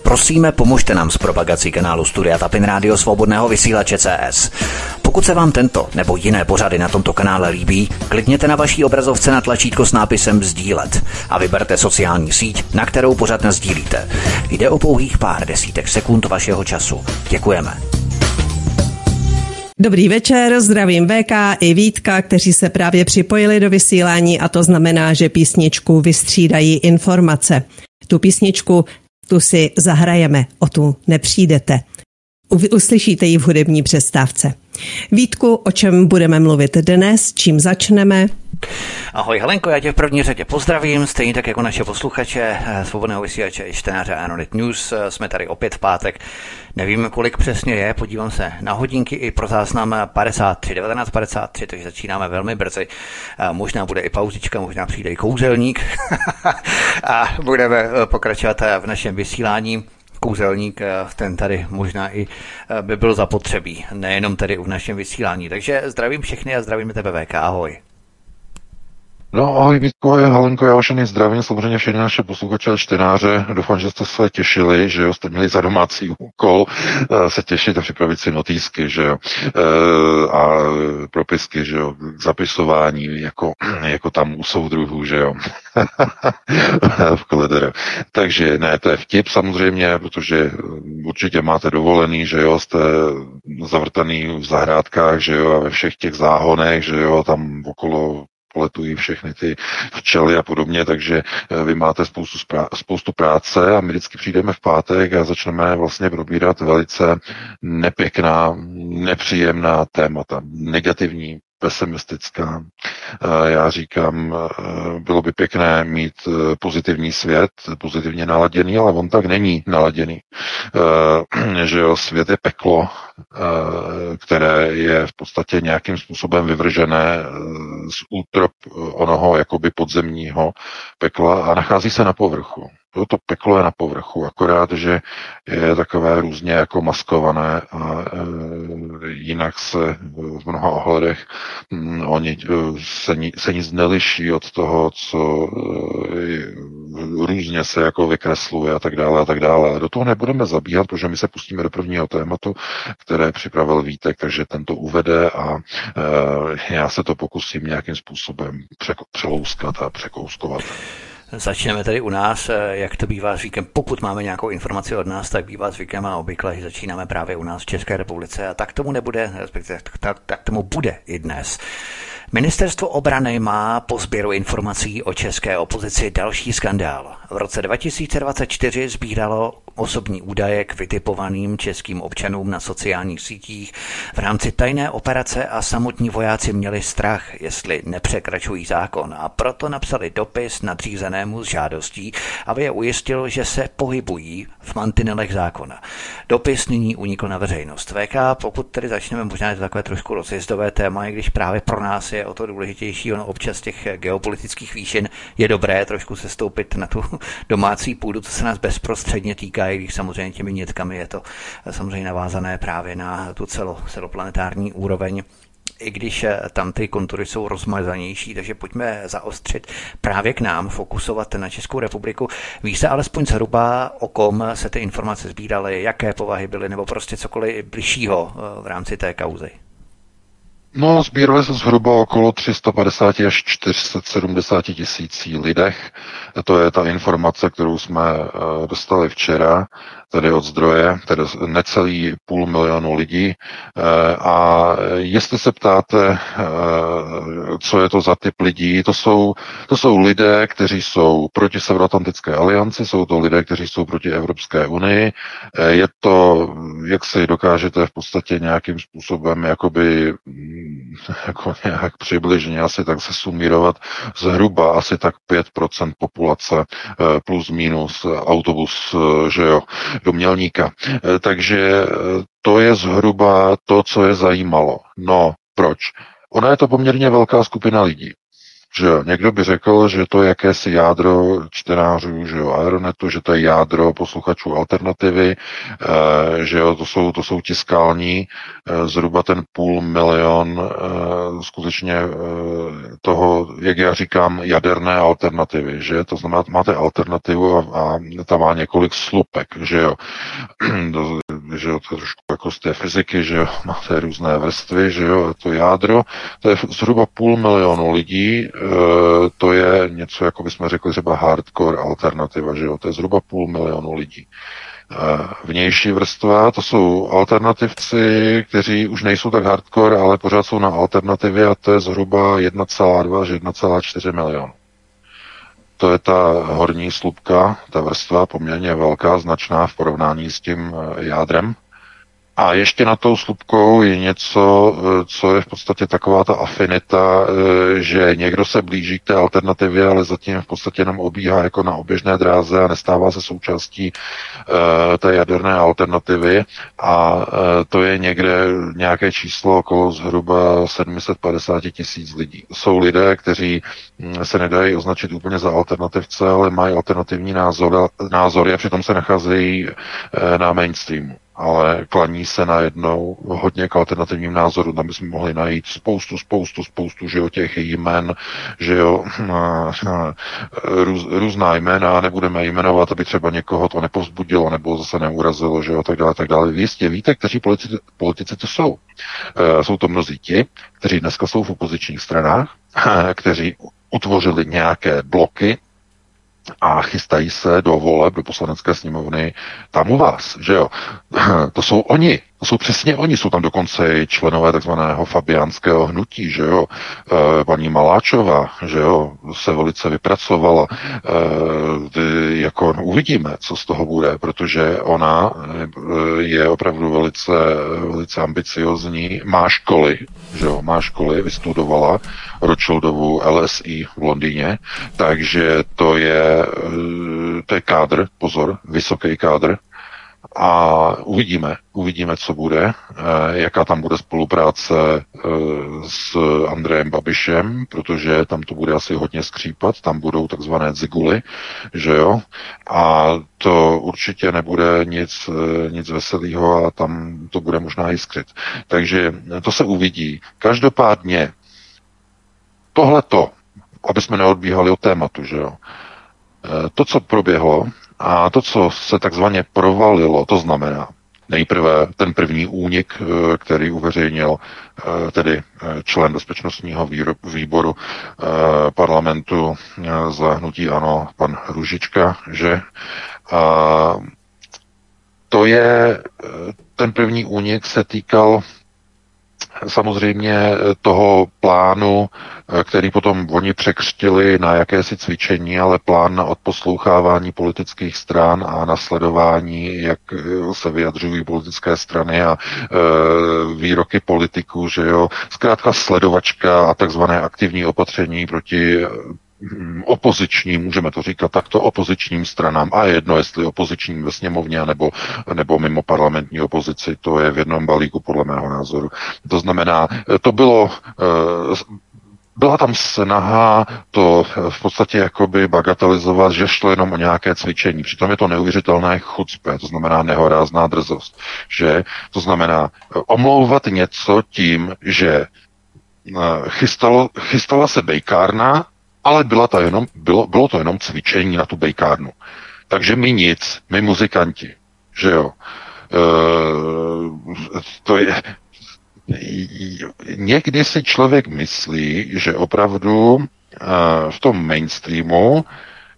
Prosíme, pomožte nám s propagací kanálu Studia Tapin Rádio Svobodného vysílače CS. Pokud se vám tento nebo jiné pořady na tomto kanále líbí, klikněte na vaší obrazovce na tlačítko s nápisem sdílet a vyberte sociální síť, na kterou pořad nasdílíte. Jde o pouhých pár desítek sekund vašeho času. Děkujeme. Dobrý večer, zdravím VK i Vítka, kteří se právě připojili do vysílání, a to znamená, že písničku vystřídají informace. Tu písničku tu si zahrajeme, o tu nepřijdete. Uslyšíte ji v hudební přestávce. Vítku, o čem budeme mluvit dnes, čím začneme? Ahoj Helenko, já tě v první řadě pozdravím, stejně tak jako naše posluchače Svobodného vysílače i čtenáře Anonet News. Jsme tady opět v pátek, nevím, kolik přesně je, podívám se na hodinky, i pro záznam 19:53, takže začínáme velmi brzy. Možná bude i pauzička, možná přijde i kouzelník a budeme pokračovat v našem vysílání. Kouzelník, ten tady možná i by byl zapotřebí, nejenom tady v našem vysílání. Takže zdravím všechny a zdravíme tebe VK, ahoj. No ahoj Vítko, Helenko, já vaše zdravím, samozřejmě všechny naše posluchače a čtenáře. Doufám, že jste se těšili, že jo, jste měli za domácí úkol se těšit a připravit si notýsky, že jo, a propisky, že jo, k zapisování, jako tam u soudruhů, že jo, v koledere. Takže ne, to je vtip samozřejmě, protože určitě máte dovolený, že jo, jste zavrtaný v zahrádkách, že jo, a ve všech těch záhonech, že jo, tam okolo poletují všechny ty včely a podobně, takže vy máte spoustu práce a my vždycky přijdeme v pátek a začneme vlastně probírat velice nepěkná, nepříjemná témata, negativní, pesimistická. Já říkám, bylo by pěkné mít pozitivní svět, pozitivně naladěný, ale on tak není naladěný. Že jo, svět je peklo, které je v podstatě nějakým způsobem vyvržené z útrop onoho jakoby podzemního pekla a nachází se na povrchu. To peklo je na povrchu, akorát, že je takové různě jako maskované a jinak se v mnoha ohledech oni se nic neliší od toho, co různě se jako vykresluje a tak dále a tak dále. Do toho nebudeme zabíhat, protože my se pustíme do prvního tématu, které připravil Vítek, takže tento uvede a já se to pokusím nějakým způsobem přelouskat a překouskovat. Začneme tady u nás, jak to bývá zvykem, pokud máme nějakou informaci od nás, tak bývá zvykem a obvykle, že začínáme právě u nás v České republice a tak tomu nebude, respektive tak tomu bude i dnes. Ministerstvo obrany má po sběru informací o české opozici další skandál. V roce 2024 sbíralo osobní údaje k vytipovaným českým občanům na sociálních sítích v rámci tajné operace a samotní vojáci měli strach, jestli nepřekračují zákon, a proto napsali dopis nadřízenému s žádostí, aby je ujistil, že se pohybují v mantinelech zákona. Dopis nyní unikl na veřejnost. VK, pokud tedy začneme, možná je to takové trošku rozjezdové téma, i když právě pro nás je o to důležitější, ono občas těch geopolitických výšin je dobré trošku se stoupit na tu domácí půdu, co se nás bezprostředně týká, i když samozřejmě těmi nitkami je to samozřejmě navázané právě na tu celoplanetární úroveň, i když tam ty kontury jsou rozmazanější, takže pojďme zaostřit právě k nám, fokusovat na Českou republiku. Víš se alespoň zhruba, o kom se ty informace sbíraly, jaké povahy byly, nebo prostě cokoliv bližšího v rámci té kauzy? No, sbírali se zhruba okolo 350 až 470 tisící lidech. To je ta informace, kterou jsme dostali včera, tedy od zdroje, tedy necelý 500 000 lidí. A jestli se ptáte, co je to za typ lidí, to jsou lidé, kteří jsou proti Severoatlantické alianci, jsou to lidé, kteří jsou proti Evropské unii. Je to, jak si dokážete v podstatě nějakým způsobem jakoby jako nějak přibližně asi tak se sumírovat, zhruba asi tak 5% populace plus minus autobus, že jo, do Mělníka. Takže to je zhruba to, co je zajímalo. No, proč? Ona je to poměrně velká skupina lidí. Že jo, někdo by řekl, že to je jakési jádro čtenářů, že jo, Aeronetu, že to je jádro posluchačů Alternativy, že jo, to jsou ti skalní, zhruba ten 500 000 skutečně toho, jak já říkám, jaderné alternativy, že? To znamená, máte alternativu a tam má několik slupek, že jo. Že jo, to je trošku jako z té fyziky, že jo, máte různé vrstvy, že jo, to jádro, to je zhruba 500 000 lidí, to je něco, jako bychom řekli třeba hardcore alternativa, že jo, to je zhruba 500 000 lidí. Vnější vrstva, to jsou alternativci, kteří už nejsou tak hardcore, ale pořád jsou na alternativě a to je zhruba 1,2 až 1,4 milionu. To je ta horní slupka, ta vrstva poměrně velká, značná v porovnání s tím jádrem. A ještě nad tou slupkou je něco, co je v podstatě taková ta afinita, že někdo se blíží k té alternativě, ale zatím v podstatě jenom obíhá jako na oběžné dráze a nestává se součástí té jaderné alternativy. A to je někde nějaké číslo okolo zhruba 750 000 lidí. Jsou lidé, kteří se nedají označit úplně za alternativce, ale mají alternativní názory a přitom se nacházejí na mainstreamu. Ale klaní se najednou hodně k alternativním názorům. Tam bychom mohli najít spoustu, že jo, těch jmen, že jo, různá jména, nebudeme jmenovat, aby třeba někoho to nepovzbudilo, nebo zase neurazilo, že jo, tak dále. Vy jistě víte, kteří politici to jsou. Jsou to mnozí ti, kteří dneska jsou v opozičních stranách, kteří utvořili nějaké bloky, a chystají se do voleb, do poslanecké sněmovny tam u vás, že jo. To jsou oni, to jsou přesně oni, jsou tam dokonce i členové takzvaného fabiánského hnutí, že jo. Paní Maláčová, že jo, se velice vypracovala. Jako uvidíme, co z toho bude, protože ona je opravdu velice ambiciozní, má školy, že jo, vystudovala Rothschildovu LSI v Londýně, takže to je kádr, pozor, vysoký kádr, a uvidíme, co bude, jaká tam bude spolupráce s Andrejem Babišem, protože tam to bude asi hodně skřípat, tam budou takzvané dziguly, že jo, a to určitě nebude nic veselého a tam to bude možná jiskřit. Takže to se uvidí. Každopádně tohleto, aby jsme neodbíhali od tématu, že jo, to, co proběhlo a to, co se takzvaně provalilo, to znamená nejprve ten první únik, který uveřejnil tedy člen bezpečnostního výboru parlamentu za hnutí ANO, pan Růžička, že to je, ten první únik se týkal samozřejmě toho plánu, který potom oni překřtili na jakési cvičení, ale plán na odposlouchávání politických stran a na sledování, jak se vyjadřují politické strany a výroky politiků, že jo, zkrátka sledovačka a takzvané aktivní opatření proti opozičním, můžeme to říkat takto, opozičním stranám, a jedno, jestli opozičním ve sněmovně, nebo mimo parlamentní opozici, to je v jednom balíku podle mého názoru. To znamená, to byla tam snaha to v podstatě jakoby bagatelizovat, že šlo jenom o nějaké cvičení. Přitom je to neuvěřitelné chucpe, to znamená nehorázná drzost. Že? To znamená omlouvat něco tím, že chystala se bejkárna, ale bylo to jenom cvičení na tu bejkárnu. Takže my muzikanti, že jo. To je... Někdy si člověk myslí, že opravdu v tom mainstreamu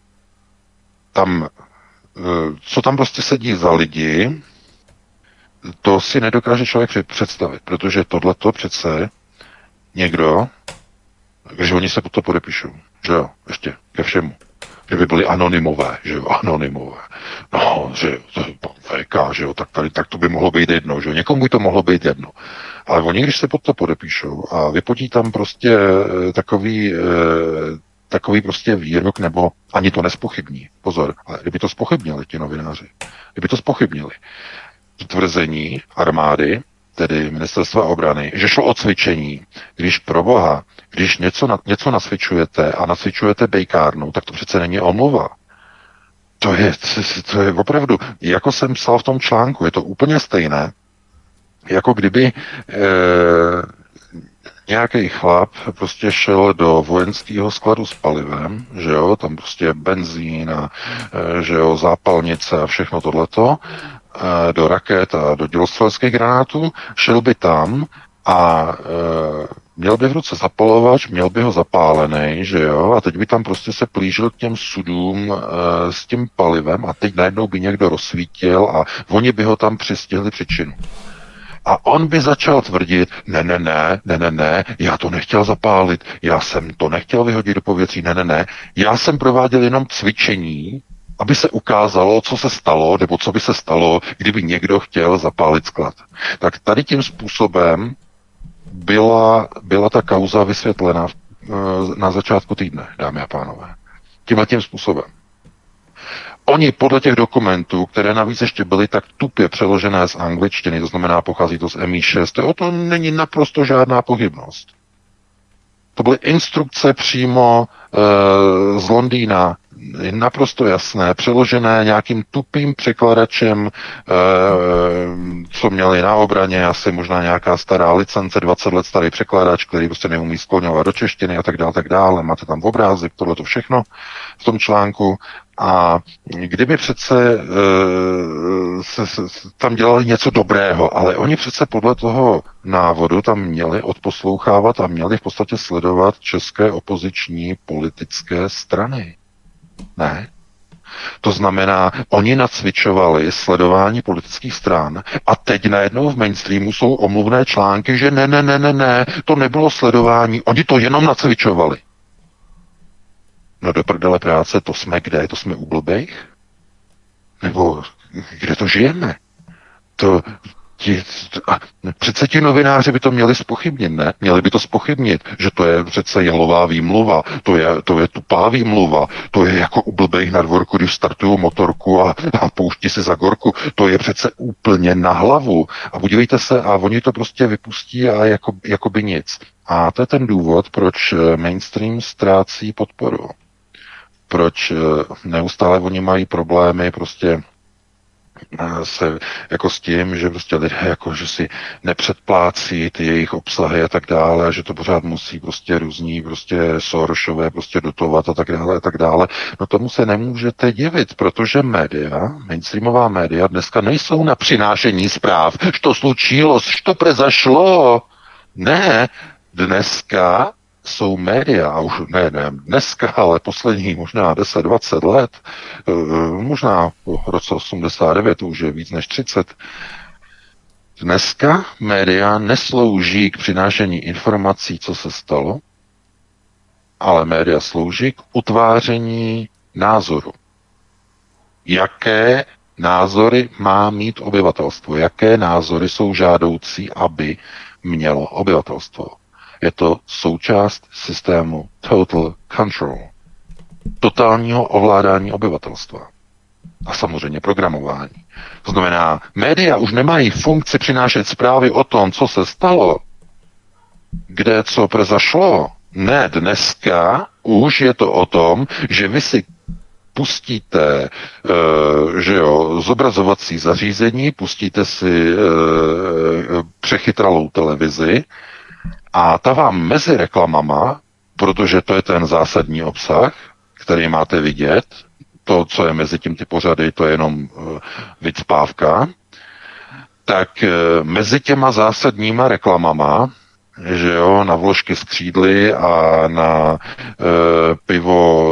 co tam prostě sedí za lidi, to si nedokáže člověk představit, protože tohleto přece někdo, že oni se pod to podepíšou, že jo, ještě ke všemu. Že by byli anonymové, že jo, anonymové. No, že jo, VK, že jo, tak to by mohlo být jedno, že jo, někomu by to mohlo být jedno. Ale oni, když se pod to podepíšou a vypotí tam prostě takový prostě výrok, nebo ani to nespochybní, pozor, ale kdyby to spochybnili ti novináři, kdyby to spochybnili, tvrzení armády tedy ministerstva obrany, že šlo o cvičení. Když pro boha, když něco nacvičujete a nacvičujete bejkárnou, tak to přece není omluva. To je opravdu, jako jsem psal v tom článku, je to úplně stejné, jako kdyby nějaký chlap prostě šel do vojenského skladu s palivem, že jo, tam prostě benzín a že jo, zápalnice a všechno tohleto, do raket a do dělostřeleckých granátů, šel by tam a měl by v ruce zapalovač, měl by ho zapálený, že jo, a teď by tam prostě se plížil k těm sudům s tím palivem a teď najednou by někdo rozsvítil a oni by ho tam přistihli při činu. A on by začal tvrdit, ne, já to nechtěl zapálit, já jsem to nechtěl vyhodit do povětří, ne, já jsem prováděl jenom cvičení, aby se ukázalo, co se stalo, nebo co by se stalo, kdyby někdo chtěl zapálit sklad. Tak tady tím způsobem byla ta kauza vysvětlena na začátku týdne, dámy a pánové. Tím způsobem. Oni podle těch dokumentů, které navíc ještě byly tak tupě přeložené z angličtiny, to znamená pochází to z MI6, o tom není naprosto žádná pochybnost. To byly instrukce přímo z Londýna, naprosto jasné, přeložené nějakým tupým překladačem, co měli na obraně, asi možná nějaká stará licence, 20 let starý překladač, který prostě neumí skloňovat do češtiny a tak dále. Máte tam obrázek, tohleto všechno v tom článku. A kdyby přece se tam dělali něco dobrého, ale oni přece podle toho návodu tam měli odposlouchávat a měli v podstatě sledovat české opoziční politické strany. Ne. To znamená, oni nacvičovali sledování politických stran a teď najednou v mainstreamu jsou omluvné články, že ne, to nebylo sledování, oni to jenom nacvičovali. No do prdele práce, to jsme kde? To jsme u blbejch? Nebo kde to žijeme? Přece ti novináři by to měli zpochybnit, ne? Měli by to zpochybnit, že to je přece jelová výmluva, to je tupá výmluva, to je jako u blbejch na dvorku, když startují motorku a pouští si za gorku, to je přece úplně na hlavu. A podívejte se, a oni to prostě vypustí a jako by nic. A to je ten důvod, proč mainstream ztrácí podporu. Proč neustále oni mají problémy prostě se jako s tím, že prostě lidé jako, že si nepředplácí ty jejich obsahy a tak dále, a že to pořád musí prostě různí prostě Sorosové prostě dotovat a tak dále. No tomu se nemůžete divit, protože média, mainstreamová média dneska nejsou na přinášení zpráv. Što slučilo, što prezašlo. Ne, dneska jsou média, a už ne dneska, ale poslední možná 10-20 let, možná po roce 89, už je víc než 30, dneska média neslouží k přinášení informací, co se stalo, ale média slouží k utváření názoru. Jaké názory má mít obyvatelstvo? Jaké názory jsou žádoucí, aby mělo obyvatelstvo? Je to součást systému total control, totálního ovládání obyvatelstva a samozřejmě programování. To znamená, média už nemají funkci přinášet zprávy o tom, co se stalo, kde co prezašlo. Ne, dneska už je to o tom, že vy si pustíte že jo, zobrazovací zařízení, pustíte si přechytralou televizi a ta vám mezi reklamama, protože to je ten zásadní obsah, který máte vidět, to, co je mezi tím ty pořady, to je jenom vycpávka, tak mezi těma zásadníma reklamama, že jo, na vložky s křídly a na pivo,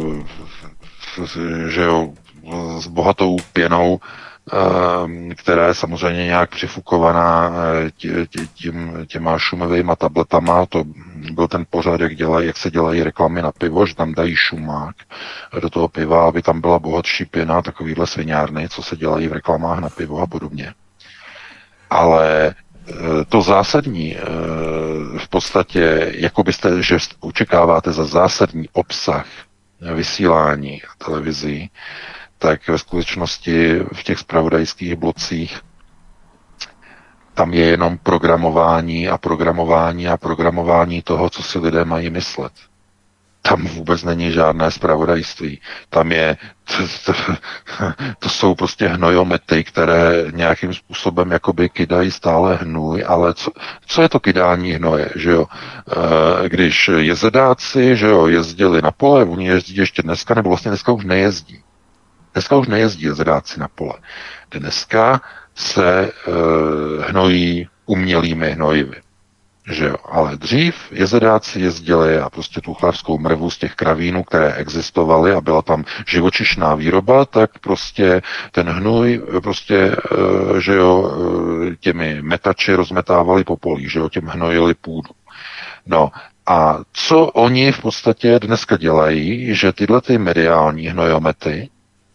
že jo, s bohatou pěnou, která je samozřejmě nějak přifukovaná těma šumovými tabletama. To byl ten pořad, jak se dělají reklamy na pivo, že tam dají šumák do toho piva, aby tam byla bohatší pěna, takovýhle sviňárny, co se dělají v reklamách na pivo a podobně. Ale to zásadní v podstatě, jako byste, že očekáváte za zásadní obsah vysílání televizí, tak ve skutečnosti v těch zpravodajských blocích Tam je jenom programování a programování a programování toho, co si lidé mají myslet. Tam vůbec není žádné zpravodajství. Tam je, to jsou prostě hnojomety, které nějakým způsobem jakoby kydají stále hnůj, ale co je to kydání hnoje, že jo? Když jezedáci, že jo, jezdili na pole, oni jezdí ještě dneska, nebo vlastně dneska už nejezdí. Dneska už nejezdí jezedáci na pole. Dneska se hnojí umělými hnojivy. Že jo, ale dřív jezedáci jezdili a prostě tu chlebskou mrvu z těch kravínů, které existovaly a byla tam živočišná výroba, tak prostě ten hnůj prostě, že jo, těmi metači rozmetávali po polích, že jo, tím hnojili půdu. No a co oni v podstatě dneska dělají, že tyhle ty mediální hnojomety,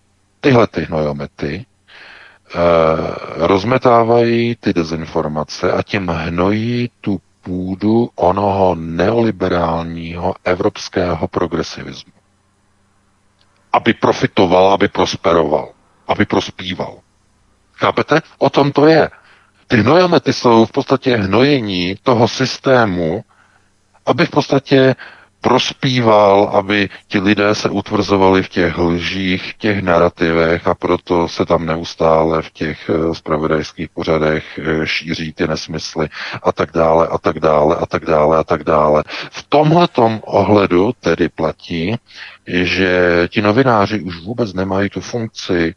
rozmetávají ty dezinformace a tím hnojí tu půdu onoho neoliberálního evropského progresivismu. Aby profitoval, aby prosperoval, aby prospíval. Chápete? O tom to je. Ty hnojomety jsou v podstatě hnojení toho systému, aby v podstatě prospíval, aby ti lidé se utvrzovali v těch lžích, v těch narrativech a proto se tam neustále v těch zpravodajských pořadech šíří ty nesmysly a tak dále, a tak dále, a tak dále, a tak dále. V tomhletom ohledu tedy platí, že ti novináři už vůbec nemají tu funkci,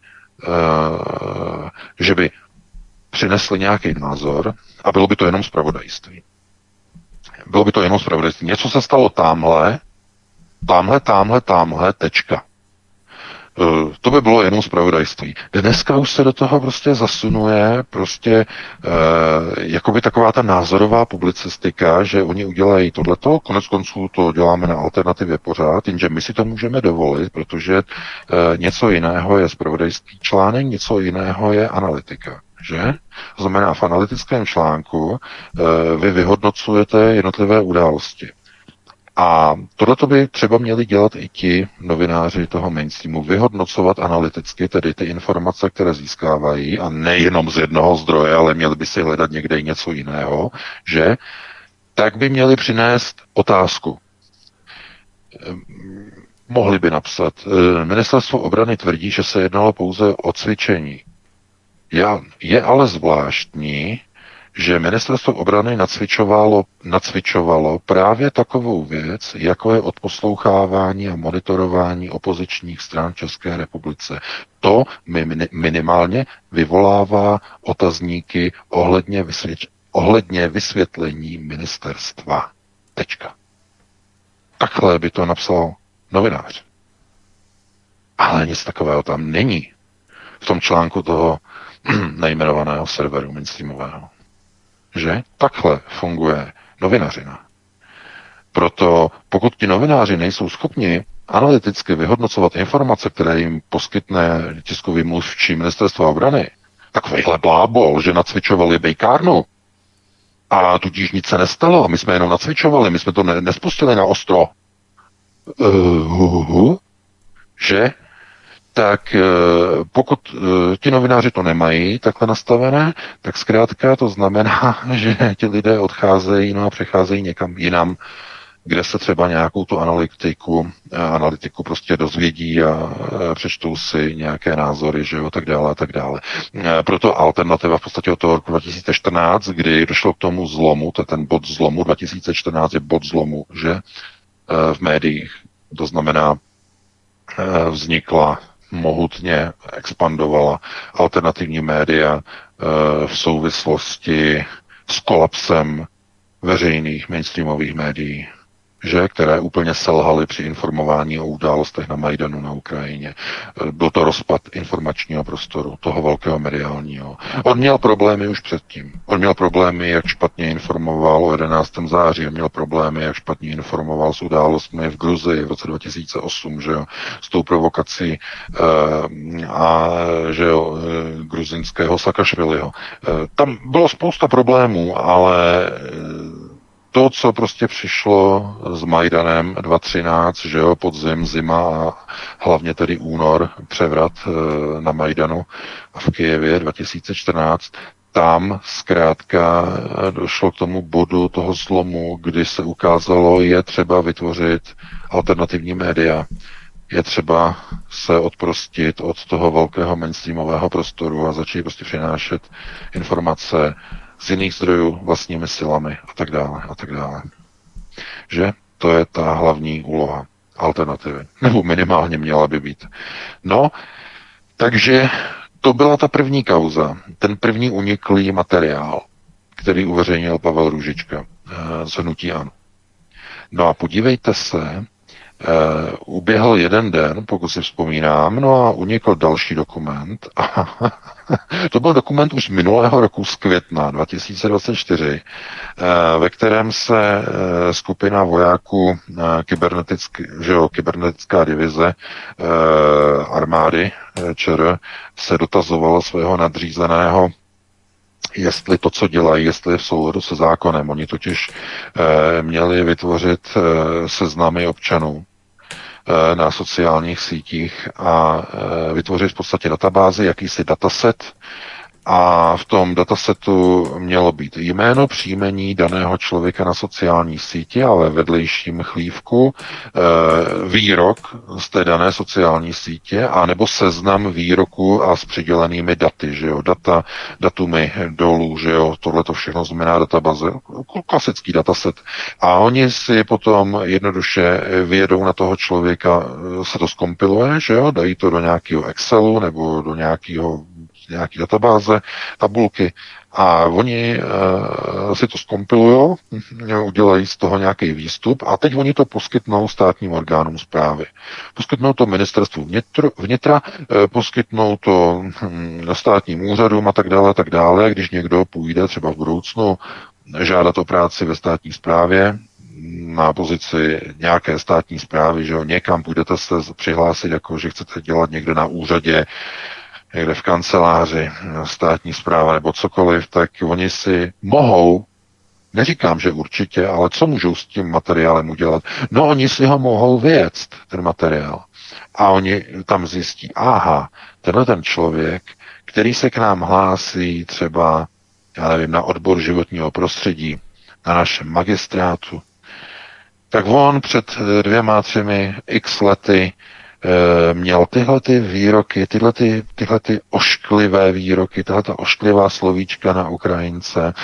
že by přinesli nějaký názor a bylo by to jenom zpravodajství. Bylo by to jenom zpravodajství. Něco se stalo tamhle, tečka. To by bylo jenom zpravodajství. Dneska už se do toho prostě zasunuje prostě jakoby taková ta názorová publicistika, že oni udělají tohleto, konec konců to děláme na Alternativě pořád, jenže my si to můžeme dovolit, protože něco jiného je zpravodajský článek, něco jiného je analytika. Že? To znamená, v analytickém článku vy vyhodnocujete jednotlivé události. A tohleto by třeba měli dělat i ti novináři toho mainstreamu, vyhodnocovat analyticky tedy ty informace, které získávají, a nejenom z jednoho zdroje, ale měli by si hledat někde i něco jiného, že? Tak by měli přinést otázku. Mohli by napsat, Ministerstvo obrany tvrdí, že se jednalo pouze o cvičení. Je ale zvláštní, že Ministerstvo obrany nacvičovalo právě takovou věc, jako je odposlouchávání a monitorování opozičních stran v České republice. To minimálně vyvolává otazníky ohledně vysvětlení ministerstva. Tečka. Takhle by to napsal novinář. Ale nic takového tam není v tom článku toho nejmenovaného serveru mainstreamového. Že? Takhle funguje novinařina. Proto pokud ti novináři nejsou schopni analyticky vyhodnocovat informace, které jim poskytne tiskový mluvčí Ministerstva obrany, takovýhle blábol, že nacvičovali bejkárnu a tudíž nic se nestalo, my jsme jenom nacvičovali, my jsme to nespustili na ostro. Že? Tak pokud ti novináři to nemají takhle nastavené, tak zkrátka to znamená, že ti lidé odcházejí, no a přecházejí někam jinam, kde se třeba nějakou tu analytiku prostě dozvědí a přečtou si nějaké názory, že jo, tak dále a tak dále. Proto Alternativa v podstatě od toho roku 2014, kdy došlo k tomu zlomu, to je ten bod zlomu, 2014 je bod zlomu, že v médiích, to znamená vznikla mohutně expandovala alternativní média v souvislosti s kolapsem veřejných mainstreamových médií, že, které úplně selhaly při informování o událostech na Majdanu na Ukrajině. Byl to rozpad informačního prostoru, toho velkého mediálního. On měl problémy už předtím. On měl problémy, jak špatně informoval o 11. září, on měl problémy, jak špatně informoval s událostmi v Gruzii v roce 2008, že jo, s tou provokací a že jo, gruzinského Sakašviliho. Tam bylo spousta problémů, ale to, co prostě přišlo s Majdanem 2013, že jo, podzim, zima a hlavně tedy únor, převrat na Majdanu a v Kyjevě 2014, tam zkrátka došlo k tomu bodu toho zlomu, kdy se ukázalo, je třeba vytvořit alternativní média. Je třeba se odprostit od toho velkého mainstreamového prostoru a začít prostě přinášet informace z jiných zdrojů vlastními silami a tak dále a tak dále. Že? To je ta hlavní úloha alternativy. Nebo minimálně měla by být. No, takže to byla ta první kauza, ten první uniklý materiál, který uveřejnil Pavel Růžička z hnutí ANO. No a podívejte se, uběhl jeden den, pokud si vzpomínám, no a unikl další dokument. To byl dokument už z minulého roku, z května 2024, ve kterém se skupina vojáků kybernetická divize armády ČR se dotazovala svého nadřízeného, jestli to, co dělají, jestli je v souladu se zákonem. Oni totiž měli vytvořit seznamy občanů na sociálních sítích a vytvořit v podstatě databázi, jakýsi dataset, a v tom datasetu mělo být jméno, příjmení daného člověka na sociální síti, ale vedlejším chlívku výrok z té dané sociální sítě, anebo seznam výroků a s přidělenými daty, že jo, datumy dolů, že jo, tohle to všechno znamená databáze, klasický dataset. A oni si potom jednoduše vyjedou na toho člověka, se to zkompiluje, že jo, dají to do nějakého Excelu nebo do nějaký databáze, tabulky, a oni si to zkompilují, udělají z toho nějaký výstup a teď oni to poskytnou státním orgánům správy. Poskytnou to ministerstvu vnitra, poskytnou to státním úřadům a tak dále. Když někdo půjde třeba v budoucnu žádat o práci ve státní správě, na pozici nějaké státní správy, že jo, někam půjdete se přihlásit, jako že chcete dělat někde na úřadě, někde v kanceláři, státní správa nebo cokoliv, tak oni si mohou, neříkám, že určitě, ale co můžou s tím materiálem udělat? No, oni si ho mohou vyjet, ten materiál. A oni tam zjistí, aha, tenhle ten člověk, který se k nám hlásí třeba, já nevím, na odbor životního prostředí, na našem magistrátu, tak on před 2, 3 x lety měl tyhle ty výroky, tyhle ty ošklivé výroky, tahleta ošklivá slovíčka na Ukrajince,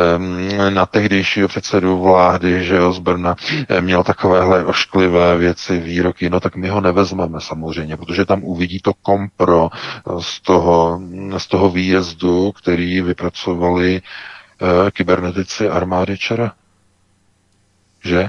na tehdejšího předsedu vlády, že jo, z Brna, měl takovéhle ošklivé věci, výroky, no tak my ho nevezmeme samozřejmě, protože tam uvidí to kompro z toho výjezdu, který vypracovali kybernetici armády ČR. Že?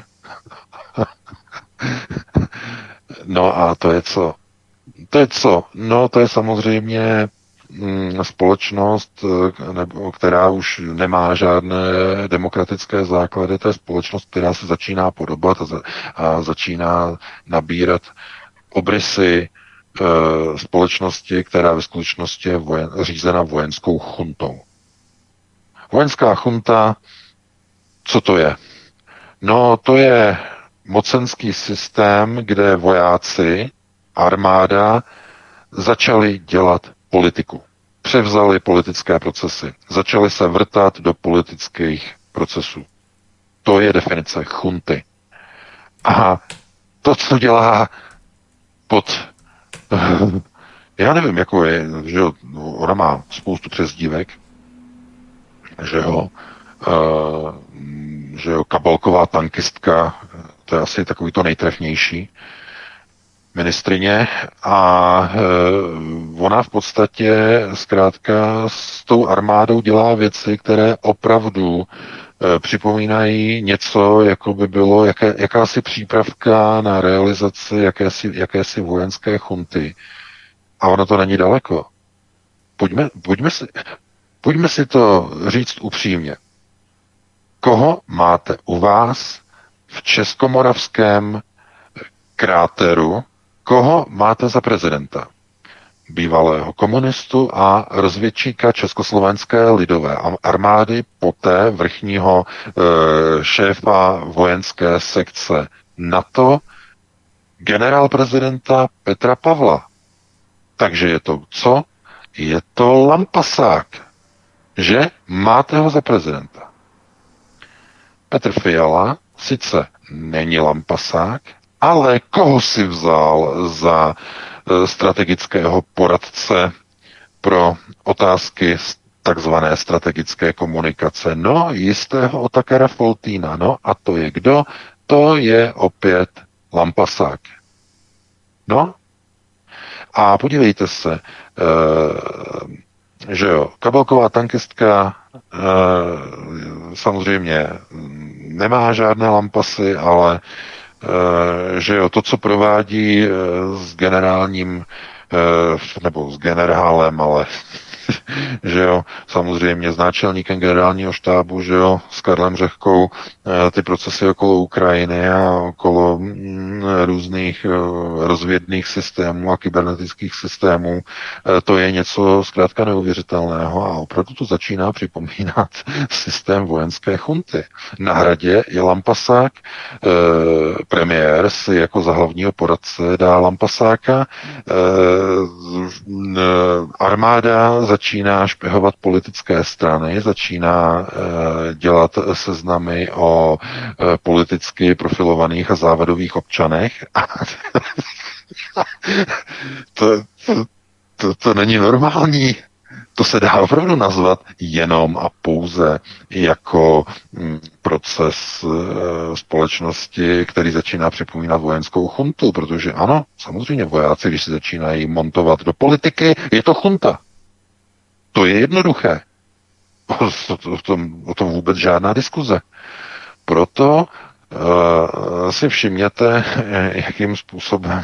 No a to je co? To je co? No to je samozřejmě společnost, která už nemá žádné demokratické základy, to je společnost, která se začíná podobat a začíná nabírat obrysy společnosti, která ve skutečnosti je řízena vojenskou chuntou. Vojenská chunta, co to je? No to je mocenský systém, kde vojáci, armáda začali dělat politiku. Převzali politické procesy. Začali se vrtat do politických procesů. To je definice chunty. A to, co dělá pod... Já nevím, jako je, že jo, ona má spoustu přezdívek, že jo, kabelková tankistka, to je asi takový to nejtrefnější ministrině, a ona v podstatě zkrátka s tou armádou dělá věci, které opravdu připomínají něco, jako by bylo jakási přípravka na realizaci jakési vojenské chunty. A ono to není daleko. Pojďme si to říct upřímně. Koho máte u vás v Českomoravském kráteru, koho máte za prezidenta? Bývalého komunistu a rozvědčíka Československé lidové armády, poté vrchního šéfa vojenské sekce NATO, generál prezidenta Petra Pavla. Takže je to co? Je to lampasák. že máte ho za prezidenta. Petr Fiala sice není lampasák, ale koho si vzal za strategického poradce pro otázky takzvané strategické komunikace? No, jistého Otakara Foltýna. No a to je kdo? To je opět lampasák. No a podívejte se, že jo, kabelková tankistka samozřejmě nemá žádné lampasy, ale že jo, to, co provádí s generálním nebo s generálem, ale že jo, samozřejmě s náčelníkem generálního štábu, že jo, s Karlem Řehkou, ty procesy okolo Ukrajiny a okolo různých rozvědných systémů a kybernetických systémů, to je něco zkrátka neuvěřitelného a opravdu to začíná připomínat systém vojenské chunty. Na Hradě je lampasák, premiér si jako za hlavního poradce dá lampasáka, armáda začíná špehovat politické strany, začíná dělat seznamy o politicky profilovaných a závadových občanech. To není normální. To se dá opravdu nazvat jenom a pouze jako proces společnosti, který začíná připomínat vojenskou chuntu, protože ano, samozřejmě vojáci, když se začínají montovat do politiky, je to chunta. To je jednoduché. O tom vůbec žádná diskuze. Proto si všimněte, jakým způsobem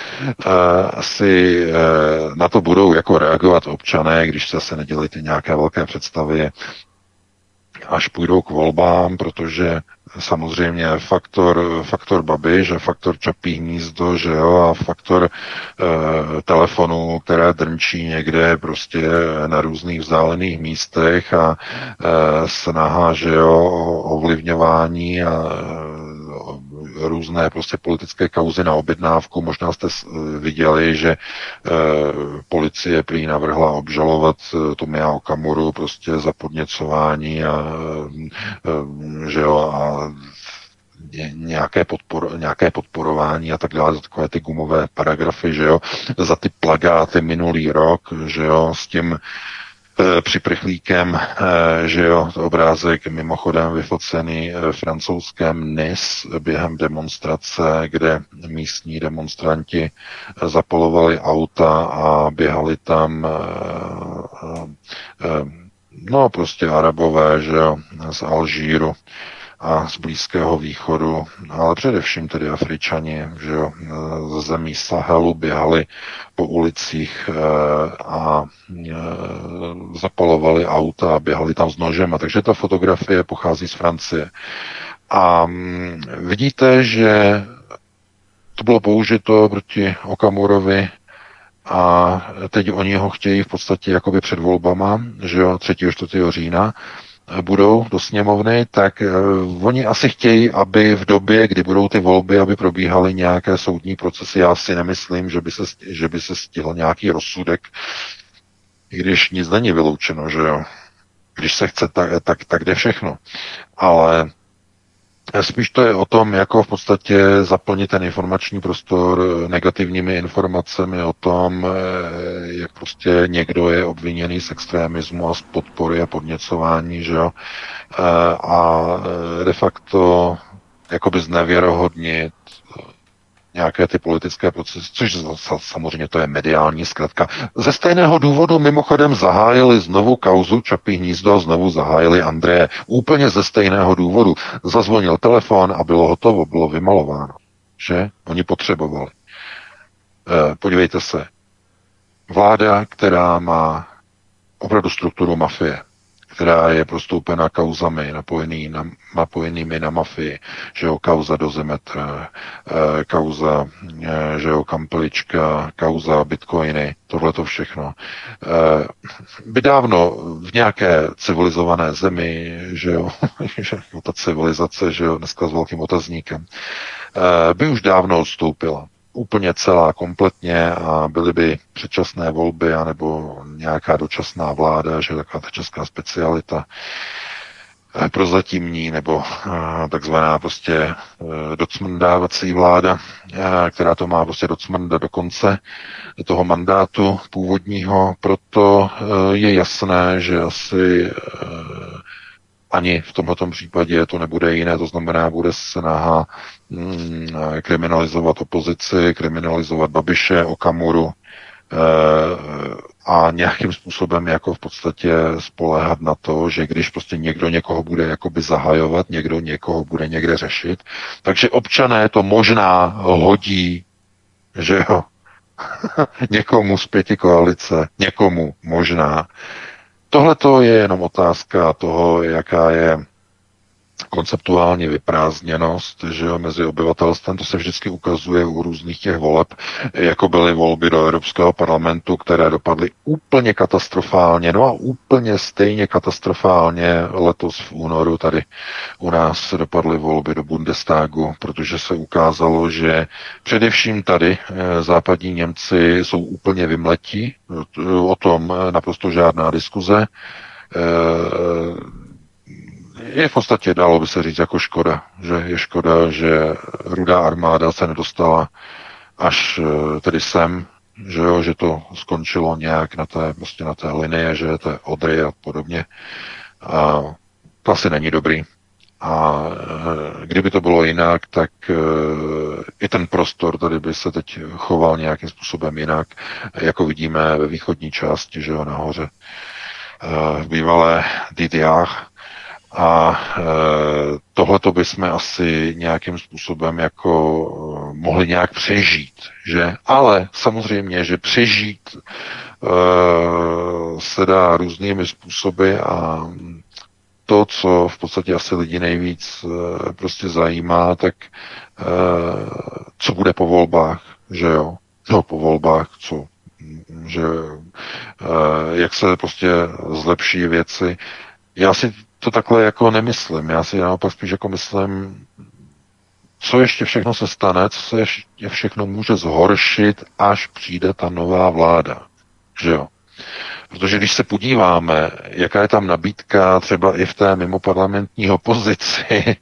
si na to budou jako reagovat občané, když se nedělají ty nějaké velké představy, až půjdou k volbám, protože samozřejmě faktor Babiš a faktor Čapí hnízdo, že jo, a faktor telefonu, které drnčí někde prostě na různých vzdálených místech a snaha, že jo, o ovlivňování a různé prostě politické kauzy na objednávku. Možná jste viděli, že policie prý navrhla obžalovat Tomia Okamuru prostě za podněcování a že jo, a nějaké podporování a tak dále, za takové ty gumové paragrafy, že jo, za ty plagáty minulý rok, že jo, s tím připrychlíkem, že jo, obrázek mimochodem vyfocený francouzském Nice během demonstrace, kde místní demonstranti zapolovali auta a běhali tam no prostě Arabové, že jo, z Alžíru a z Blízkého východu, ale především tedy Afričani, že jo, ze zemí Sahelu běhali po ulicích a zapalovali auta a běhali tam s nožem. A takže ta fotografie pochází z Francie. A vidíte, že to bylo použito proti Okamurovi a teď oni ho chtějí v podstatě jakoby před volbama, že jo, 3. 4. října, budou do sněmovny, tak oni asi chtějí, aby v době, kdy budou ty volby, aby probíhaly nějaké soudní procesy. Já si nemyslím, že by se stihl nějaký rozsudek, i když nic není vyloučeno, že jo. Když se chce, tak jde všechno. Ale spíš to je o tom, jako v podstatě zaplnit ten informační prostor negativními informacemi o tom, jak prostě někdo je obviněný z extrémismu a z podpory a podněcování, že jo, a de facto jakoby znevěrohodnit nějaké ty politické procesy, což samozřejmě to je mediální zkratka. Ze stejného důvodu mimochodem zahájili znovu kauzu Čapí hnízdo a znovu zahájili Andreje. Úplně ze stejného důvodu. Zazvonil telefon a bylo hotovo, bylo vymalováno. Že? Oni potřebovali. Podívejte se. Vláda, která má opravdu strukturu mafie, která je prostoupena kauzami napojenými na mafii, že jo, kauza Dozimetr, kauza, že jo, Kampelička, kauza Bitcoiny, tohleto všechno. By dávno v nějaké civilizované zemi, že jo, ta civilizace, že jo, dneska s velkým otazníkem, by už dávno odstoupila. úplně celá, kompletně a byly by předčasné volby anebo nějaká dočasná vláda, že taková ta česká specialita, prozatímní nebo takzvaná prostě docmrdávací vláda, která to má prostě docmrdat do konce toho mandátu původního. Proto je jasné, že asi ani v tomto případě to nebude jiné, to znamená, bude snaha kriminalizovat opozici, kriminalizovat Babiše, Okamuru a nějakým způsobem jako v podstatě spoléhat na to, že když prostě někdo někoho bude jakoby zahajovat, někdo někoho bude někde řešit, takže občané to možná hodí, že jo, někomu z pětikoalice, někomu možná. Tohle to je jenom otázka toho, jaká je konceptuální vyprázdněnost, že jo, mezi obyvatelstvem, to se vždycky ukazuje u různých těch voleb, jako byly volby do Evropského parlamentu, které dopadly úplně katastrofálně, no a úplně stejně katastrofálně letos v únoru tady u nás dopadly volby do Bundestagu, protože se ukázalo, že především tady západní Němci jsou úplně vymletí, o tom naprosto žádná diskuze, je v podstatě, dalo by se říct, jako škoda, že je škoda, že Rudá armáda se nedostala až tedy sem, že jo, že to skončilo nějak prostě na té linii, že to je Odry a podobně. A to asi není dobrý. A kdyby to bylo jinak, tak i ten prostor tady by se teď choval nějakým způsobem jinak, jako vidíme ve východní části, že jo, nahoře v bývalé DDR. A tohleto bychom asi nějakým způsobem jako mohli nějak přežít, že? Ale samozřejmě, že přežít se dá různými způsoby a to, co v podstatě asi lidi nejvíc prostě zajímá, tak co bude po volbách, že jo? No, po volbách, co? Že jak se prostě zlepší věci. Já si to takhle jako nemyslím. Já si naopak spíš jako myslím, co ještě všechno se stane, co se ještě všechno může zhoršit, až přijde ta nová vláda. Že jo? Protože když se podíváme, jaká je tam nabídka třeba i v té mimoparlamentní opozici,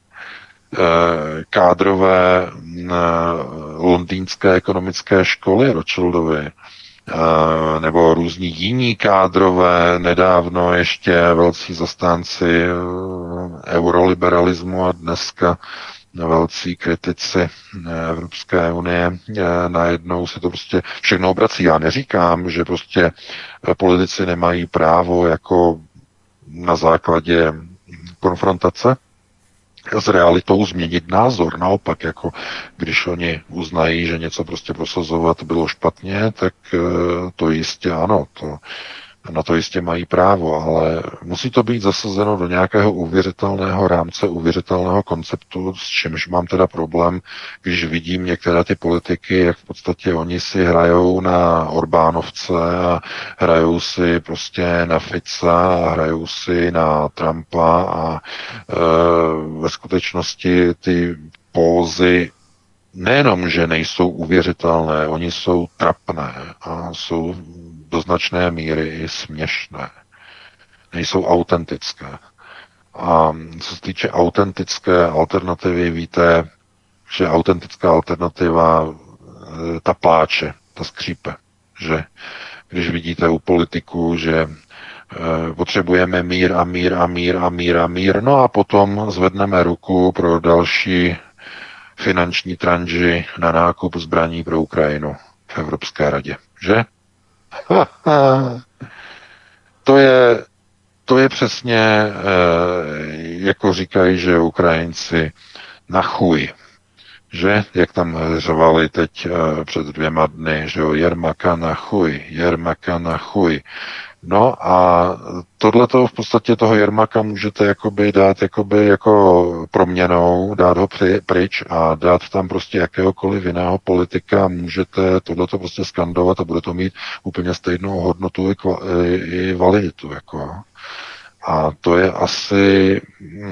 kádrové londýnské ekonomické školy Rothschildovy, nebo různí jiní kádrové, nedávno ještě velcí zastánci euroliberalismu a dneska velcí kritici Evropské unie, najednou se to prostě všechno obrací. Já neříkám, že prostě politici nemají právo jako na základě konfrontace s realitou změnit názor. Naopak, jako když oni uznají, že něco prostě prosazovat bylo špatně, tak to jistě ano, na to jistě mají právo, ale musí to být zasazeno do nějakého uvěřitelného rámce, uvěřitelného konceptu, s čímž mám teda problém, když vidím některé ty politiky, jak v podstatě oni si hrajou na Orbánovce a hrajou si prostě na Fica a hrajou si na Trumpa a ve skutečnosti ty pózy nejenom, že nejsou uvěřitelné, oni jsou trapné a jsou do značné míry i směšné. Nejsou autentické. A co se týče autentické alternativy, víte, že autentická alternativa ta pláče, ta skřípe, že když vidíte u politiků, že potřebujeme mír a mír a mír a mír a mír, no a potom zvedneme ruku pro další finanční tranži na nákup zbraní pro Ukrajinu v Evropské radě, že? To je přesně, jako říkají, že Ukrajinci na chuj, že? Jak tam řvali teď před 2 dny, že jo, Jermaka na chuj, Jermaka na chuj. No a tohleto v podstatě toho Jermaka můžete jakoby dát jako proměnou, dát ho pryč a dát tam prostě jakéhokoliv jiného politika, můžete tohleto prostě skandovat a bude to mít úplně stejnou hodnotu i validitu. Jako. A to je asi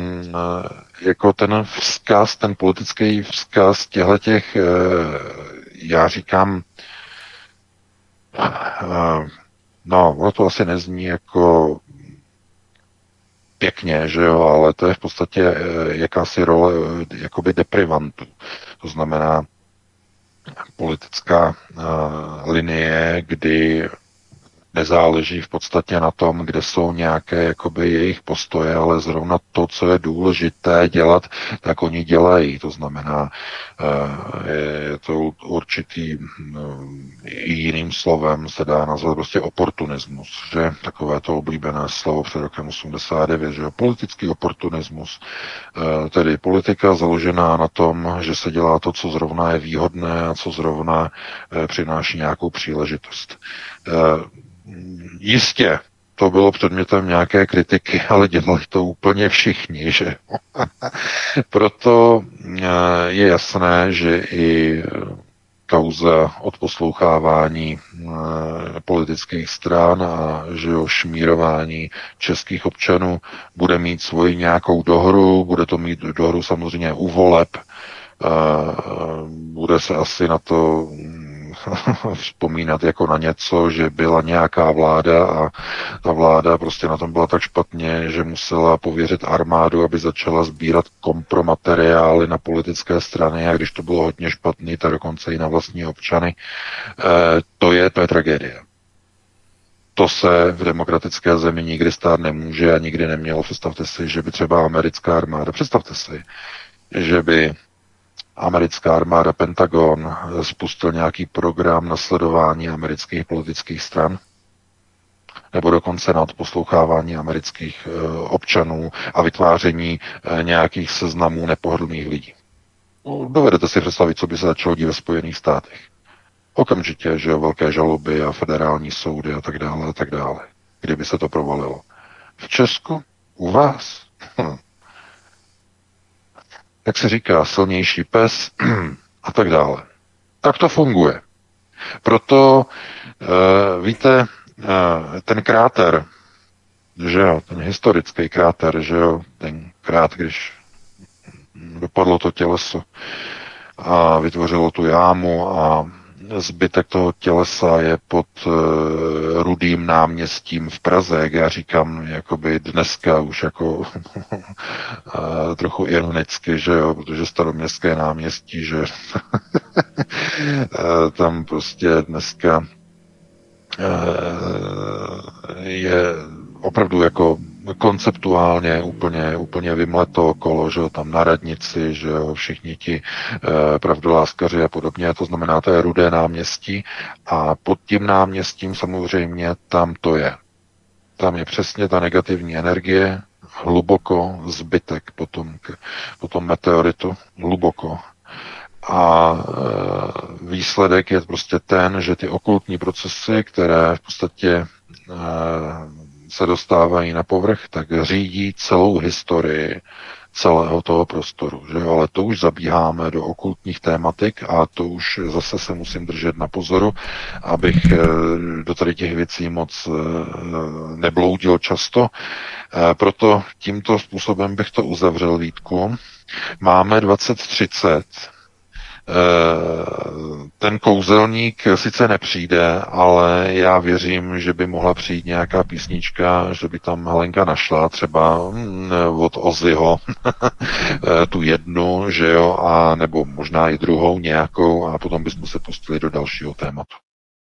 jako ten vzkaz, ten politický vzkaz těch já říkám, no, ono to asi nezní jako pěkně, že jo, ale to je v podstatě jakási role jakoby deprivantu. To znamená politická linie, kdy nezáleží v podstatě na tom, kde jsou nějaké jakoby jejich postoje, ale zrovna to, co je důležité dělat, tak oni dělají. To znamená, je to určitý jiným slovem se dá nazvat prostě oportunismus, že takové to oblíbené slovo před rokem 89, že politický oportunismus, tedy politika založená na tom, že se dělá to, co zrovna je výhodné a co zrovna přináší nějakou příležitost. Jistě, to bylo předmětem nějaké kritiky, ale dělali to úplně všichni, že? Proto je jasné, že i kauza odposlouchávání politických stran a že o šmírování českých občanů bude mít svoji nějakou dohru, bude to mít dohru samozřejmě u voleb, bude se asi na to vzpomínat jako na něco, že byla nějaká vláda a ta vláda prostě na tom byla tak špatně, že musela pověřit armádu, aby začala sbírat kompromateriály na politické strany, a když to bylo hodně špatný, tak dokonce i na vlastní občany. To je tragédie. To se v demokratické zemi nikdy stát nemůže a nikdy nemělo. Představte si, že by třeba americká armáda, představte si, že by americká armáda, Pentagon, spustil nějaký program na sledování amerických politických stran, nebo dokonce na odposlouchávání amerických občanů a vytváření nějakých seznamů nepohodlných lidí. Dovedete si představit, co by se začalo dít ve Spojených státech. Okamžitě, že velké žaloby a federální soudy a tak dále, kdyby se to provalilo. V Česku? U vás? Jak se říká, silnější pes a tak dále. Tak to funguje. Proto, víte, ten kráter, že jo, ten historický kráter, že jo, tenkrát, když dopadlo to těleso a vytvořilo tu jámu a zbytek toho tělesa je pod Rudým náměstím v Praze, jak já říkám, jakoby dneska už jako trochu ironicky, že jo, protože Staroměstské náměstí, že tam prostě dneska je opravdu jako konceptuálně úplně vymleto okolo, že jo, tam na radnici, že jo, všichni ti pravdoláskaři a podobně, to znamená, to je Rudé náměstí a pod tím náměstím samozřejmě tam to je. Tam je přesně ta negativní energie, hluboko zbytek potom meteoritu, hluboko. A výsledek je prostě ten, že ty okultní procesy, které v podstatě se dostávají na povrch, tak řídí celou historii celého toho prostoru. Že? Ale to už zabíháme do okultních tématik a to už zase se musím držet na pozoru, abych do tady těch věcí moc nebloudil často. Proto tímto způsobem bych to uzavřel, Vítku. Máme 20:30. Ten kouzelník sice nepřijde, ale já věřím, že by mohla přijít nějaká písnička, že by tam Helenka našla třeba od Ozzyho tu jednu, že jo, a nebo možná i druhou nějakou a potom bychom se pustili do dalšího tématu.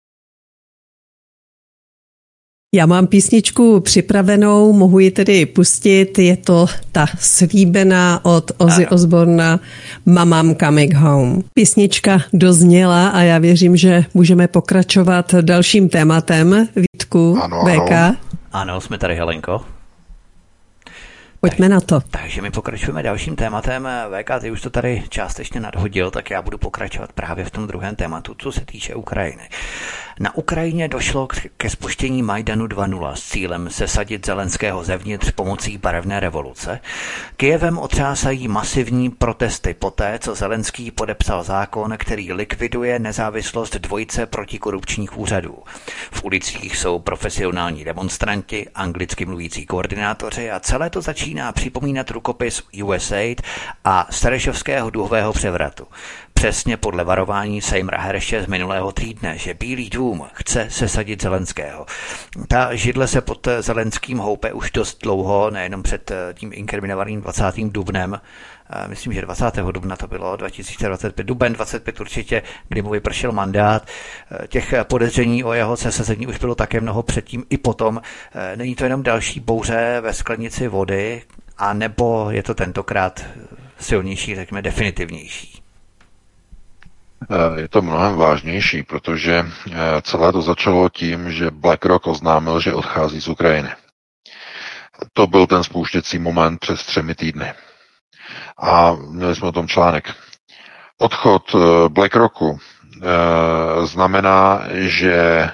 Já mám písničku připravenou, mohu ji tedy pustit, je to ta slíbená od Ozzy Osbourna Mama I'm Coming Home. Písnička dozněla a já věřím, že můžeme pokračovat dalším tématem. Vítku, ano, VK. Ano, jsme tady, Helenko. Pojďme na to. Takže my pokračujeme dalším tématem. VK, ty už to tady částečně nadhodil, tak já budu pokračovat právě v tom druhém tématu, co se týče Ukrajiny. Na Ukrajině došlo ke spuštění Majdanu 2.0 s cílem sesadit Zelenského zevnitř pomocí barevné revoluce. Kyjevem otřásají masivní protesty poté, co Zelenský podepsal zákon, který likviduje nezávislost dvojice protikorupčních úřadů. V ulicích jsou profesionální demonstranti, anglicky mluvící koordinátoři a celé to začíná připomínat rukopis USAID a Starešovského duhového převratu. přesně podle varování Sejmra Herše z minulého týdne, že Bílý dům chce sesadit Zelenského. Ta židle se pod Zelenským houpe už dost dlouho, nejenom před tím inkriminovaným 20. dubnem, myslím, že 20. dubna to bylo, 2025, duben 25 určitě, kdy mu vypršel mandát. Těch podezření o jeho sesazení už bylo také mnoho předtím i potom. Není to jenom další bouře ve sklenici vody, a nebo je to tentokrát silnější, řekněme definitivnější? Je to mnohem vážnější, protože celé to začalo tím, že BlackRock oznámil, že odchází z Ukrajiny. To byl ten spouštěcí moment před 3 týdny. A měli jsme o tom článek. Odchod BlackRocku znamená, že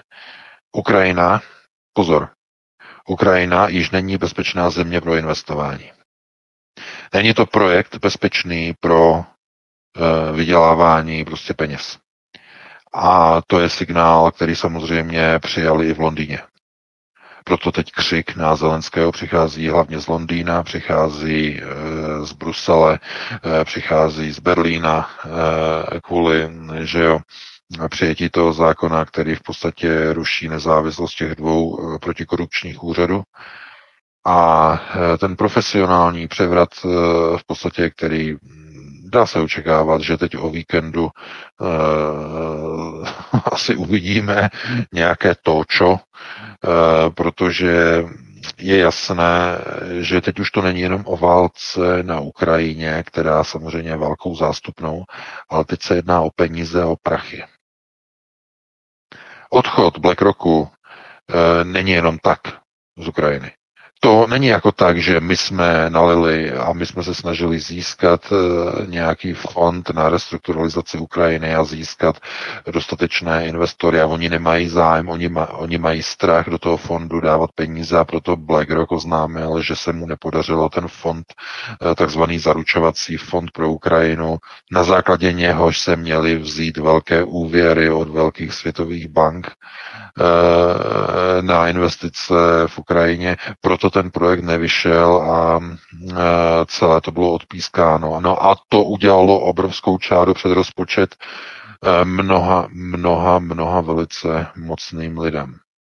Ukrajina již není bezpečná země pro investování. Není to projekt bezpečný pro vydělávání prostě peněz. A to je signál, který samozřejmě přijali i v Londýně. Proto teď křik na Zelenského přichází hlavně z Londýna, přichází z Brusele, přichází z Berlína kvůli, že jo, přijetí toho zákona, který v podstatě ruší nezávislost těch 2 protikorupčních úřadů. A ten profesionální převrat v podstatě, který dá se očekávat, že teď o víkendu asi uvidíme nějaké točo, protože je jasné, že teď už to není jenom o válce na Ukrajině, která samozřejmě je válkou zástupnou, ale teď se jedná o peníze a o prachy. Odchod BlackRocku není jenom tak z Ukrajiny. To není jako tak, že my jsme nalili a my jsme se snažili získat nějaký fond na restrukturalizaci Ukrajiny a získat dostatečné investory a oni nemají zájem, oni mají strach do toho fondu dávat peníze a proto BlackRock oznámil, že se mu nepodařilo ten fond, takzvaný zaručovací fond pro Ukrajinu, na základě něhož se měly vzít velké úvěry od velkých světových bank na investice v Ukrajině, proto ten projekt nevyšel a celé to bylo odpískáno. No a to udělalo obrovskou čáru před rozpočet mnoha velice mocným lidem.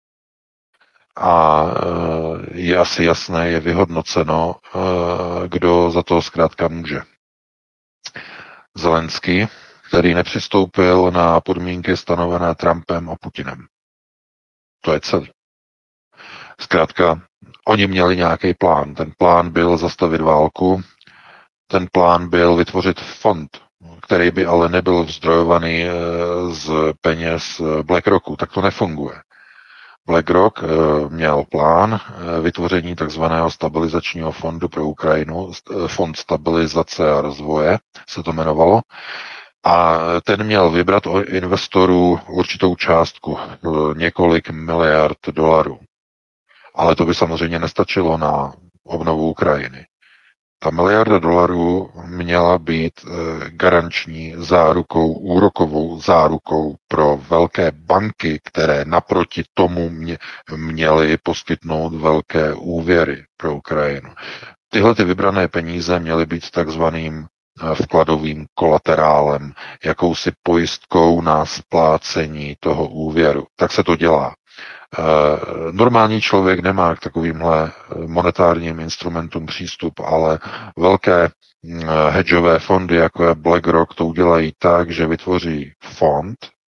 A je asi jasné, je vyhodnoceno, kdo za to zkrátka může. Zelenský, který nepřistoupil na podmínky stanovené Trumpem a Putinem. To je celý. Zkrátka, oni měli nějaký plán. Ten plán byl zastavit válku, ten plán byl vytvořit fond, který by ale nebyl vzdrojovaný z peněz BlackRocku. Tak to nefunguje. BlackRock měl plán vytvoření takzvaného stabilizačního fondu pro Ukrajinu, fond stabilizace a rozvoje se to jmenovalo, a ten měl vybrat od investorů určitou částku, několik miliard dolarů. Ale to by samozřejmě nestačilo na obnovu Ukrajiny. Ta miliarda dolarů měla být garanční zárukou, úrokovou zárukou pro velké banky, které naproti tomu měly poskytnout velké úvěry pro Ukrajinu. Tyhle ty vybrané peníze měly být takzvaným vkladovým kolaterálem, jakousi pojistkou na splácení toho úvěru. Tak se to dělá. Normální člověk nemá k takovýmhle monetárním instrumentům přístup, ale velké hedžové fondy, jako je BlackRock, to udělají tak, že vytvoří fond,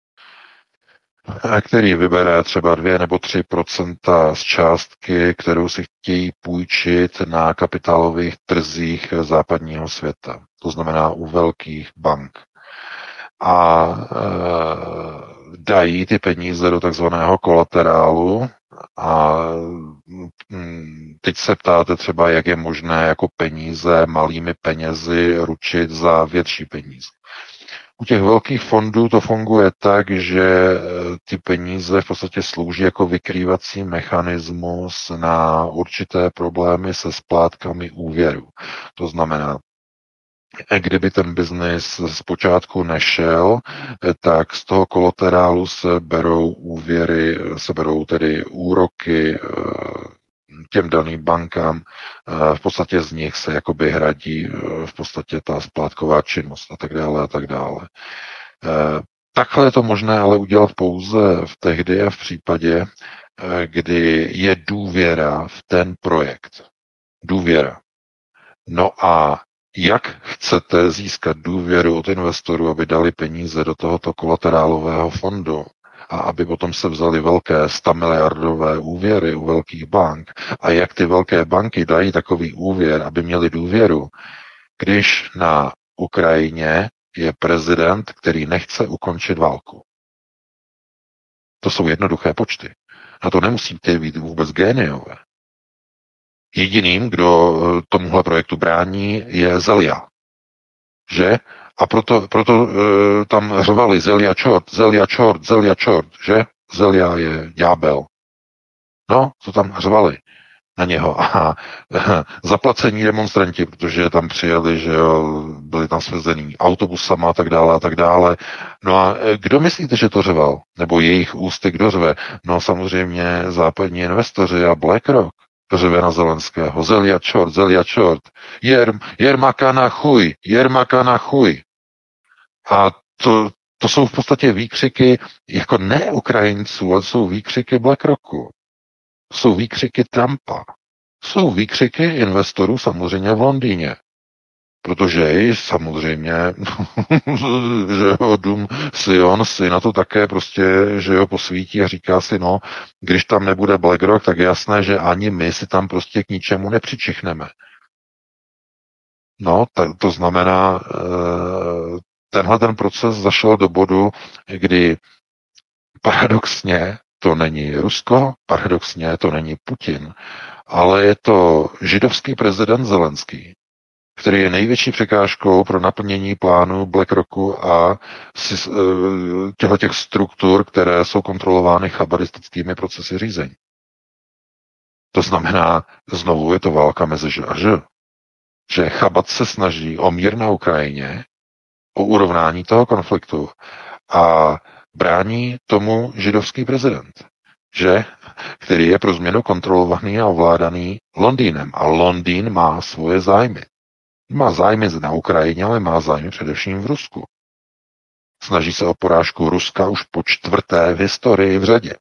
který vybere třeba 2 nebo 3% z částky, kterou si chtějí půjčit na kapitálových trzích západního světa. To znamená u velkých bank. A dají ty peníze do takzvaného kolaterálu a teď se ptáte třeba, jak je možné jako peníze malými penězi ručit za větší peníze. U těch velkých fondů to funguje tak, že ty peníze v podstatě slouží jako vykrývací mechanismus na určité problémy se splátkami úvěru. To znamená, kdyby ten biznis zpočátku nešel, tak z toho kolaterálu se berou úvěry, se berou tedy úroky těm daným bankám, v podstatě z nich se jakoby hradí v podstatě ta splátková činnost a tak dále a tak dále. Takhle je to možné ale udělat pouze v tehdy a v případě, kdy je důvěra v ten projekt. Důvěra. No a jak chcete získat důvěru od investorů, aby dali peníze do tohoto kolaterálového fondu a aby potom se vzali velké 100 miliardové úvěry u velkých bank a jak ty velké banky dají takový úvěr, aby měli důvěru, když na Ukrajině je prezident, který nechce ukončit válku. To jsou jednoduché počty. A to nemusíte být vůbec géniové. Jediným, kdo tomuhle projektu brání, je Zelia. Že? A proto tam řvali Zelia čort, Zelia čort, Zelia čort, že? Zelia je ďábel. No, to tam řvali na něho. A zaplacení demonstranti, protože tam přijeli, že jo, byli tam svezení autobusama a tak dále a tak dále. No a kdo myslíte, že to řval? Nebo jejich ústy kdo řve? No samozřejmě západní investoři a BlackRock řve na Zelenského. Zelia čort. Jermaka na chuj. A to jsou v podstatě výkřiky jako ne Ukrajinců, ale jsou výkřiky BlackRocku. Jsou výkřiky Trumpa. Jsou výkřiky investorů samozřejmě v Londýně. Protože samozřejmě, že jo, dům Sion si na to také prostě, že jo, posvítí a říká si, no, když tam nebude BlackRock, tak je jasné, že ani my si tam prostě k ničemu nepřičichneme. No, to znamená, tenhle ten proces zašel do bodu, kdy paradoxně to není Rusko, paradoxně to není Putin, ale je to židovský prezident Zelenský, který je největší překážkou pro naplnění plánu BlackRocku a těch struktur, které jsou kontrolovány chabaristickými procesy řízení. To znamená, znovu je to válka mezi Ž a Ž. Že Chabad se snaží o mír na Ukrajině, o urovnání toho konfliktu a brání tomu židovský prezident, že, který je pro změnu kontrolovaný a ovládaný Londýnem. A Londýn má svoje zájmy. Má zájmy na Ukrajině, ale má zájmy především v Rusku. Snaží se o porážku Ruska už po 4. v historii v řadě.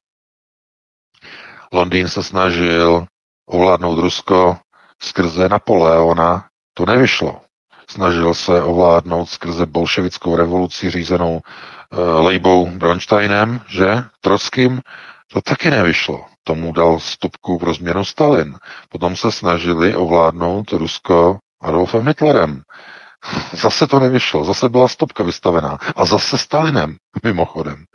Londýn se snažil ovládnout Rusko skrze Napoleona, to nevyšlo. Snažil se ovládnout skrze bolševickou revoluci řízenou Leibou Bronsteinem, že? Trockým, to taky nevyšlo. Tomu dal stopku pro změnu Stalin. Potom se snažili ovládnout Rusko Adolfem Hitlerem. Zase to nevyšlo, zase byla stopka vystavená. A zase Stalinem, mimochodem.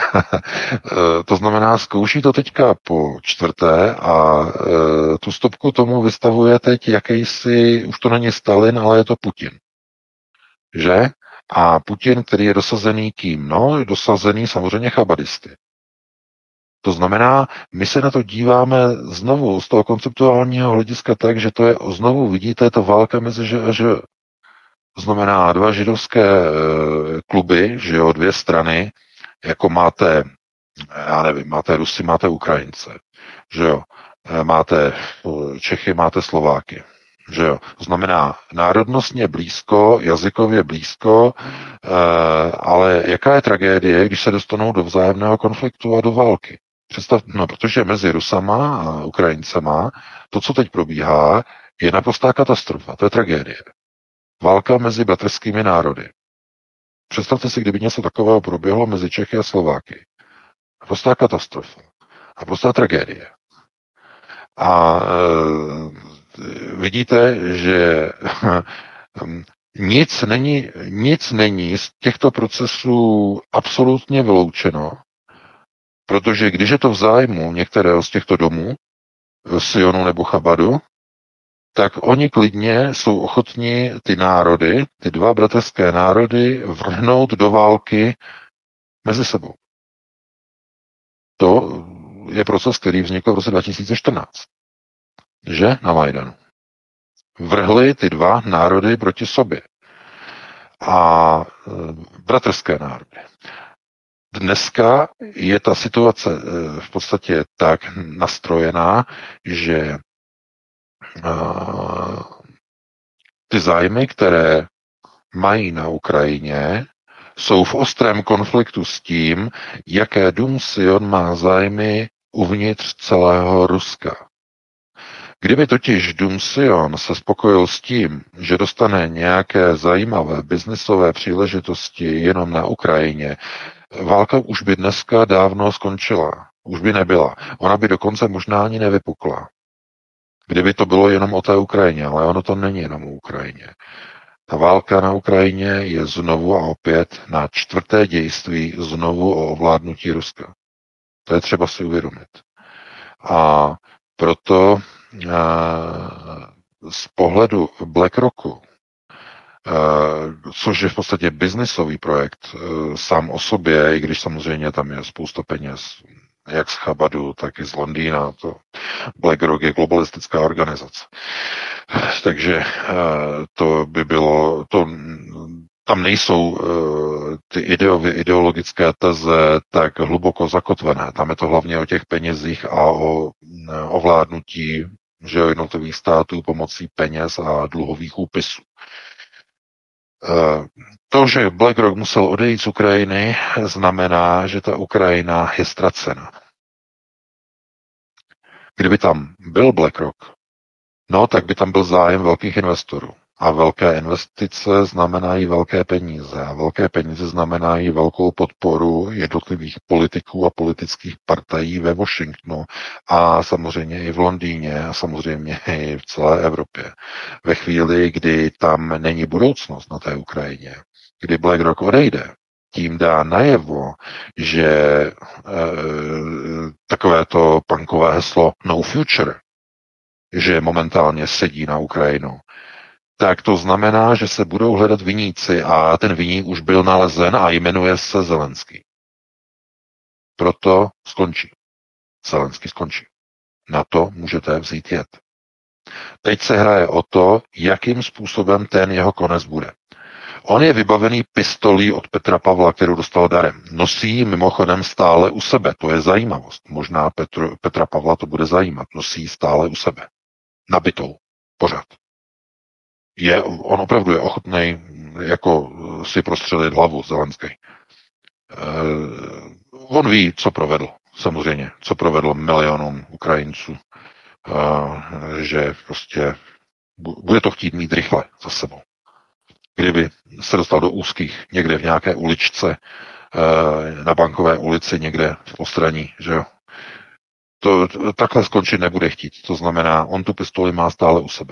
To znamená, zkouší to teďka po 4. a tu stopku tomu vystavuje teď jakýsi, už to není Stalin, ale je to Putin. Že? A Putin, který je dosazený kým? No, je dosazený samozřejmě chabadisty. To znamená, my se na to díváme znovu z toho konceptuálního hlediska tak, že to je, znovu vidíte, je to válka mezi Ž a Ž. To znamená 2 židovské kluby, že jo, 2 strany, jako máte, já nevím, máte Rusy, máte Ukrajince, že jo, máte Čechy, máte Slováky, že jo. To znamená národnostně blízko, jazykově blízko, ale jaká je tragédie, když se dostanou do vzájemného konfliktu a do války? No, protože mezi Rusama a Ukrajincema to, co teď probíhá, je naprostá katastrofa, to je tragédie. Válka mezi bratrskými národy. Představte si, kdyby něco takového proběhlo mezi Čechy a Slováky. Naprostá katastrofa. Naprostá tragédie. A vidíte, že nic není z těchto procesů absolutně vyloučeno, protože když je to v zájmu některého z těchto domů, Sionu nebo Chabadu, tak oni klidně jsou ochotni ty národy, ty 2 bratrské národy, vrhnout do války mezi sebou. To je proces, který vznikl v roce 2014. Že? Na Majdanu. Vrhli ty 2 národy proti sobě. A bratrské národy. Dneska je ta situace v podstatě tak nastrojená, že ty zájmy, které mají na Ukrajině, jsou v ostrém konfliktu s tím, jaké Dům Sion má zájmy uvnitř celého Ruska. Kdyby totiž Dům Sion se spokojil s tím, že dostane nějaké zajímavé biznisové příležitosti jenom na Ukrajině, válka už by dneska dávno skončila. Už by nebyla. Ona by dokonce možná ani nevypukla. Kdyby to bylo jenom o té Ukrajině, ale ono to není jenom o Ukrajině. Ta válka na Ukrajině je znovu a opět na čtvrté dějství znovu o ovládnutí Ruska. To je třeba si uvědomit. A proto z pohledu BlackRocku, což je v podstatě biznisový projekt sám o sobě, i když samozřejmě tam je spousta peněz, jak z Chabadu, tak i z Londýna. To BlackRock je globalistická organizace. Takže to by bylo, tam nejsou ty ideologické teze tak hluboko zakotvené. Tam je to hlavně o těch penězích a o ovládnutí jednotlivých států pomocí peněz a dluhových úpisů. To, že BlackRock musel odejít z Ukrajiny, znamená, že ta Ukrajina je ztracena. Kdyby tam byl BlackRock, no tak by tam byl zájem velkých investorů. A velké investice znamenají velké peníze. A velké peníze znamenají velkou podporu jednotlivých politiků a politických partají ve Washingtonu a samozřejmě i v Londýně a samozřejmě i v celé Evropě. Ve chvíli, kdy tam není budoucnost na té Ukrajině, kdy BlackRock odejde, tím dá najevo, že takovéto punkové heslo no future, že momentálně sedí na Ukrajinu, tak to znamená, že se budou hledat viníci a ten viník už byl nalezen a jmenuje se Zelenský. Proto skončí. Zelenský skončí. Na to můžete vzít jed. Teď se hraje o to, jakým způsobem ten jeho konec bude. On je vybavený pistolí od Petra Pavla, kterou dostal darem. Nosí ji mimochodem stále u sebe. To je zajímavost. Možná Petra Pavla to bude zajímat. Nosí ji stále u sebe. Nabitou. Pořád. On opravdu je ochotný jako si prostřelit hlavu Zelenský. On ví, co provedl. Samozřejmě, co provedl milionům Ukrajinců. Že prostě bude to chtít mít rychle za sebou. Kdyby se dostal do úzkých někde v nějaké uličce, na Bankové ulici někde v Postraní, že jo. To takhle skončit nebude chtít. To znamená, on tu pistoli má stále u sebe.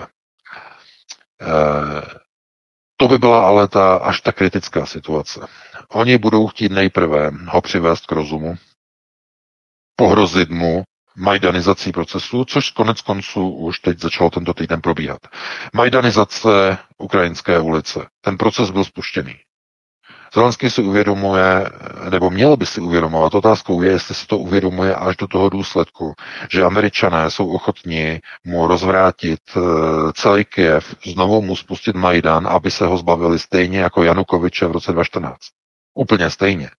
To by byla ale až ta kritická situace. Oni budou chtít nejprve ho přivést k rozumu, pohrozit mu majdanizací procesu, což konec konců už teď začalo tento týden probíhat. Majdanizace ukrajinské ulice. Ten proces byl spuštěný. Zelenský si uvědomuje, nebo měl by si uvědomovat, otázkou je, jestli si to uvědomuje až do toho důsledku, že Američané jsou ochotní mu rozvrátit celý Kyjev, znovu mu spustit Majdan, aby se ho zbavili stejně jako Janukovyče v roce 2014. Úplně stejně.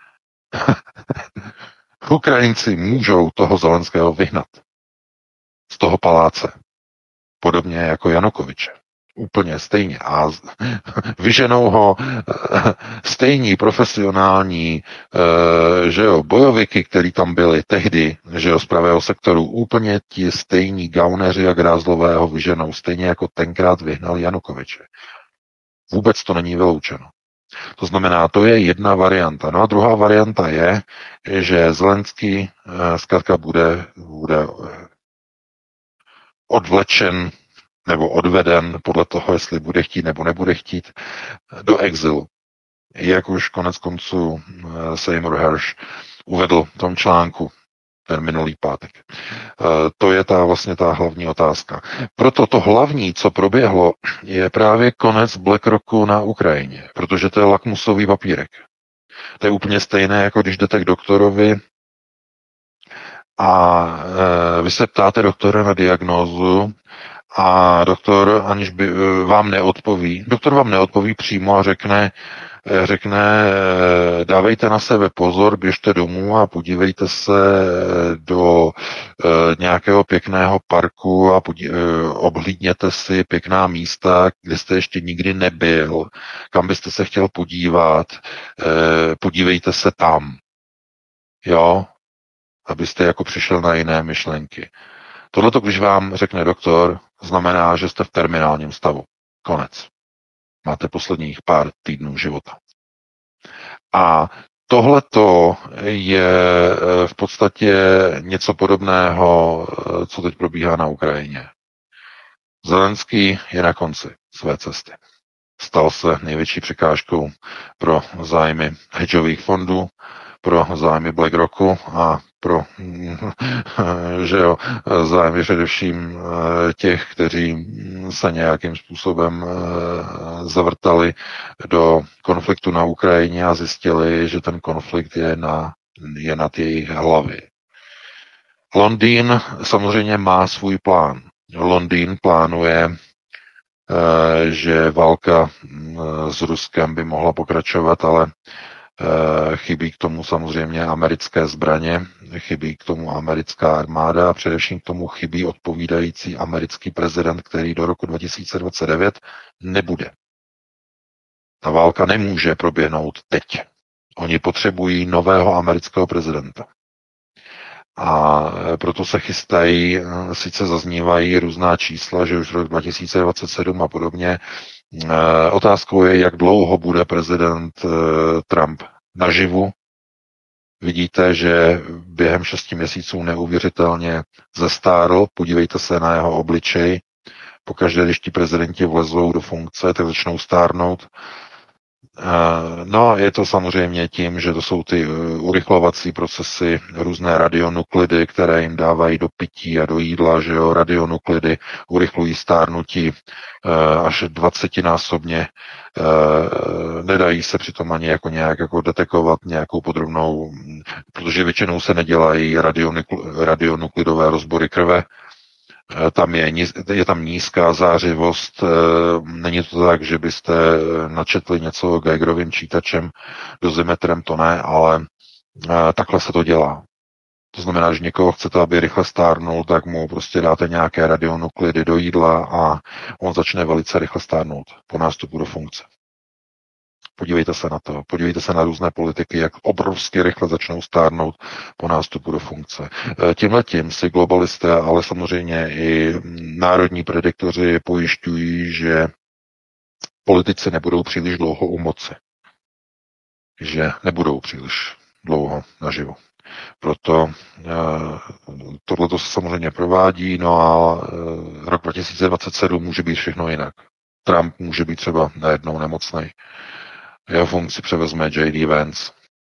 Ukrajinci můžou toho Zelenského vyhnat z toho paláce. Podobně jako Janukovyče. Úplně stejně. A vyženou ho stejní profesionální bojoviky, který tam byli tehdy, z pravého sektoru, úplně ti stejní gauneři a grázlové ho vyženou, stejně jako tenkrát vyhnal Janukovyče. Vůbec to není vyloučeno. To znamená, to je jedna varianta. No a druhá varianta je, že Zelenský zkrátka bude odvlečen nebo odveden podle toho, jestli bude chtít nebo nebude chtít, do exilu. Jak už konec konců Seymour Hersh uvedl v tom článku ten minulý pátek. To je vlastně ta hlavní otázka. Proto to hlavní, co proběhlo, je právě konec BlackRocku na Ukrajině, protože to je lakmusový papírek. To je úplně stejné, jako když jdete k doktorovi a vy se ptáte doktora na diagnózu a doktor, aniž by vám neodpoví, doktor vám neodpoví přímo a řekne, řekne, dávejte na sebe pozor, běžte domů a podívejte se do nějakého pěkného parku a obhlídněte si pěkná místa, kde jste ještě nikdy nebyl, kam byste se chtěl podívat, podívejte se tam. Jo? Abyste jako přišel na jiné myšlenky. Tohleto, když vám řekne doktor, znamená, že jste v terminálním stavu. Konec. Máte posledních pár týdnů života. A tohleto je v podstatě něco podobného, co teď probíhá na Ukrajině. Zelenský je na konci své cesty. Stal se největší překážkou pro zájmy hedžových fondů, pro zájmy BlackRocku a pro že jo, zájmy především těch, kteří se nějakým způsobem zavrtali do konfliktu na Ukrajině a zjistili, že ten konflikt je nad jejich hlavy. Londýn samozřejmě má svůj plán. Londýn plánuje, že válka s Ruskem by mohla pokračovat, ale chybí k tomu samozřejmě americké zbraně, chybí k tomu americká armáda a především k tomu chybí odpovídající americký prezident, který do roku 2029 nebude. Ta válka nemůže proběhnout teď. Oni potřebují nového amerického prezidenta. A proto se chystají, sice zaznívají různá čísla, že už rok 2027 a podobně. Otázkou je, jak dlouho bude prezident Trump naživu. Vidíte, že během 6 měsíců neuvěřitelně zestárl. Podívejte se na jeho obličej. Pokaždé, když ti prezidenti vlezou do funkce, tak začnou stárnout. No, je to samozřejmě tím, že to jsou ty urychlovací procesy, různé radionuklidy, které jim dávají do pití a do jídla, že jo, radionuklidy urychlují stárnutí až 20násobně. Nedají se přitom ani jako nějak jako detekovat nějakou podrobnou, protože většinou se nedělají radionuklidové rozbory krve. Tam je tam nízká zářivost, není to tak, že byste načetli něco Geigerovým čítačem, dozimetrem, to ne, ale takhle se to dělá. To znamená, že někoho chcete, aby rychle stárnul, tak mu prostě dáte nějaké radionuklidy do jídla a on začne velice rychle stárnout po nástupu do funkce. Podívejte se na to, podívejte se na různé politiky, jak obrovsky rychle začnou stárnout po nástupu do funkce. Tímhletím si globalisté, ale samozřejmě i národní prediktoři pojišťují, že politici nebudou příliš dlouho u moci. Že nebudou příliš dlouho naživu. Proto tohleto se samozřejmě provádí, no a rok 2027 může být všechno jinak. Trump může být třeba najednou nemocnej. Jeho funkci převezme J.D. Vance.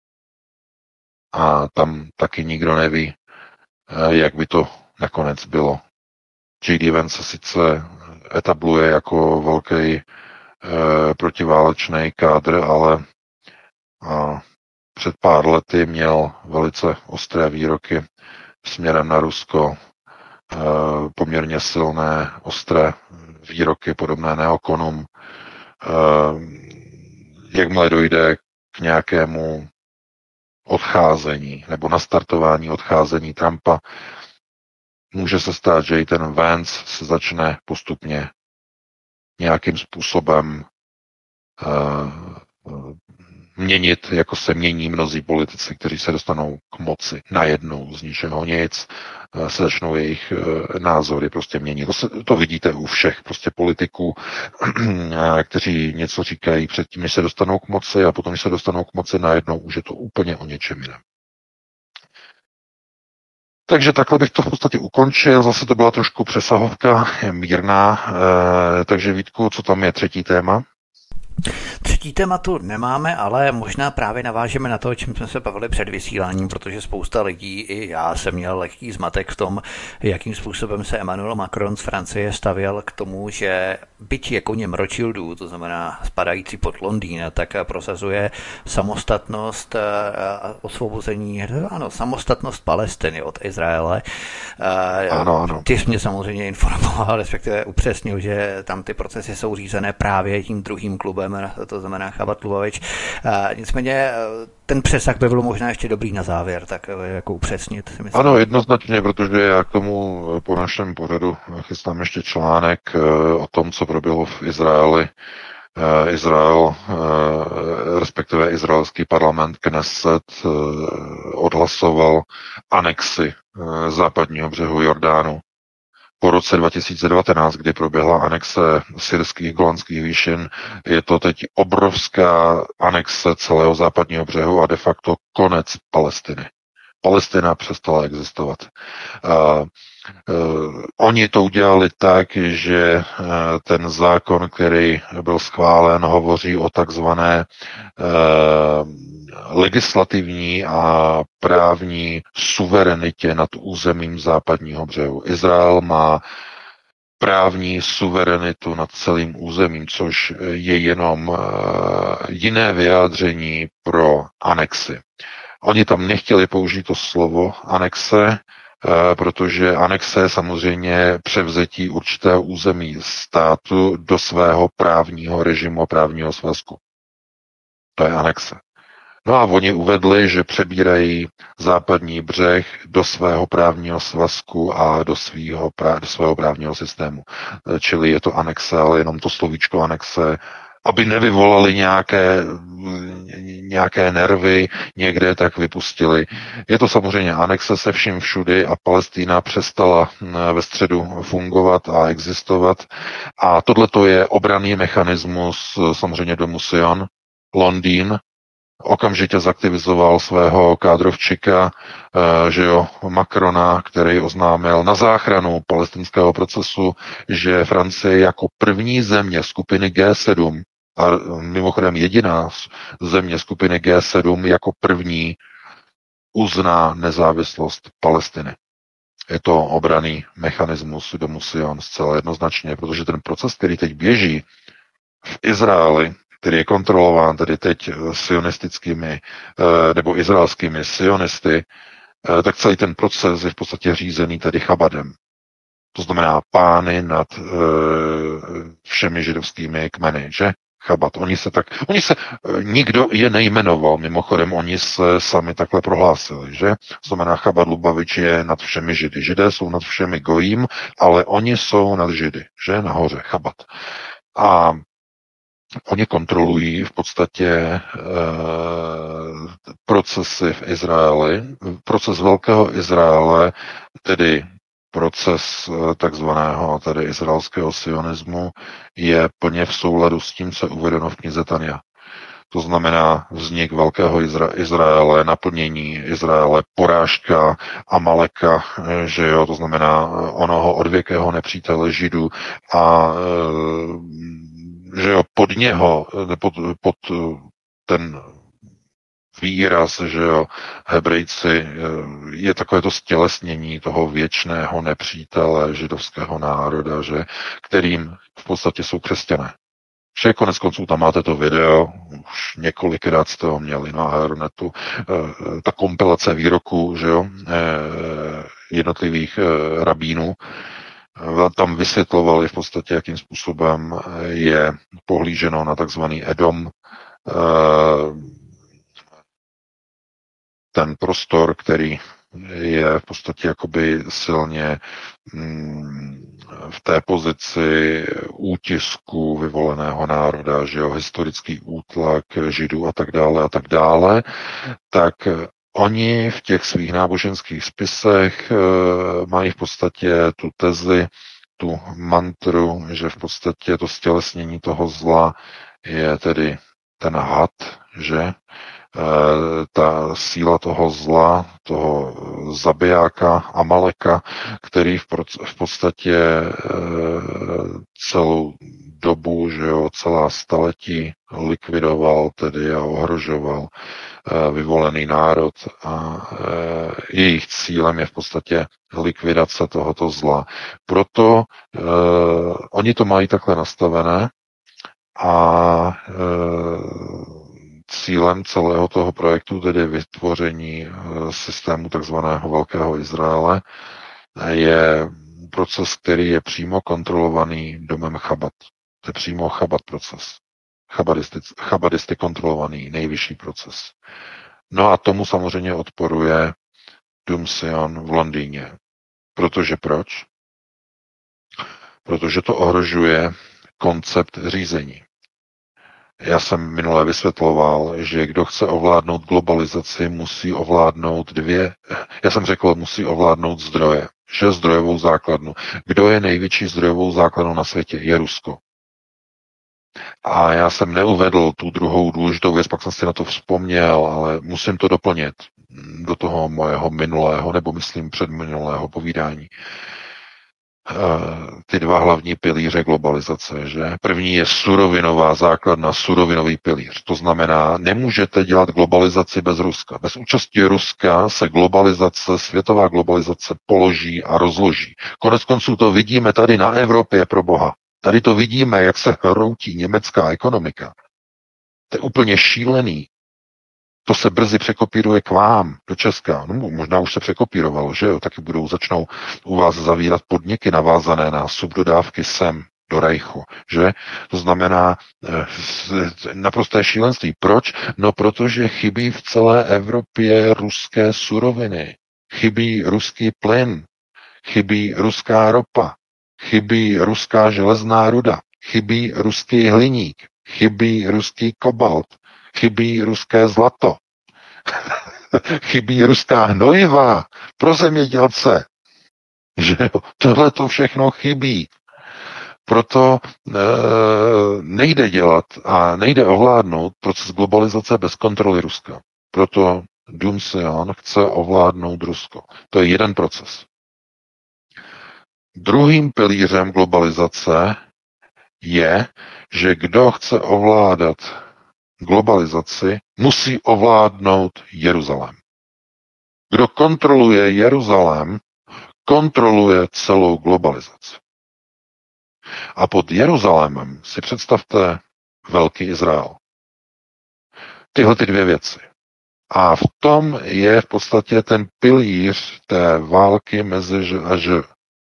A tam taky nikdo neví, jak by to nakonec bylo. J.D. Vance se sice etabluje jako velký protiválečný kádr, ale před pár lety měl velice ostré výroky směrem na Rusko, poměrně silné, ostré výroky, podobné neokonům. Jakmile dojde k nějakému odcházení nebo nastartování odcházení Trumpa, může se stát, že i ten Vance se začne postupně nějakým způsobem měnit, jako se mění mnozí politici, kteří se dostanou k moci najednou z ničeho nic, se začnou jejich názory prostě měnit. To vidíte u všech prostě politiků, kteří něco říkají předtím, než se dostanou k moci a potom, když se dostanou k moci najednou, už je to úplně o něčem jiném. Takže takhle bych to v podstatě ukončil, zase to byla trošku přesahovka, mírná, takže Vítku, co tam je třetí téma? Třetí tématu nemáme, ale možná právě navážeme na to, o čem jsme se bavili před vysíláním, protože spousta lidí, i já jsem měl lehký zmatek v tom, jakým způsobem se Emmanuel Macron z Francie stavěl k tomu, že byť je koněm Rothschildů, to znamená spadající pod Londýn, tak prosazuje samostatnost a osvobození, ano, samostatnost Palestiny od Izraele. Ano. Ty jsi mě samozřejmě informoval, respektive upřesnil, že tam ty procesy jsou řízené právě tím druhým klubem, Lujeme, to znamená Chabad Lubavič. Nicméně ten přesah by bylo možná ještě dobrý na závěr, tak jako upřesnit. Ano, jednoznačně, protože já k tomu po našem pořadu chystám ještě článek o tom, co proběhlo v Izraeli. Izrael, respektive izraelský parlament Kneset odhlasoval anexi západního břehu Jordánu. Po roce 2019, kdy proběhla anexe syrských Golanských výšin, je to teď obrovská anexe celého západního břehu a de facto konec Palestiny. Palestina přestala existovat. Oni to udělali tak, že ten zákon, který byl schválen, hovoří o takzvané legislativní a právní suverenitě nad územím západního břehu. Izrael má právní suverenitu nad celým územím, což je jenom jiné vyjádření pro anexi. Oni tam nechtěli použít to slovo anexe, protože anexe je samozřejmě převzetí určitého území státu do svého právního režimu a právního svazku. To je anexe. No a oni uvedli, že přebírají západní břeh do svého právního svazku a do svého právního systému. Čili je to anexe, ale jenom to slovíčko anexe, aby nevyvolali nějaké nervy někde, tak vypustili. Je to samozřejmě anexe se vším všudy a Palestína přestala ve středu fungovat a existovat. A tohleto je obranný mechanismus samozřejmě domu Sion. Londýn okamžitě zaktivizoval svého kádrovčika, že jo, Macrona, který oznámil na záchranu palestinského procesu, že Francie jako první země skupiny G7 a mimochodem jediná země skupiny G7 jako první uzná nezávislost Palestiny. Je to obranný mechanismus domu Sion zcela jednoznačně, protože ten proces, který teď běží v Izraeli, který je kontrolován tedy teď sionistickými nebo izraelskými sionisty, tak celý ten proces je v podstatě řízený tedy Chabadem. To znamená pány nad všemi židovskými kmeny, že? Chabad. Nikdo je nejmenoval, mimochodem oni se sami takhle prohlásili, že? To znamená Chabad Lubavič je nad všemi židy. Židé jsou nad všemi gojím, ale oni jsou nad židy, že? Nahoře, Chabad. A oni kontrolují v podstatě procesy v Izraeli. Proces Velkého Izraele, tedy proces takzvaného tedy izraelského sionismu, je plně v souladu s tím, co je uvedeno v knize Tanja. To znamená vznik Velkého Izraele, naplnění Izraele, porážka Amaleka, že jo, to znamená onoho odvěkého nepřítele Židů a že jo, pod něho, pod ten výraz, že jo, Hebrejci, je takové to stělesnění toho věčného nepřítele židovského národa, že, kterým v podstatě jsou křesťané. Že konec konců tam máte to video, už několikrát jste ho měli na Aeronetu, ta kompilace výroků, že jo, jednotlivých rabínů, tam vysvětlovali v podstatě, jakým způsobem je pohlíženo na takzvaný Edom, ten prostor, který je v podstatě jakoby silně v té pozici útisku vyvoleného národa, že jo, historický útlak Židů a tak dále, tak oni v těch svých náboženských spisech mají v podstatě tu tezi, tu mantru, že v podstatě to stělesnění toho zla je tedy ten had, že ta síla toho zla, toho zabijáka Amaleka, který v podstatě celou dobu, že jo, celá staletí likvidoval tedy a ohrožoval vyvolený národ a jejich cílem je v podstatě likvidace tohoto zla. Proto oni to mají takhle nastavené a cílem celého toho projektu, tedy vytvoření systému takzvaného Velkého Izraele, je proces, který je přímo kontrolovaný domem Chabad. To je přímo Chabad proces. chabadisty kontrolovaný nejvyšší proces. No a tomu samozřejmě odporuje Dům Sion v Londýně. Protože proč? Protože to ohrožuje koncept řízení. Já jsem minule vysvětloval, že kdo chce ovládnout globalizaci, musí ovládnout musí ovládnout zdroje, že zdrojovou základnu. Kdo je největší zdrojovou základnou na světě? Je Rusko. A já jsem neuvedl tu druhou důležitou věc, pak jsem si na to vzpomněl, ale musím to doplnit do toho mojeho minulého, nebo myslím předminulého povídání. Ty dva hlavní pilíře globalizace, že? První je surovinová základna, surovinový pilíř. To znamená, nemůžete dělat globalizaci bez Ruska. Bez účasti Ruska se globalizace, světová globalizace položí a rozloží. Konec konců to vidíme tady na Evropě, pro boha. Tady to vidíme, jak se hroutí německá ekonomika. To je úplně šílený. To se brzy překopíruje k vám do Česka. No, možná už se překopírovalo, že jo? Taky začnou u vás zavírat podniky navázané na subdodávky sem do Reichu, že? To znamená naprosté šílenství. Proč? No, protože chybí v celé Evropě ruské suroviny. Chybí ruský plyn. Chybí ruská ropa. Chybí ruská železná ruda. Chybí ruský hliník. Chybí ruský kobalt. Chybí ruské zlato. Chybí ruská hnojiva pro zemědělce. Že jo? Tohle to všechno chybí. Proto nejde dělat a nejde ovládnout proces globalizace bez kontroly Ruska. Proto Dům Sion chce ovládnout Rusko. To je jeden proces. Druhým pilířem globalizace je, že kdo chce ovládat globalizaci, musí ovládnout Jeruzalém. Kdo kontroluje Jeruzalém, kontroluje celou globalizaci. A pod Jeruzalémem si představte velký Izrael. Tyhle ty dvě věci. A v tom je v podstatě ten pilíř té války mezi Ž a Ž.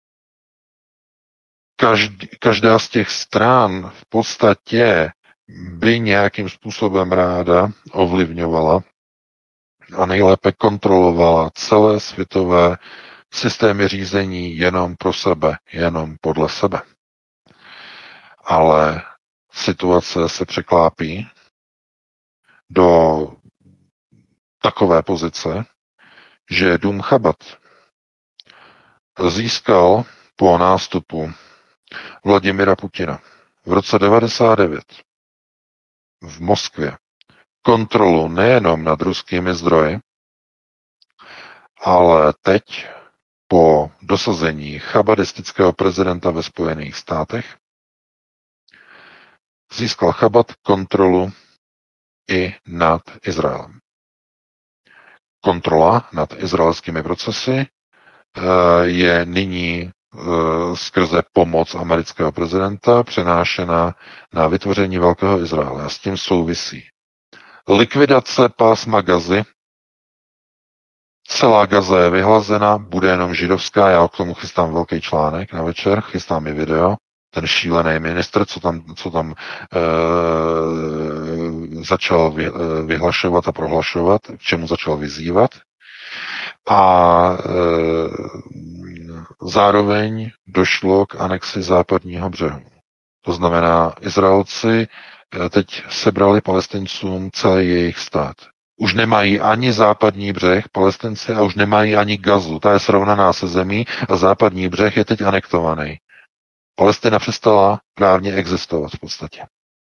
Každá z těch stran v podstatě by nějakým způsobem ráda ovlivňovala a nejlépe kontrolovala celé světové systémy řízení jenom pro sebe, jenom podle sebe. Ale situace se překlápí do takové pozice, že Dům Chabad získal po nástupu Vladimira Putina v roce 1999 v Moskvě kontrolu nejenom nad ruskými zdroji, ale teď po dosazení chabadistického prezidenta ve Spojených státech získal Chabad kontrolu i nad Izraelem. Kontrola nad izraelskými procesy je nyní skrze pomoc amerického prezidenta přenášena na vytvoření Velkého Izraele. A s tím souvisí likvidace pásma Gazy. Celá Gaza je vyhlazena, bude jenom židovská. Já k tomu chystám velký článek na večer, chystám i video. Ten šílený ministr, co tam začal vyhlašovat a prohlašovat, k čemu začal vyzývat. A zároveň došlo k anexi západního břehu. To znamená, Izraelci teď sebrali Palestincům celý jejich stát. Už nemají ani západní břeh Palestinci a už nemají ani Gazu. Ta je srovnaná se zemí a západní břeh je teď anektovaný. Palestina přestala právně existovat v podstatě.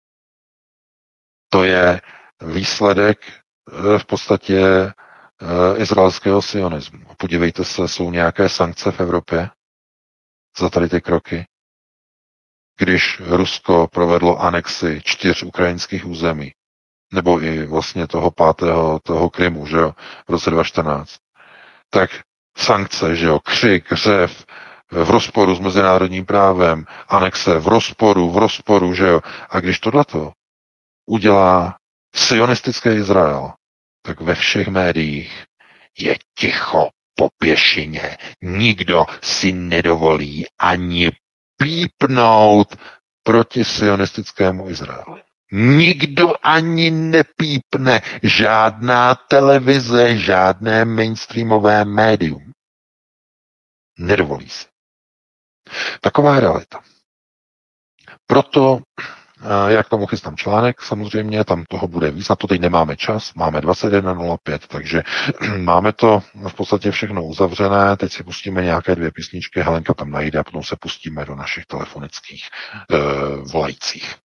To je výsledek v podstatě izraelského sionismu. Podívejte se, jsou nějaké sankce v Evropě za tady ty kroky. Když Rusko provedlo anexi 4 ukrajinských území, nebo i vlastně toho 5. toho Krymu, že jo, v roce 2014, tak sankce, že jo, křik, řev, v rozporu s mezinárodním právem, anexe v rozporu, že jo. A když tohleto udělá sionistický Izrael, tak ve všech médiích je ticho po pěšině. Nikdo si nedovolí ani pípnout proti sionistickému Izraeli. Nikdo ani nepípne, žádná televize, žádné mainstreamové médium. Nedovolí si. Taková je realita. Proto, jak tomu chystám článek, samozřejmě, tam toho bude víc, na to teď nemáme čas, máme 21:05, takže máme to v podstatě všechno uzavřené, teď si pustíme nějaké 2 písničky, Helenka tam najde a potom se pustíme do našich telefonických volajících.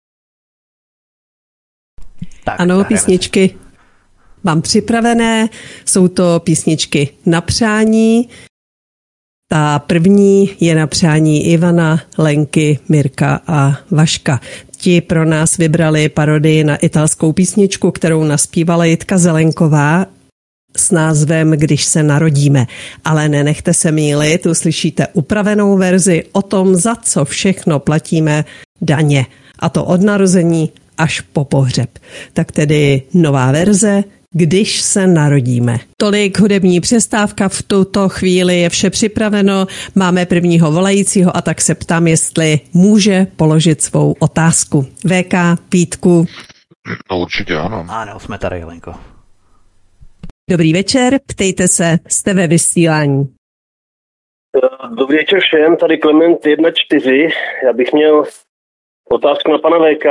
Tak, ano, písničky mám připravené, jsou to písničky na přání. Ta první je na přání Ivana, Lenky, Mirka a Vaška. Ti pro nás vybrali parodii na italskou písničku, kterou naspívala Jitka Zelenková s názvem Když se narodíme. Ale nenechte se mýlit, uslyšíte upravenou verzi o tom, za co všechno platíme daně. A to od narození až po pohřeb. Tak tedy nová verze Když se narodíme. Tolik hudební přestávka, v tuto chvíli je vše připraveno, máme prvního volajícího a tak se ptám, jestli může položit svou otázku. VK, Vítku. No určitě ano. Ano, jsme tady, Helenko. Dobrý večer, ptejte se, jste ve vysílání. Dobrý večer všem, tady Klement 1.4. Já bych měl otázku na pana VK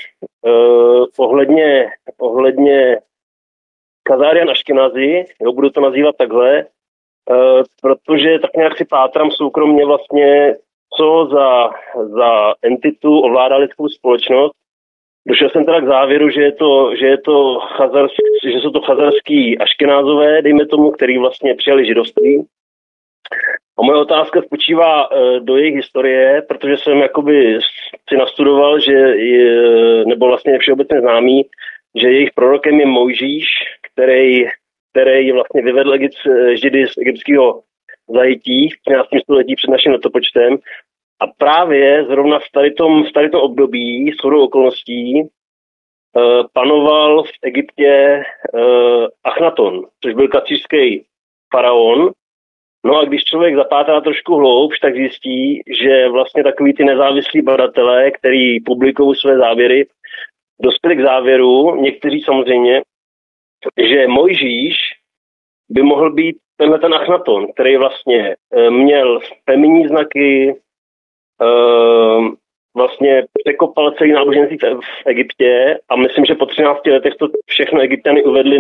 ohledně Kazarian Aškenazi, jo, budu to nazývat takhle, protože tak nějak si pátrám soukromně vlastně, co za entitu ovládá lidskou společnost. Došel jsem teda k závěru, že jsou to chazarský Aškenázové, dejme tomu, který vlastně přijali židovství. A moje otázka spočívá do jejich historie, protože jsem jakoby si nastudoval, nebo vlastně všeobecně známý, že jejich prorokem je Mojžíš, který vlastně vyvedl Židy z egyptského zajetí v 13. století před naším letopočtem. A právě zrovna v tady tom období shodou okolností panoval v Egyptě Achnaton, což byl kacířský faraon. No a když člověk zapátrá trošku hloubš, tak zjistí, že vlastně takový ty nezávislí badatelé, který publikují své závěry, dospěli k závěru, někteří samozřejmě, že Mojžíš by mohl být tenhle ten Achnaton, který vlastně měl feminní znaky, vlastně překopal celý náboženství v Egyptě a myslím, že po 13 letech to všechno Egypťany uvedli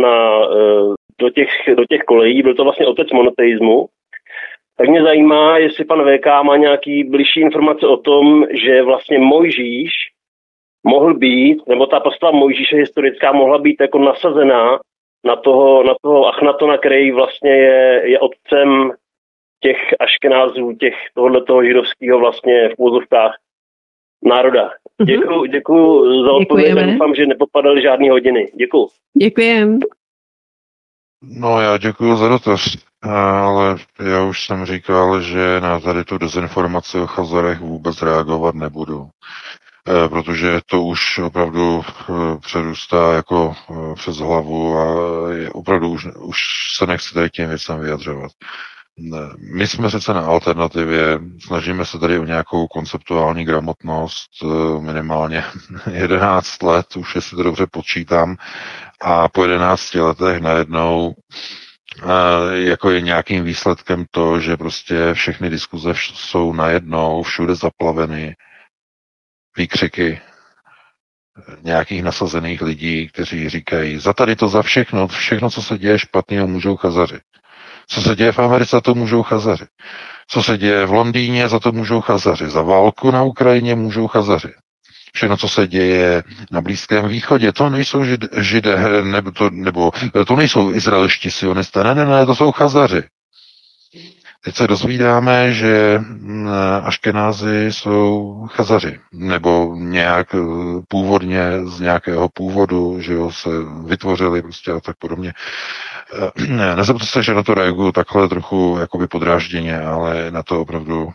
do těch kolejí. Byl to vlastně otec monoteismu. Tak mě zajímá, jestli pan VK má nějaký bližší informace o tom, že vlastně Mojžíš mohl být, nebo ta postava Mojžíše historická mohla být jako nasazená na toho Achnatona, který vlastně je otcem těch Aškenázů, tohoto židovského vlastně v úzovkách národa. Děkuju za odpověď a doufám, že nepopadaly žádný hodiny. Děkuju. Děkujem. No já děkuju za dotaz, ale já už jsem říkal, že na tady tu dezinformaci o Chazarech vůbec reagovat nebudu. Protože to už opravdu přerůstá jako přes hlavu a opravdu už se nechci tady k těm věcem vyjadřovat. My jsme sice na alternativě, snažíme se tady o nějakou konceptuální gramotnost minimálně 11 let, už jestli to dobře počítám, a po 11 letech najednou jako je nějakým výsledkem to, že prostě všechny diskuze jsou najednou všude zaplaveny výkřiky nějakých nasazených lidí, kteří říkají, za tady to, za všechno, co se děje špatného, můžou Chazaři. Co se děje v Americe, za to můžou Chazaři. Co se děje v Londýně, za to můžou Chazaři. Za válku na Ukrajině můžou Chazaři. Všechno, co se děje na Blízkém východě, to nejsou Židé, nebo to nejsou izraelští sionisté, ne, to jsou Chazaři. Teď se dozvídáme, že Aškenázi jsou Chazaři, nebo nějak původně z nějakého původu, že jo, se vytvořili prostě a tak podobně. Nezapomněte se, že na to reaguju takhle trochu jakoby podrážděně, ale na to opravdu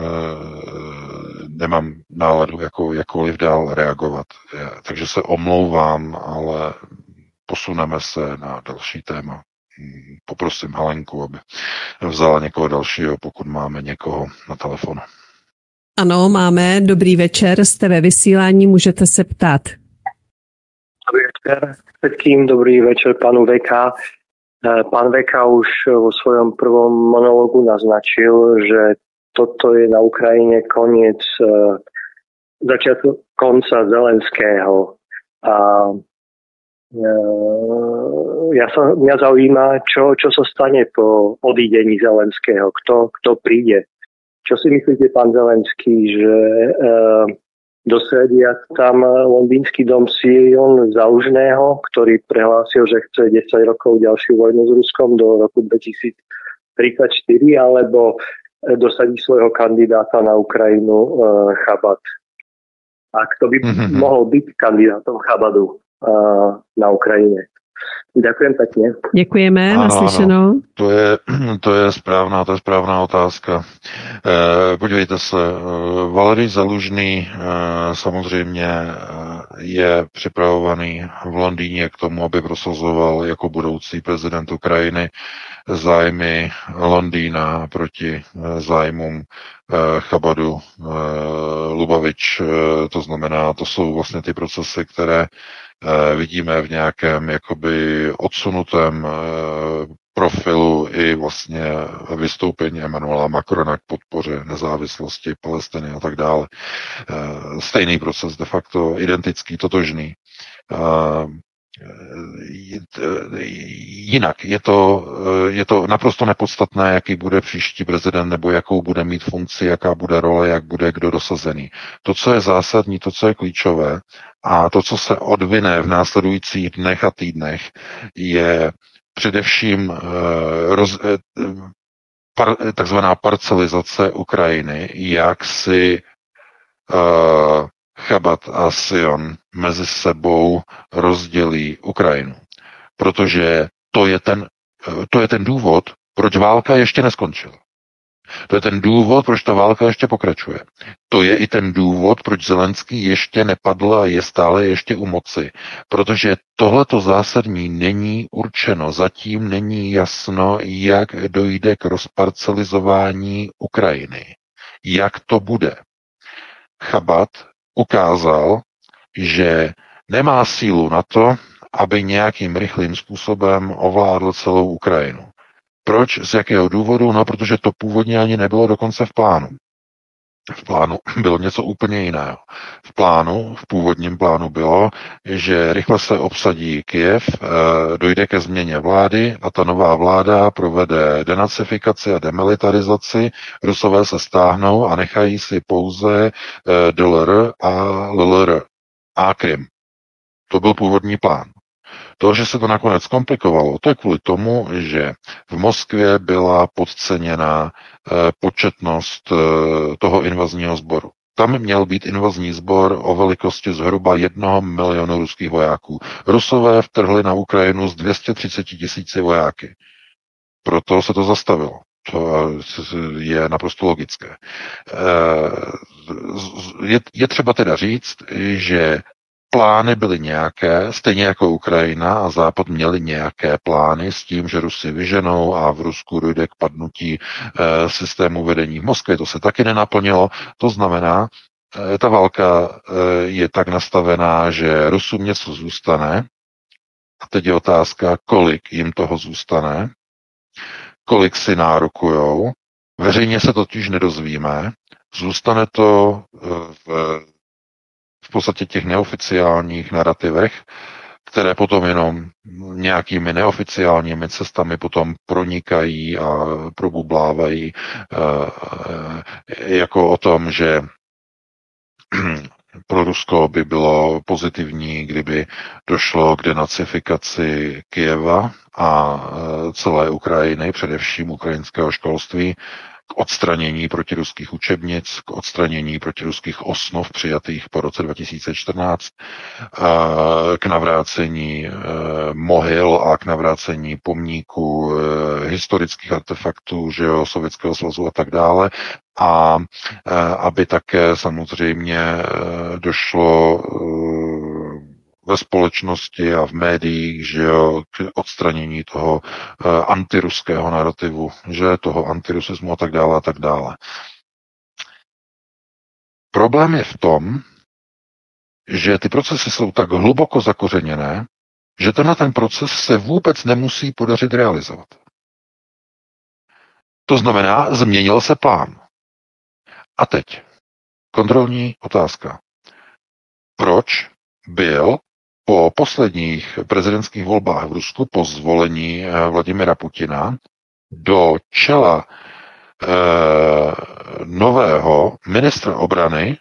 nemám náladu jakkoliv dál reagovat. Takže se omlouvám, ale posuneme se na další téma. Poprosím Halenku, aby vzala někoho dalšího, pokud máme někoho na telefonu. Ano, máme. Dobrý večer, jste ve vysílání, můžete se ptát. Dobrý večer všetkým, dobrý večer pánu VK. Pán VK už vo svojom prvom monológu naznačil, že toto je na Ukrajine koniec, začiatok konca Zelenského. A mňa zaujíma, čo sa stane po odídení Zelenského, kto príde. Čo si myslíte, pán Zelenský, že dosadia tam londýnsky dom Sion Zalužného, ktorý prehlásil, že chce 10 rokov ďalšiu vojnu s Ruskom do roku 2034, alebo dosadí svojho kandidáta na Ukrajinu Chabad. A kto by mohol byť kandidátom Chabadu na Ukrajine? Ďakujem pekne. Děkujeme, naslyšeno. Ano, to je správná otázka. Podívejte se, Valerij Zalužný samozřejmě je připravovaný v Londýně k tomu, aby prosazoval jako budoucí prezident Ukrajiny zájmy Londýna proti zájmům Chabadu, Lubavič. To znamená, to jsou vlastně ty procesy, které vidíme v nějakém jakoby odsunutém profilu i vlastně vystoupení Emmanuela Macrona k podpoře nezávislosti Palestiny a tak dále. Stejný proces, de facto identický, totožný. Jinak je to naprosto nepodstatné, jaký bude příští prezident nebo jakou bude mít funkci, jaká bude role, jak bude kdo dosazený. To, co je zásadní, to, co je klíčové a to, co se odvine v následujících dnech a týdnech, je především takzvaná parcelizace Ukrajiny, jak si Chabad a Sion mezi sebou rozdělí Ukrajinu. Protože to je ten důvod, proč válka ještě neskončila. To je ten důvod, proč ta válka ještě pokračuje. To je i ten důvod, proč Zelenský ještě nepadl a je stále ještě u moci. Protože tohleto zásadní není určeno. Zatím není jasno, jak dojde k rozparcelizování Ukrajiny. Jak to bude. Chabad ukázal, že nemá sílu na to, aby nějakým rychlým způsobem ovládl celou Ukrajinu. Proč? Z jakého důvodu? No, protože to původně ani nebylo dokonce v plánu. V plánu bylo něco úplně jiného. V původním plánu bylo, že rychle se obsadí Kyjev, dojde ke změně vlády a ta nová vláda provede denacifikaci a demilitarizaci, Rusové se stáhnou a nechají si pouze DLR a LLR a Krym. To byl původní plán. To, že se to nakonec komplikovalo, to je kvůli tomu, že v Moskvě byla podceněna početnost toho invazního sboru. Tam měl být invazní sbor o velikosti zhruba 1 milionu ruských vojáků. Rusové vtrhli na Ukrajinu s 230 000 vojáky. Proto se to zastavilo. To je naprosto logické. Je třeba teda říct, že plány byly nějaké, stejně jako Ukrajina a Západ měli nějaké plány s tím, že Rusy vyženou a v Rusku dojde k padnutí systému vedení v Moskvě. To se taky nenaplnilo. To znamená, ta válka je tak nastavená, že Rusům něco zůstane. A teď je otázka, kolik jim toho zůstane, kolik si nárokujou. Veřejně se totiž nedozvíme. Zůstane to v podstatě těch neoficiálních narrativech, které potom jenom nějakými neoficiálními cestami potom pronikají a probublávají jako o tom, že pro Rusko by bylo pozitivní, kdyby došlo k denacifikaci Kyjeva a celé Ukrajiny, především ukrajinského školství, k odstranění protiruských učebnic, k odstranění protiruských osnov přijatých po roce 2014, k navrácení mohyl a k navrácení pomníků historických artefaktů, že jo, Sovětského svazu a tak dále. A aby také samozřejmě došlo ve společnosti a v médiích, že jo, k odstranění toho antiruského narrativu, že toho antirusismu a tak dále a tak dále. Problém je v tom, že ty procesy jsou tak hluboko zakořeněné, že ten proces se vůbec nemusí podařit realizovat. To znamená, změnil se plán. A teď kontrolní otázka. Proč byl po posledních prezidentských volbách v Rusku po zvolení Vladimira Putina do čela nového ministra obrany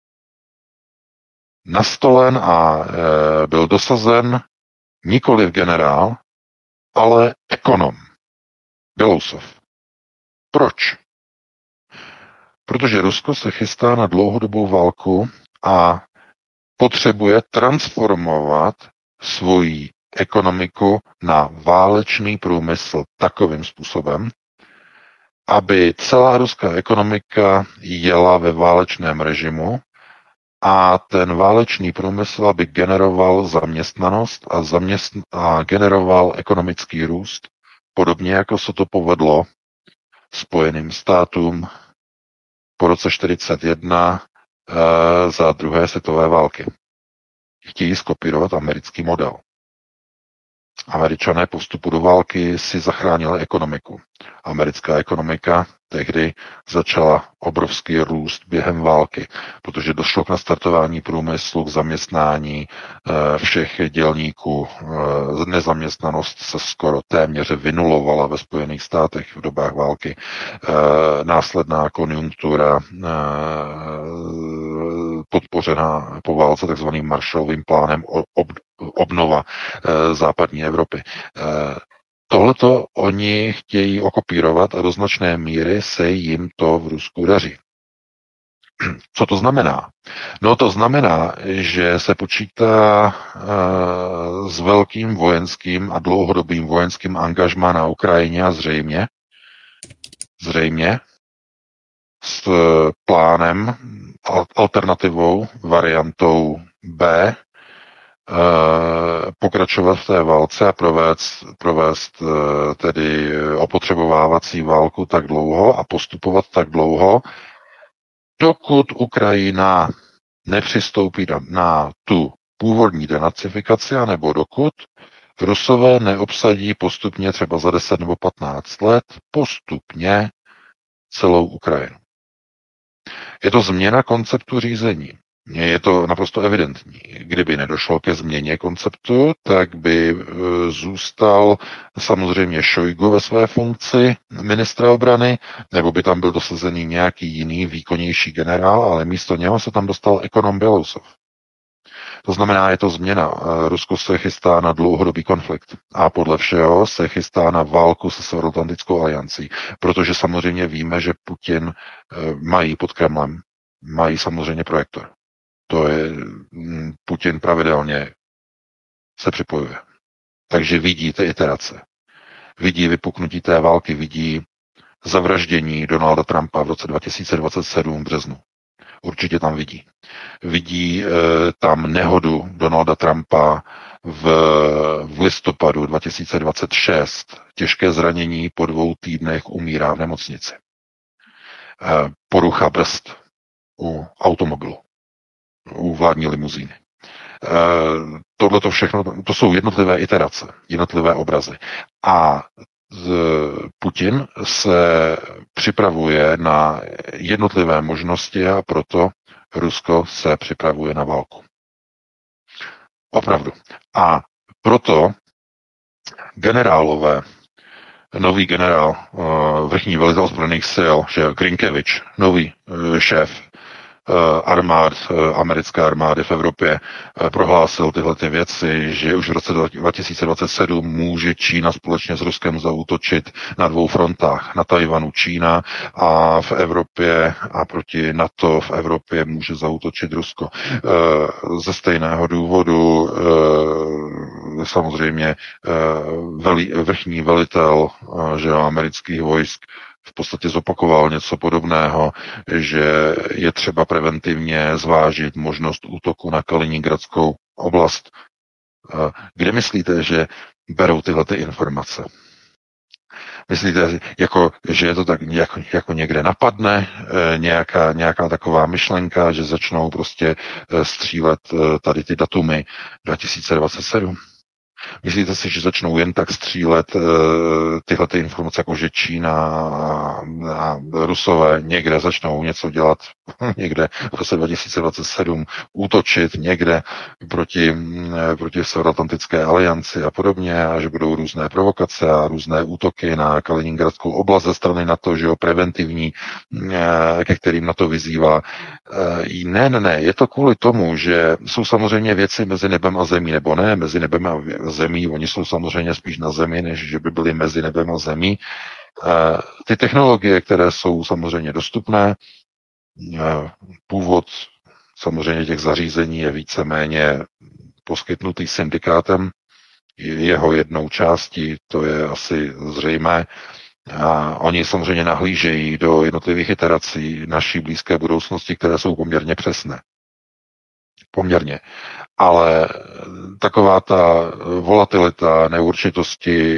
nastolen a byl dosazen nikoliv generál, ale ekonom Belousov. Proč? Protože Rusko se chystá na dlouhodobou válku a potřebuje transformovat svoji ekonomiku na válečný průmysl takovým způsobem, aby celá ruská ekonomika jela ve válečném režimu a ten válečný průmysl, aby generoval zaměstnanost a generoval ekonomický růst, podobně jako se to povedlo Spojeným státům po roce 1941 za druhé světové války. Chtějí skopírovat americký model. Američané po vstupu do války si zachránili ekonomiku. Americká ekonomika tehdy začala obrovský růst během války, protože došlo k nastartování průmyslu, k zaměstnání všech dělníků. Nezaměstnanost se skoro téměř vynulovala ve Spojených státech v dobách války. Následná konjunktura podpořená po válce takzvaným Marshallovým plánem obnova západní Evropy. Tohleto oni chtějí okopírovat a do značné míry se jim to v Rusku daří. Co to znamená? No to znamená, že se počítá s velkým vojenským a dlouhodobým vojenským angažmá na Ukrajině a zřejmě s plánem, alternativou, variantou B, pokračovat v té válce a provést tedy opotřebovávací válku tak dlouho a postupovat tak dlouho, dokud Ukrajina nepřistoupí na tu původní denacifikaci, anebo dokud Rusové neobsadí postupně třeba za 10 nebo 15 let postupně celou Ukrajinu. Je to změna konceptu řízení. Je to naprosto evidentní. Kdyby nedošlo ke změně konceptu, tak by zůstal samozřejmě Šojgu ve své funkci ministra obrany, nebo by tam byl dosazený nějaký jiný výkonnější generál, ale místo něho se tam dostal ekonom Belousov. To znamená, je to změna. Rusko se chystá na dlouhodobý konflikt a podle všeho se chystá na válku se Severoatlantickou aliancí, protože samozřejmě víme, že Putin mají pod Kremlem, mají samozřejmě projektor. To je, Putin pravidelně se připojuje. Takže vidí ty iterace. Vidí vypuknutí té války, vidí zavraždění Donalda Trumpa v roce 2027 v březnu. Určitě tam vidí. Vidí tam nehodu Donalda Trumpa v listopadu 2026. Těžké zranění po 2 týdnech umírá v nemocnici. Porucha brzd u automobilu, u vládní limuzíny. Tohleto všechno, to jsou jednotlivé iterace, jednotlivé obrazy. A Putin se připravuje na jednotlivé možnosti a proto Rusko se připravuje na válku. Opravdu. A proto generálové, nový generál, vrchní velitel ozbrojených sil, že Grinkevič, nový šéf americké armády v Evropě, prohlásil tyhle ty věci, že už v roce 2027 může Čína společně s Ruskem zaútočit na 2 frontách. Na Tajvanu Čína a v Evropě a proti NATO v Evropě může zaútočit Rusko. Ze stejného důvodu samozřejmě vrchní velitel amerických vojsk v podstatě zopakoval něco podobného, že je třeba preventivně zvážit možnost útoku na Kaliningradskou oblast. Kde myslíte, že berou tyhle ty informace? Myslíte, že je to tak jako někde napadne, nějaká taková myšlenka, že začnou prostě střílet tady ty datumy 2027? Myslíte si, že začnou jen tak střílet tyhle ty informace, jako že Čína a Rusové někde začnou něco dělat někde v roce 2027, útočit někde proti Severoatlantické alianci a podobně, a že budou různé provokace a různé útoky na Kaliningradskou oblast ze strany NATO, že jo, preventivní, ke kterým NATO vyzývá. Ne, je to kvůli tomu, že jsou samozřejmě věci mezi nebem a zemí, nebo ne mezi nebem a zemí, oni jsou samozřejmě spíš na zemi, než že by byly mezi nebem a zemí. Ty technologie, které jsou samozřejmě dostupné, původ samozřejmě těch zařízení je víceméně poskytnutý syndikátem, jeho jednou částí, to je asi zřejmé. A oni samozřejmě nahlížejí do jednotlivých iterací naší blízké budoucnosti, které jsou poměrně přesné. Poměrně. Ale taková ta volatilita, neurčitosti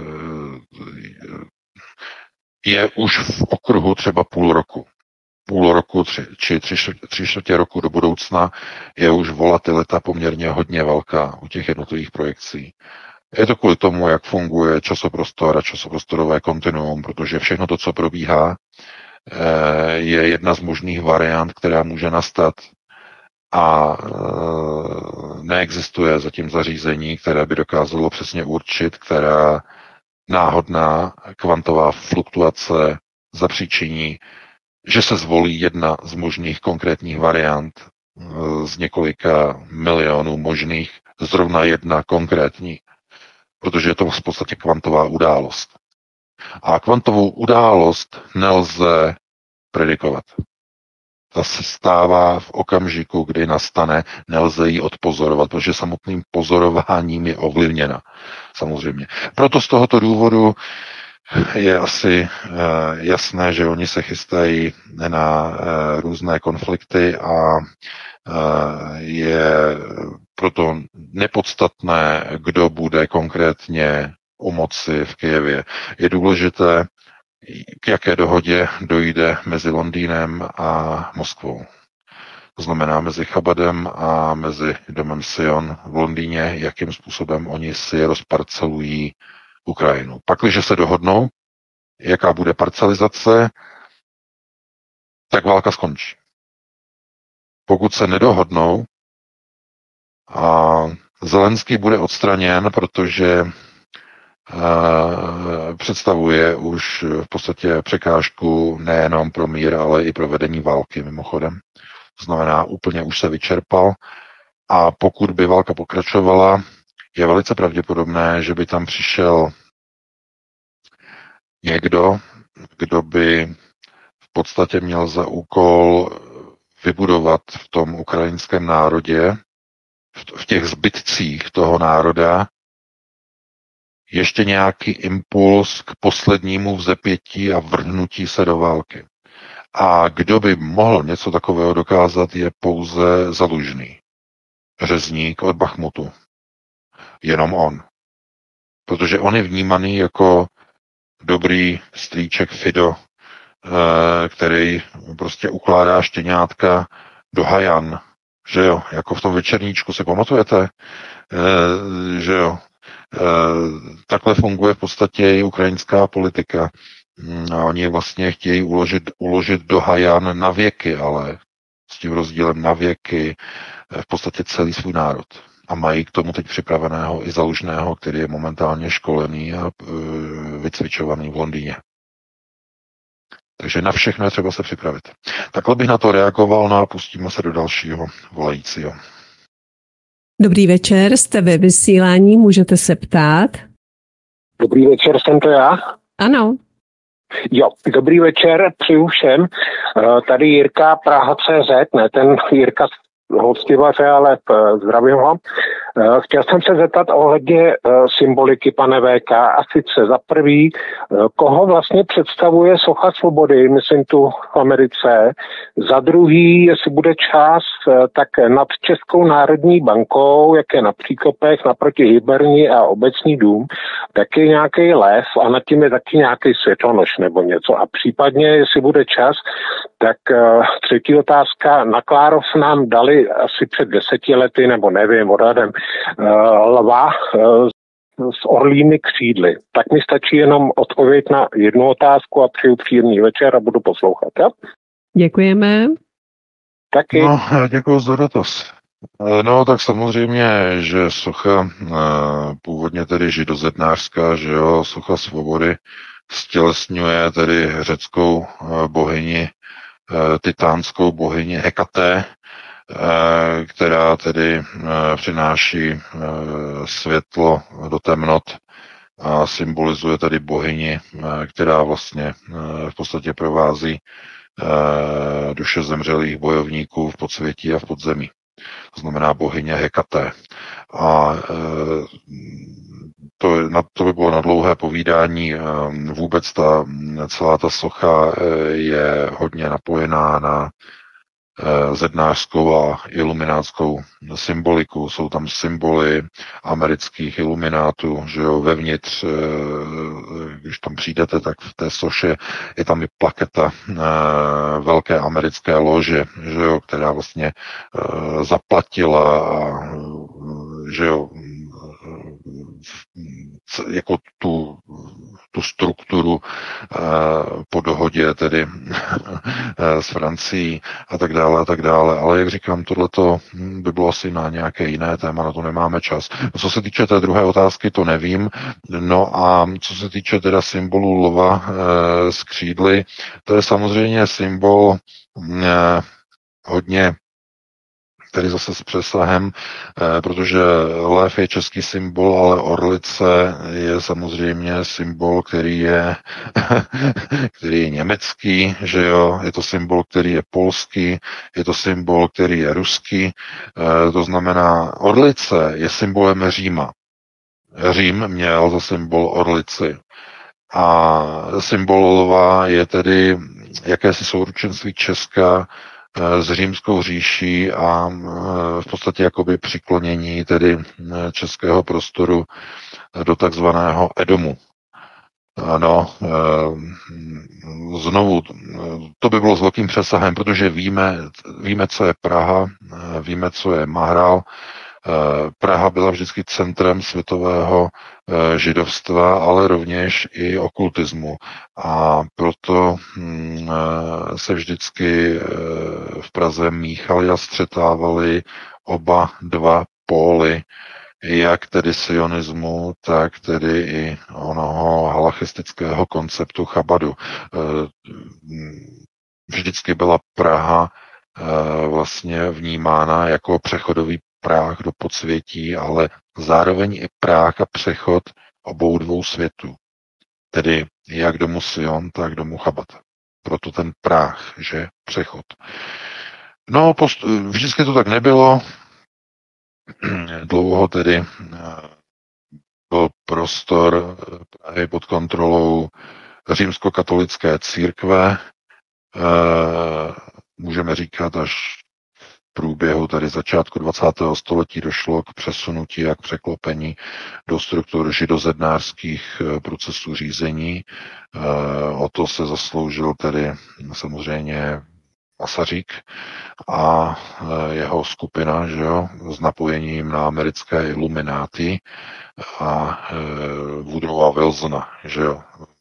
je už v okruhu třeba půl roku či tři čtvrtě roku do budoucna je už volatilita poměrně hodně velká u těch jednotlivých projekcí. Je to kvůli tomu, jak funguje časoprostor a časoprostorové kontinuum, protože všechno to, co probíhá, je jedna z možných variant, která může nastat, a neexistuje zatím zařízení, které by dokázalo přesně určit, která náhodná kvantová fluktuace zapříčiní, že se zvolí jedna z možných konkrétních variant z několika milionů možných, zrovna jedna konkrétní, protože je to v podstatě kvantová událost. A kvantovou událost nelze predikovat. Ta se stává v okamžiku, kdy nastane, nelze ji odpozorovat, protože samotným pozorováním je ovlivněna. Samozřejmě. Proto z tohoto důvodu je asi jasné, že oni se chystají na různé konflikty a je proto nepodstatné, kdo bude konkrétně u moci v Kyjevě. Je důležité, k jaké dohodě dojde mezi Londýnem a Moskvou. To znamená mezi Chabadem a mezi domem Sion v Londýně, jakým způsobem oni si rozparcelují Ukrajinu. Pakliže se dohodnou, jaká bude parcelizace, tak válka skončí. Pokud se nedohodnou a Zelenský bude odstraněn, protože představuje už v podstatě překážku nejenom pro mír, ale i pro vedení války mimochodem. To znamená, úplně už se vyčerpal, a pokud by válka pokračovala, je velice pravděpodobné, že by tam přišel někdo, kdo by v podstatě měl za úkol vybudovat v tom ukrajinském národě, v těch zbytcích toho národa, ještě nějaký impuls k poslednímu vzepětí a vrhnutí se do války. A kdo by mohl něco takového dokázat, je pouze Zalužný, řezník od Bachmutu. Jenom on. Protože on je vnímaný jako dobrý strýček Fido, který prostě ukládá štěňátka do hajan. Že jo, jako v tom Večerníčku, se pamatujete? Že jo. Takhle funguje v podstatě i ukrajinská politika. A oni vlastně chtějí uložit do hajan na věky, ale s tím rozdílem na věky v podstatě celý svůj národ. A mají k tomu teď připraveného i Zalužného, který je momentálně školený a vycvičovaný v Londýně. Takže na všechno je třeba se připravit. Takhle bych na to reagoval, no a pustíme se do dalšího volajícího. Dobrý večer, jste ve vysílání, můžete se ptát. Dobrý večer, jsem to já? Ano. Jo, dobrý večer, přeju všem. Tady Jirka Praha.cz, ne ten Jirka hostivaře, ale zdravím ho. Chtěl jsem se zeptat ohledně symboliky, pane VK, a sice za prvý, koho vlastně představuje socha svobody, myslím tu v Americe, za druhý, jestli bude část tak nad Českou národní bankou, jak je na Příkopech, naproti Hyberní a Obecní dům, taky nějaký lev a nad tím je taky nějaký světlonož nebo něco. A případně, jestli bude čas, tak třetí otázka, na Klárov nám dali asi před 10 lety, nebo nevím, odhadem, lva s orlými křídly. Tak mi stačí jenom odpověď na jednu otázku a přeju příjemný večer a budu poslouchat. Ja? Děkujeme. Taky. No, děkuji za dotaz. No, tak samozřejmě, že socha původně tedy židozednářská, že jo, socha svobody stělesňuje tedy řeckou bohyni, titánskou bohyni Hekaté, která tedy přináší světlo do temnot a symbolizuje tedy bohyni, která vlastně v podstatě provází duše zemřelých bojovníků v podsvětí a v podzemí. To znamená bohyně Hekaté. A to by bylo na dlouhé povídání. Vůbec celá ta socha je hodně napojená na zednářskou a iluminátskou symboliku. Jsou tam symboly amerických iluminátů, že jo, vevnitř, když tam přijdete, tak v té soše je tam i plaketa velké americké lože, že jo, která vlastně zaplatila, že jo, jako tu strukturu po dohodě tedy s Francií a tak dále. Ale jak říkám, tohleto by bylo asi na nějaké jiné téma, na to nemáme čas. Co se týče té druhé otázky, to nevím. No a co se týče teda symbolu lva s křídly, to je samozřejmě symbol hodně tedy zase s přesahem, protože lev je český symbol, ale orlice je samozřejmě symbol, který je německý, že jo, je to symbol, který je polský, je to symbol, který je ruský, to znamená, orlice je symbolem Říma. Řím měl za symbol orlici. A symbol lva je tedy jakési souručenství Česka s římskou říší a v podstatě jakoby přiklonění tedy českého prostoru do takzvaného Edomu. Ano, znovu, to by bylo s velkým přesahem, protože víme, co je Praha, víme, co je Mahrál. Praha byla vždycky centrem světového židovstva, ale rovněž i okultismu. A proto se vždycky v Praze míchaly a střetávaly oba dva póly, jak tedy sionismu, tak tedy i onoho halachistického konceptu Chabadu. Vždycky byla Praha vlastně vnímána jako přechodový práh do podsvětí, ale zároveň i práh a přechod obou dvou světů. Tedy jak domu Sion, tak domu Chabad. Proto ten práh, že přechod. No, vždycky to tak nebylo. Dlouho tedy byl prostor Prahy pod kontrolou římskokatolické církve. Můžeme říkat, až v průběhu tady začátku 20. století došlo k přesunutí a k překlopení do struktur židozednářských procesů řízení. O to se zasloužil tedy samozřejmě Masaryk a jeho skupina, že jo, s napojením na americké ilumináty a Woodrowa Wilsona, že jo,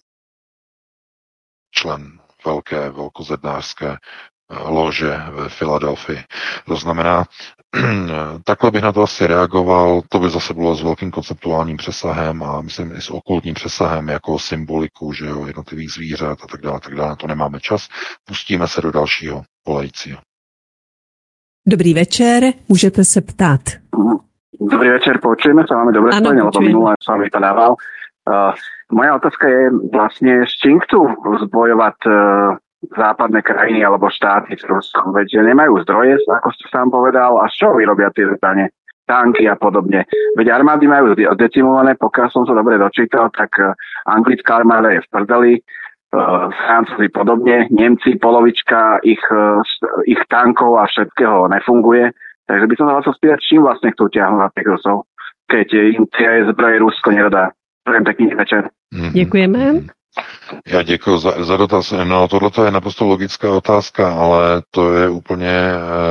člen velkozednářské lože ve Filadelfii. To znamená, takhle bych na to asi reagoval, to by zase bylo s velkým konceptuálním přesahem a myslím i s okultním přesahem jako symboliku, že jo, jednotlivých zvířat a tak dále, na to nemáme čas. Pustíme se do dalšího volajícího. Dobrý večer, můžete se ptát. Dobrý večer, počujeme sa, máme dobre spojenie, lebo minulé som vypadával. Moja otázka je vlastne, s čím chcú zbojovať západné krajiny alebo štáty s Ruskom, veď nemajú zdroje, ako ste sám povedal, a z čoho vyrobia tie zbrane, tanky a podobne. Veď armády majú decimované, pokiaľ som sa dobre dočítal, tak anglická armáda je v prdeli, Francúzi podobne, Nemci, polovička ich tankov a všetkého nefunguje. Takže by som sa vás spýtať, čím vlastne chcú ťahnuť na tých Rusov, keď im tie zbroje Rusko nedodá. Prajem pekný večer. Děkujeme. Já děkuji za dotaz. No, tohle je naprosto logická otázka, ale to je úplně,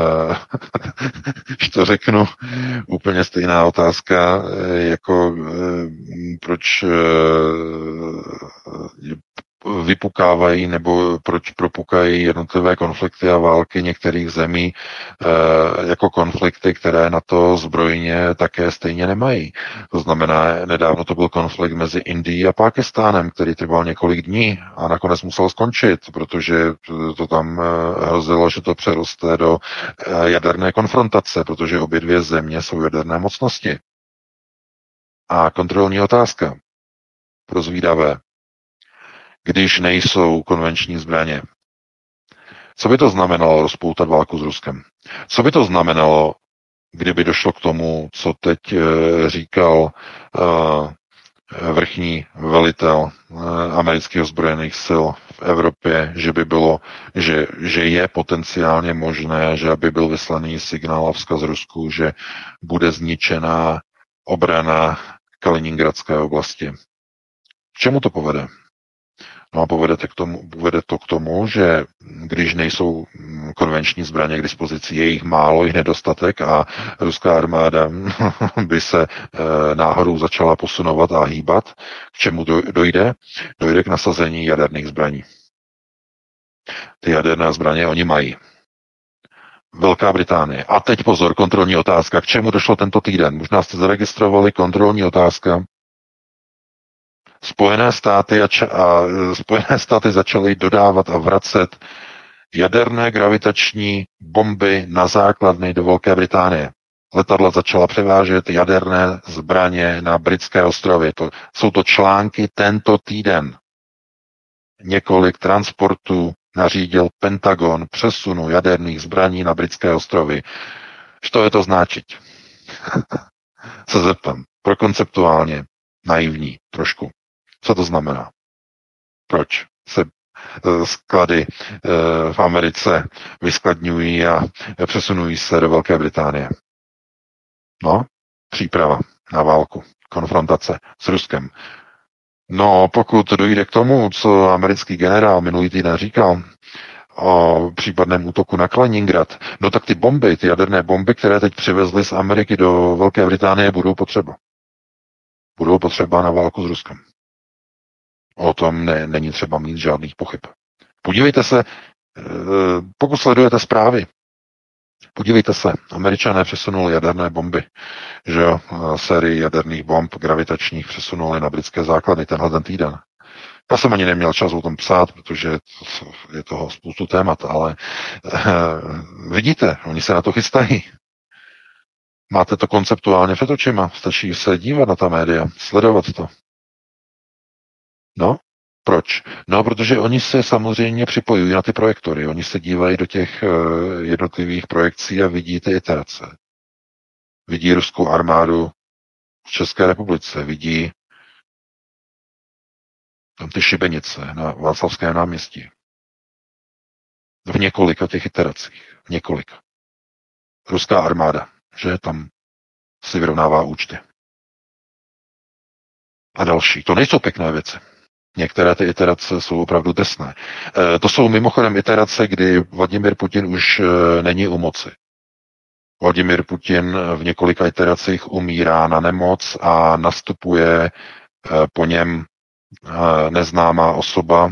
že to řeknu, úplně stejná otázka, jako proč vypukávají nebo proč propukají jednotlivé konflikty a války některých zemí jako konflikty, které na to zbrojně také stejně nemají. To znamená, nedávno to byl konflikt mezi Indií a Pákistánem, který trval několik dní a nakonec musel skončit, protože to tam hrozilo, že to přeroste do jaderné konfrontace, protože obě dvě země jsou jaderné mocnosti. A kontrolní otázka pro zvídavé. Když nejsou konvenční zbraně. Co by to znamenalo rozpoutat válku s Ruskem? Co by to znamenalo, kdyby došlo k tomu, co teď říkal vrchní velitel amerických ozbrojených sil v Evropě, že by bylo, že je potenciálně možné, že aby byl vyslaný signál a vzkaz Rusku, že bude zničená obrana Kaliningradské oblasti. K čemu to povede? No a povede to k tomu, že když nejsou konvenční zbraně k dispozici, je jich málo, jich nedostatek a ruská armáda by se náhodou začala posunovat a hýbat. K čemu dojde? Dojde k nasazení jaderných zbraní. Ty jaderné zbraně oni mají. Velká Británie. A teď pozor, kontrolní otázka. K čemu došlo tento týden? Možná jste zaregistrovali kontrolní otázka. Spojené státy začaly dodávat a vracet jaderné gravitační bomby na základny do Velké Británie. Letadla začala převážet jaderné zbraně na britské ostrovy. Jsou to články tento týden. Několik transportů nařídil Pentagon přesunu jaderných zbraní na britské ostrovy. Što je to značiť? Se zeptám. Pro konceptuálně naivní trošku. Co to znamená? Proč se sklady v Americe vyskladňují a přesunují se do Velké Británie? No, příprava na válku, konfrontace s Ruskem. No, pokud dojde k tomu, co americký generál minulý týden říkal o případném útoku na Kaliningrad, no tak ty bomby, ty jaderné bomby, které teď přivezly z Ameriky do Velké Británie, budou potřeba. Budou potřeba na válku s Ruskem. O tom není třeba mít žádných pochyb. Podívejte se, pokud sledujete zprávy, podívejte se, Američané přesunuli jaderné bomby, že jo, sérii jaderných bomb gravitačních přesunuli na britské základy tenhle týden. Já jsem ani neměl čas o tom psát, protože je toho spoustu témat, ale vidíte, oni se na to chystají. Máte to konceptuálně před očima, stačí se dívat na ta média, sledovat to. No, proč? No, protože oni se samozřejmě připojují na ty projektory, oni se dívají do těch jednotlivých projekcí a vidí ty iterace. Vidí ruskou armádu v České republice, vidí tam ty šibenice na Václavském náměstí. V několika těch iteracích, v několika. Ruská armáda, že tam si vyrovnává účty. A další. To nejsou pěkné věci. Některé ty iterace jsou opravdu drsné. To jsou mimochodem iterace, kdy Vladimir Putin už není u moci. Vladimir Putin v několika iteracích umírá na nemoc a nastupuje po něm neznámá osoba,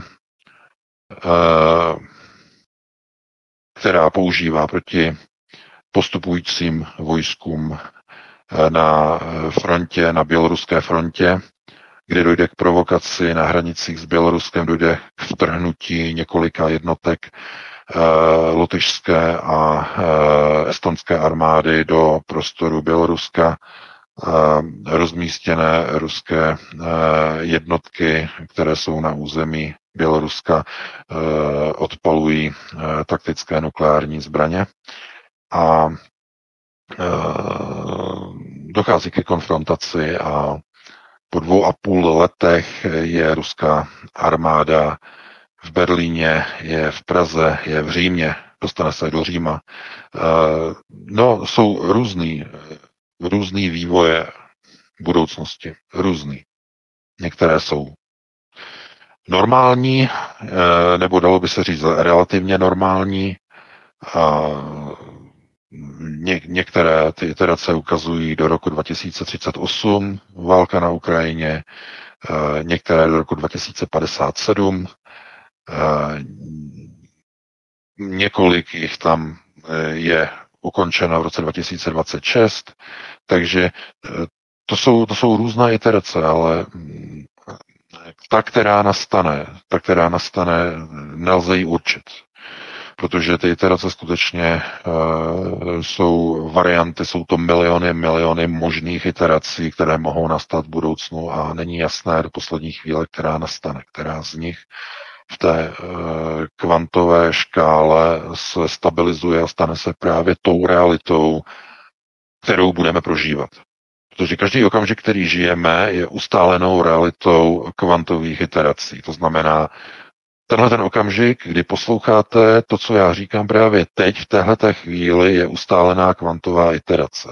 která používá proti postupujícím vojskům na frontě, na běloruské frontě, kdy dojde k provokaci na hranicích s Běloruskem, dojde k vtrhnutí několika jednotek lotyšské a estonské armády do prostoru Běloruska. Rozmístěné ruské jednotky, které jsou na území Běloruska odpalují taktické nukleární zbraně a dochází ke konfrontaci a po 2,5 letech je ruská armáda v Berlíně, je v Praze, je v Římě, dostane se do Říma. No, jsou různý vývoje budoucnosti, různý. Některé jsou normální, nebo dalo by se říct relativně normální. Některé ty iterace ukazují do roku 2038 válka na Ukrajině, některé do roku 2057, několik jich tam je ukončeno v roce 2026, takže to jsou různé iterace, ale ta, která nastane, nelze ji určit. Protože ty iterace skutečně jsou varianty, jsou to miliony možných iterací, které mohou nastat v budoucnu a není jasné do poslední chvíle, která nastane, která z nich v té kvantové škále se stabilizuje a stane se právě tou realitou, kterou budeme prožívat. Protože každý okamžik, který žijeme, je ustálenou realitou kvantových iterací. To znamená, tenhle ten okamžik, kdy posloucháte to, co já říkám právě teď, v téhleté chvíli, je ustálená kvantová iterace.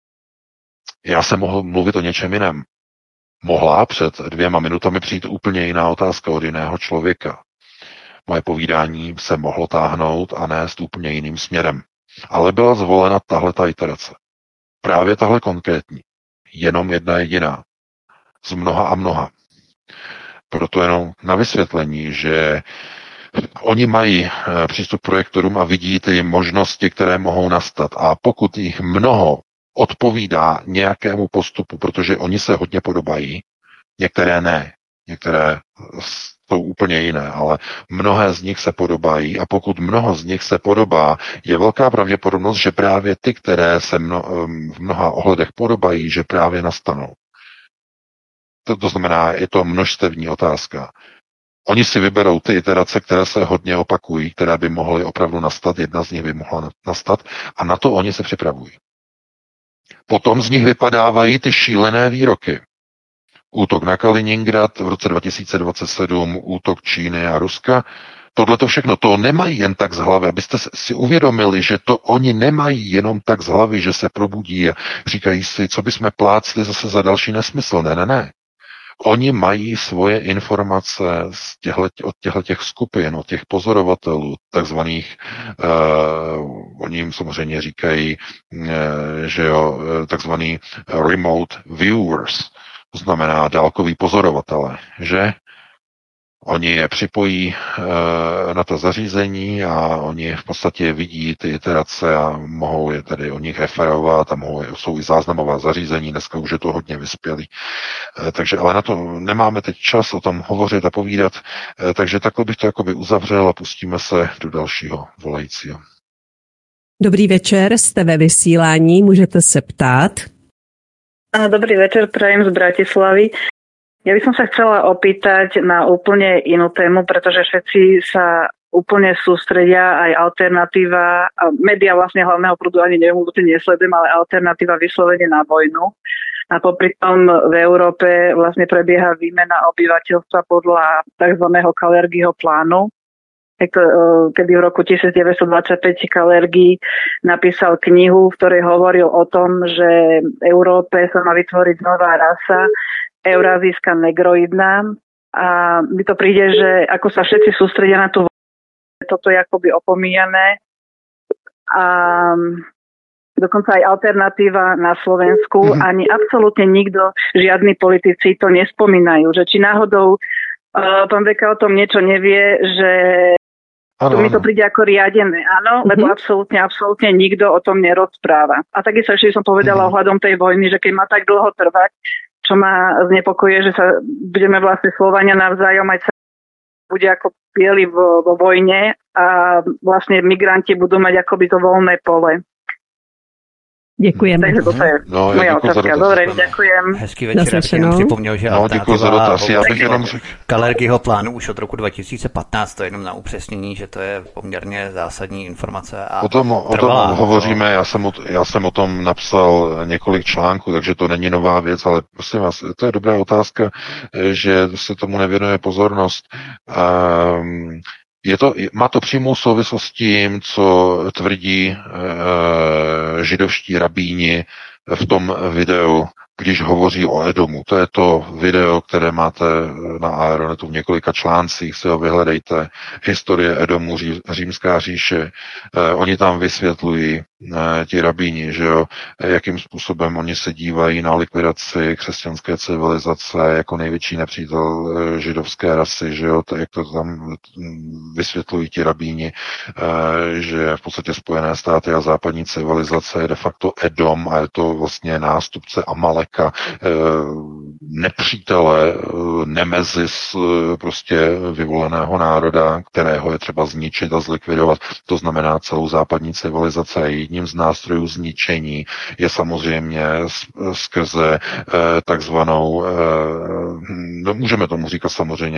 Já jsem mohl mluvit o něčem jiném. Mohla před 2 minutami přijít úplně jiná otázka od jiného člověka. Moje povídání se mohlo táhnout a nést úplně jiným směrem. Ale byla zvolena tahleta iterace. Právě tahle konkrétní. Jenom jedna jediná. Z mnoha a mnoha. Proto jenom na vysvětlení, že oni mají přístup k projektorům a vidí ty možnosti, které mohou nastat. A pokud jich mnoho odpovídá nějakému postupu, protože oni se hodně podobají, některé ne, některé jsou úplně jiné, ale mnohé z nich se podobají a pokud mnoho z nich se podobá, je velká pravděpodobnost, že právě ty, které se v mnoha ohledech podobají, že právě nastanou. To znamená, je to množstevní otázka. Oni si vyberou ty iterace, které se hodně opakují, které by mohly opravdu nastat, jedna z nich by mohla nastat a na to oni se připravují. Potom z nich vypadávají ty šílené výroky. Útok na Kaliningrad v roce 2027, útok Číny a Ruska. Tohle to všechno, to nemají jen tak z hlavy, abyste si uvědomili, že to oni nemají jenom tak z hlavy, že se probudí a říkají si, co bychom plácli zase za další nesmysl. Ne. Oni mají svoje informace od těchto skupin, od těch pozorovatelů, takzvaných, oni jim samozřejmě říkají, že jo, takzvaný remote viewers, to znamená dálkoví pozorovatele, že? Oni je připojí na to zařízení a oni v podstatě vidí ty iterace a mohou je tedy o nich referovat a jsou i záznamová zařízení, dneska už je to hodně vyspělý. Takže ale na to nemáme teď čas o tom hovořit a povídat, takže takhle bych to jakoby uzavřel a pustíme se do dalšího volajícího. Dobrý večer, jste ve vysílání, můžete se ptát. Dobrý večer, prajem z Bratislavy. Ja by som sa chcela opýtať na úplne inú tému, pretože všetci sa úplne sústredia aj alternatíva, média vlastne hlavného prúdu ani neviem, to nesledujem, ale alternatíva vyslovene na vojnu. A popri tom v Európe vlastne prebieha výmena obyvateľstva podľa tzv. Kalergyho plánu. Kedy v roku 1925 Kalergy napísal knihu, v ktorej hovoril o tom, že v Európe sa má vytvoriť nová rasa, eurázijská negroidná. A mi to príde, že ako sa všetci sústredia na tú toto je akoby opomíjané. A dokonca aj alternatíva na Slovensku, ani absolútne nikto, žiadni politici to nespomínajú, že či náhodou pán Beka o tom niečo nevie, že tu mi to príde ako riadené, áno, lebo absolútne nikto o tom nerozpráva. A takisto ešte som povedala ohľadom tej vojny, že keď má tak dlho trvať, čo ma znepokojuje, že sa budeme vlastne Slovania navzájom aj sa bude ako bieli vo vojne a vlastne migranti budú mať akoby to voľné pole. Děkujeme. Takže toto je moja otázka. Dobre, ďakujem. Hezký večer. Já bych jenom připomněl, že alternativa Kalergyho plánu už od roku 2015, to je jenom na upřesnění, že to je poměrně zásadní informace. A o tom hovoříme, já jsem o tom napsal několik článků, takže to není nová věc, ale prosím vás, to je dobrá otázka, že se tomu nevěnuje pozornost. Má to přímou souvislost s tím, co tvrdí židovští rabíni v tom videu, když hovoří o Edomu. To je to video, které máte na Aeronetu v několika článcích, si ho vyhledejte. Historie Edomu, Římská říše. Oni tam vysvětlují, ti rabíni, že jo, jakým způsobem oni se dívají na likvidaci křesťanské civilizace jako největší nepřítel židovské rasy, že jo, jak to tam vysvětlují ti rabíni, že v podstatě Spojené státy a západní civilizace je de facto Edom a je to vlastně nástupce Amaleka, nepřítele, nemezis prostě vyvoleného národa, kterého je třeba zničit a zlikvidovat. To znamená celou západní civilizaci. Jedním z nástrojů zničení je samozřejmě skrze takzvanou, můžeme tomu říkat samozřejmě,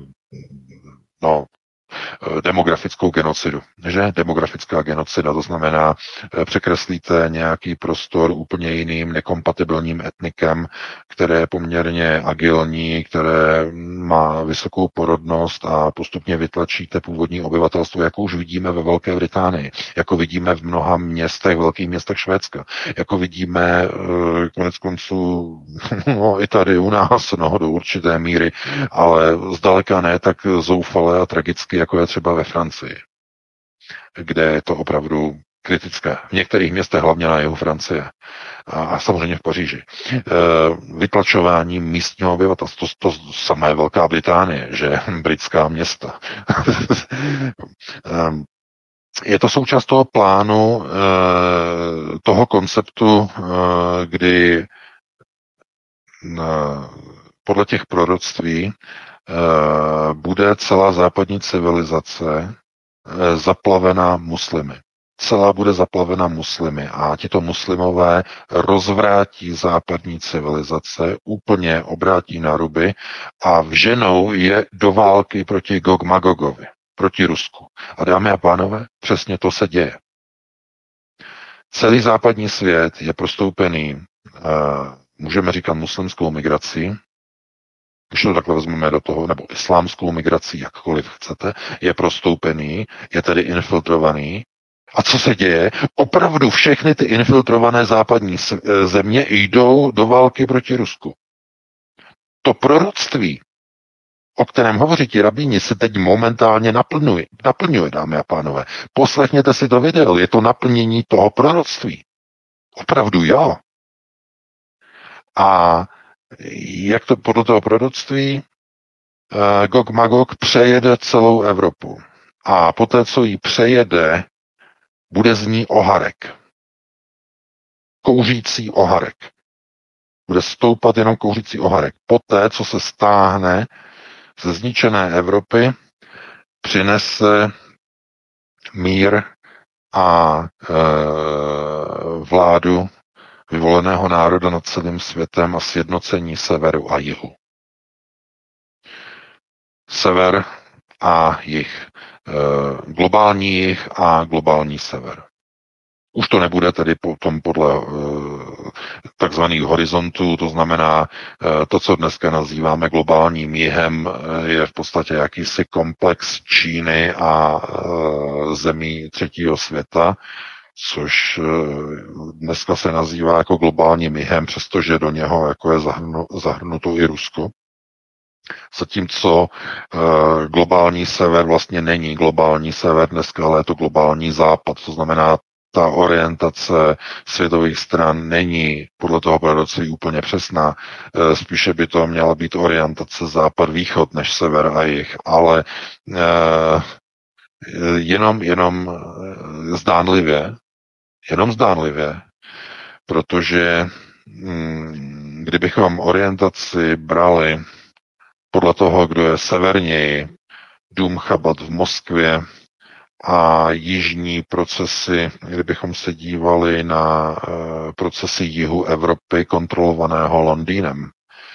demografickou genocidu. Že? Demografická genocida, to znamená, překreslíte nějaký prostor úplně jiným, nekompatibilním etnikem, které je poměrně agilní, které má vysokou porodnost a postupně vytlačíte původní obyvatelstvo, jako už vidíme ve Velké Británii, jako vidíme v mnoha městech, velkých městech Švédska, jako vidíme konec konců i tady u nás, do určité míry, ale zdaleka ne tak zoufale a tragicky, jako je třeba ve Francii, kde je to opravdu kritické. V některých městech, hlavně na jihu Francie a samozřejmě v Paříži. Vytlačování místního obyvatelstva, to samé Velká Británie, že britská města. Je to součást toho plánu, toho konceptu, kdy podle těch proroctví bude celá západní civilizace zaplavena muslimy. Celá bude zaplavena muslimy a tito muslimové rozvrátí západní civilizace, úplně obrátí na ruby a vženou je do války proti Gog Magogovi, proti Rusku. A dámy a pánové, přesně to se děje. Celý západní svět je prostoupený, můžeme říkat muslimskou migrací, když to takhle vezmeme do toho, nebo islámskou migrací, jakkoliv chcete, je prostoupený, je tedy infiltrovaný. A co se děje? Opravdu všechny ty infiltrované západní země jdou do války proti Rusku. To proroctví, o kterém hovoří ti rabíni, se teď momentálně naplňuje, dámy a pánové. Poslechněte si to video, je to naplnění toho proroctví. Opravdu jo. A jak to podle toho proroctví, Gog Magog přejede celou Evropu. A poté, co ji přejede, bude z ní oharek. Kouřící oharek. Bude stoupat jenom kouřící oharek. Poté, co se stáhne ze zničené Evropy, přinese mír a vládu vyvoleného národa nad celým světem a sjednocení severu a jihu. Sever a jih. Globální jih a globální sever. Už to nebude tedy potom podle takzvaných horizontů, to znamená to, co dneska nazýváme globálním jihem, je v podstatě jakýsi komplex Číny a zemí třetího světa, což dneska se nazývá jako globálním jihem, přestože do něho jako je zahrnuto i Rusko. Zatímco globální sever vlastně není globální sever dneska, ale je to globální západ. To znamená, ta orientace světových stran není podle toho proroctví úplně přesná. Spíše by to měla být orientace západ-východ než sever a jih. Ale jenom zdánlivě, protože kdybychom orientaci brali podle toho, kdo je severněji, Dům Chabad v Moskvě a jižní procesy, kdybychom se dívali na procesy jihu Evropy kontrolovaného Londýnem,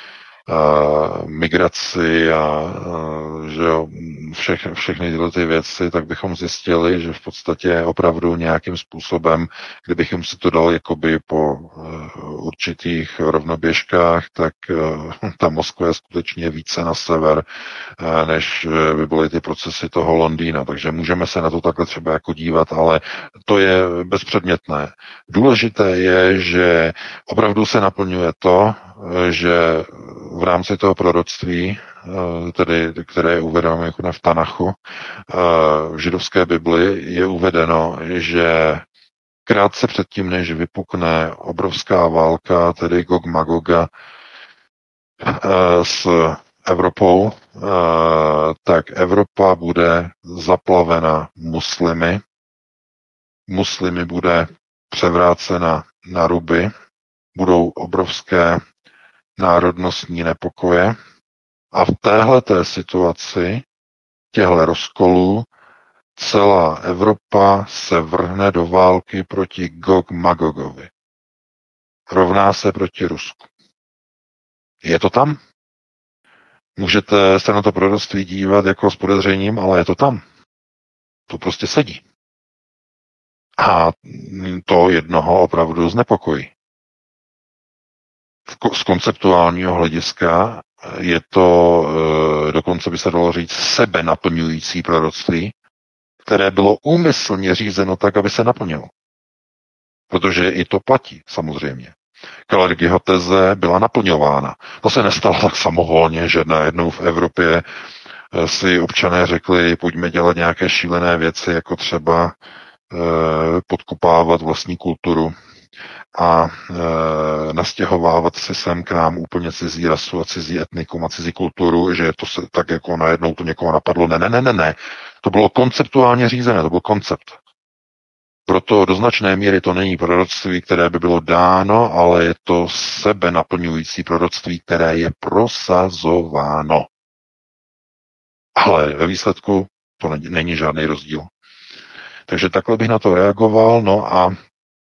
migraci a že jo, všechny tyhle ty věci, tak bychom zjistili, že v podstatě opravdu nějakým způsobem, kdybychom si to dali jakoby po určitých rovnoběžkách, tak ta Moskva je skutečně více na sever, než by byly ty procesy toho Londýna. Takže můžeme se na to takhle třeba jako dívat, ale to je bezpředmětné. Důležité je, že opravdu se naplňuje to, že v rámci toho proroctví, tedy, které je uvedeno jako v Tanachu, v židovské Bibli je uvedeno, že krátce předtím, než vypukne obrovská válka, tedy Gog Magoga s Evropou, tak Evropa bude zaplavena muslimy. Muslimy bude převrácena na ruby, budou obrovské národnostní nepokoje a v téhleté situaci těchto rozkolů celá Evropa se vrhne do války proti Gog Magogovi. Rovná se proti Rusku. Je to tam? Můžete se na to proroctví dívat jako s podezřením, ale je to tam. To prostě sedí. A to jednoho opravdu znepokojí. Z konceptuálního hlediska je to, dokonce by se dalo říct, sebenaplňující proroctví, které bylo úmyslně řízeno tak, aby se naplnilo. Protože i to platí, samozřejmě. Kalergyho teze byla naplňována. To se nestalo tak samovolně, že najednou v Evropě si občané řekli, pojďme dělat nějaké šílené věci, jako třeba podkopávat vlastní kulturu a nastěhovávat si sem k nám úplně cizí rasu a cizí etnikum a cizí kulturu, že to se tak jako najednou to někoho napadlo. Ne. To bylo konceptuálně řízené, to byl koncept. Proto do značné míry to není proroctví, které by bylo dáno, ale je to sebenaplňující proroctví, které je prosazováno. Ale ve výsledku to není žádný rozdíl. Takže takhle bych na to reagoval, no a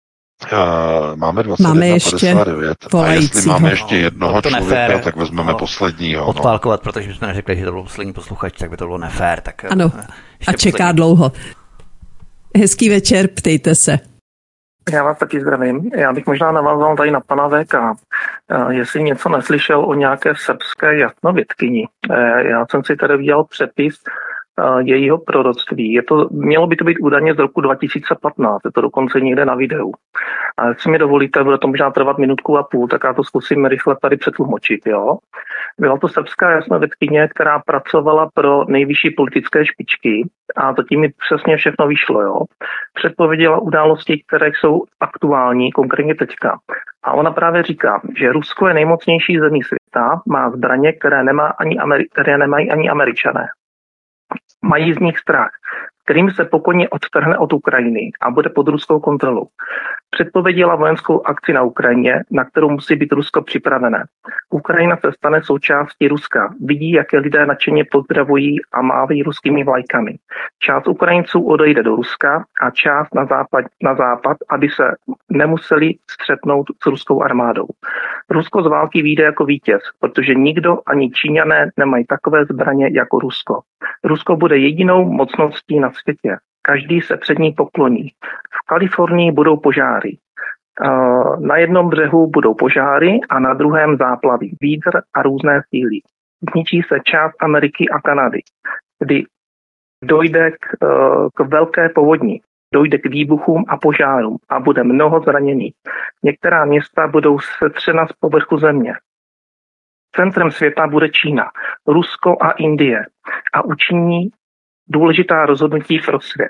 máme 21:59. A jestli máme ještě jednoho člověka, tak vezmeme posledního. Odpálkovat, protože jsme neřekli, že to byl poslední posluchač, tak by to bylo nefér. Tak ano, a čeká dlouho. Hezký večer, ptejte se. Já vás taky zdravím. Já bych možná navázal tady na pana VK. Jestli něco neslyšel o nějaké srbské jasnovidkyni. Já jsem si tady viděl přepis jejího proroctví. Mělo by to být údajně z roku 2015, je to dokonce někde na videu. A jestli mi dovolíte, bude to možná trvat 1,5 minuty, tak já to zkusím rychle tady přetlumočit. Jo? Byla to srbská jasnovidkyně, která pracovala pro nejvyšší politické špičky a zatím mi přesně všechno vyšlo. Jo? Předpověděla události, které jsou aktuální, konkrétně teďka. A ona právě říká, že Rusko je nejmocnější zemí světa, má zbraně, které nemají ani Američané. Mají z nich strach. Krym se pokojně odtrhne od Ukrajiny a bude pod ruskou kontrolou. Předpověděla vojenskou akci na Ukrajině, na kterou musí být Rusko připravené. Ukrajina se stane součástí Ruska. Vidí, jak je lidé nadšeně pozdravují a mávají ruskými vlajkami. Část Ukrajinců odejde do Ruska a část na západ, aby se nemuseli střetnout s ruskou armádou. Rusko z války vyjde jako vítěz, protože nikdo ani Číňané nemají takové zbraně jako Rusko. Rusko bude jedinou mocností na světě. Každý se před ní pokloní. V Kalifornii budou požáry. Na jednom břehu budou požáry a na druhém záplavy, vítr a různé síly. Zničí se část Ameriky a Kanady, kdy dojde k velké povodni, dojde k výbuchům a požárům a bude mnoho zraněných. Některá města budou setřena z povrchu země. Centrem světa bude Čína, Rusko a Indie a učiní důležitá rozhodnutí pro svět.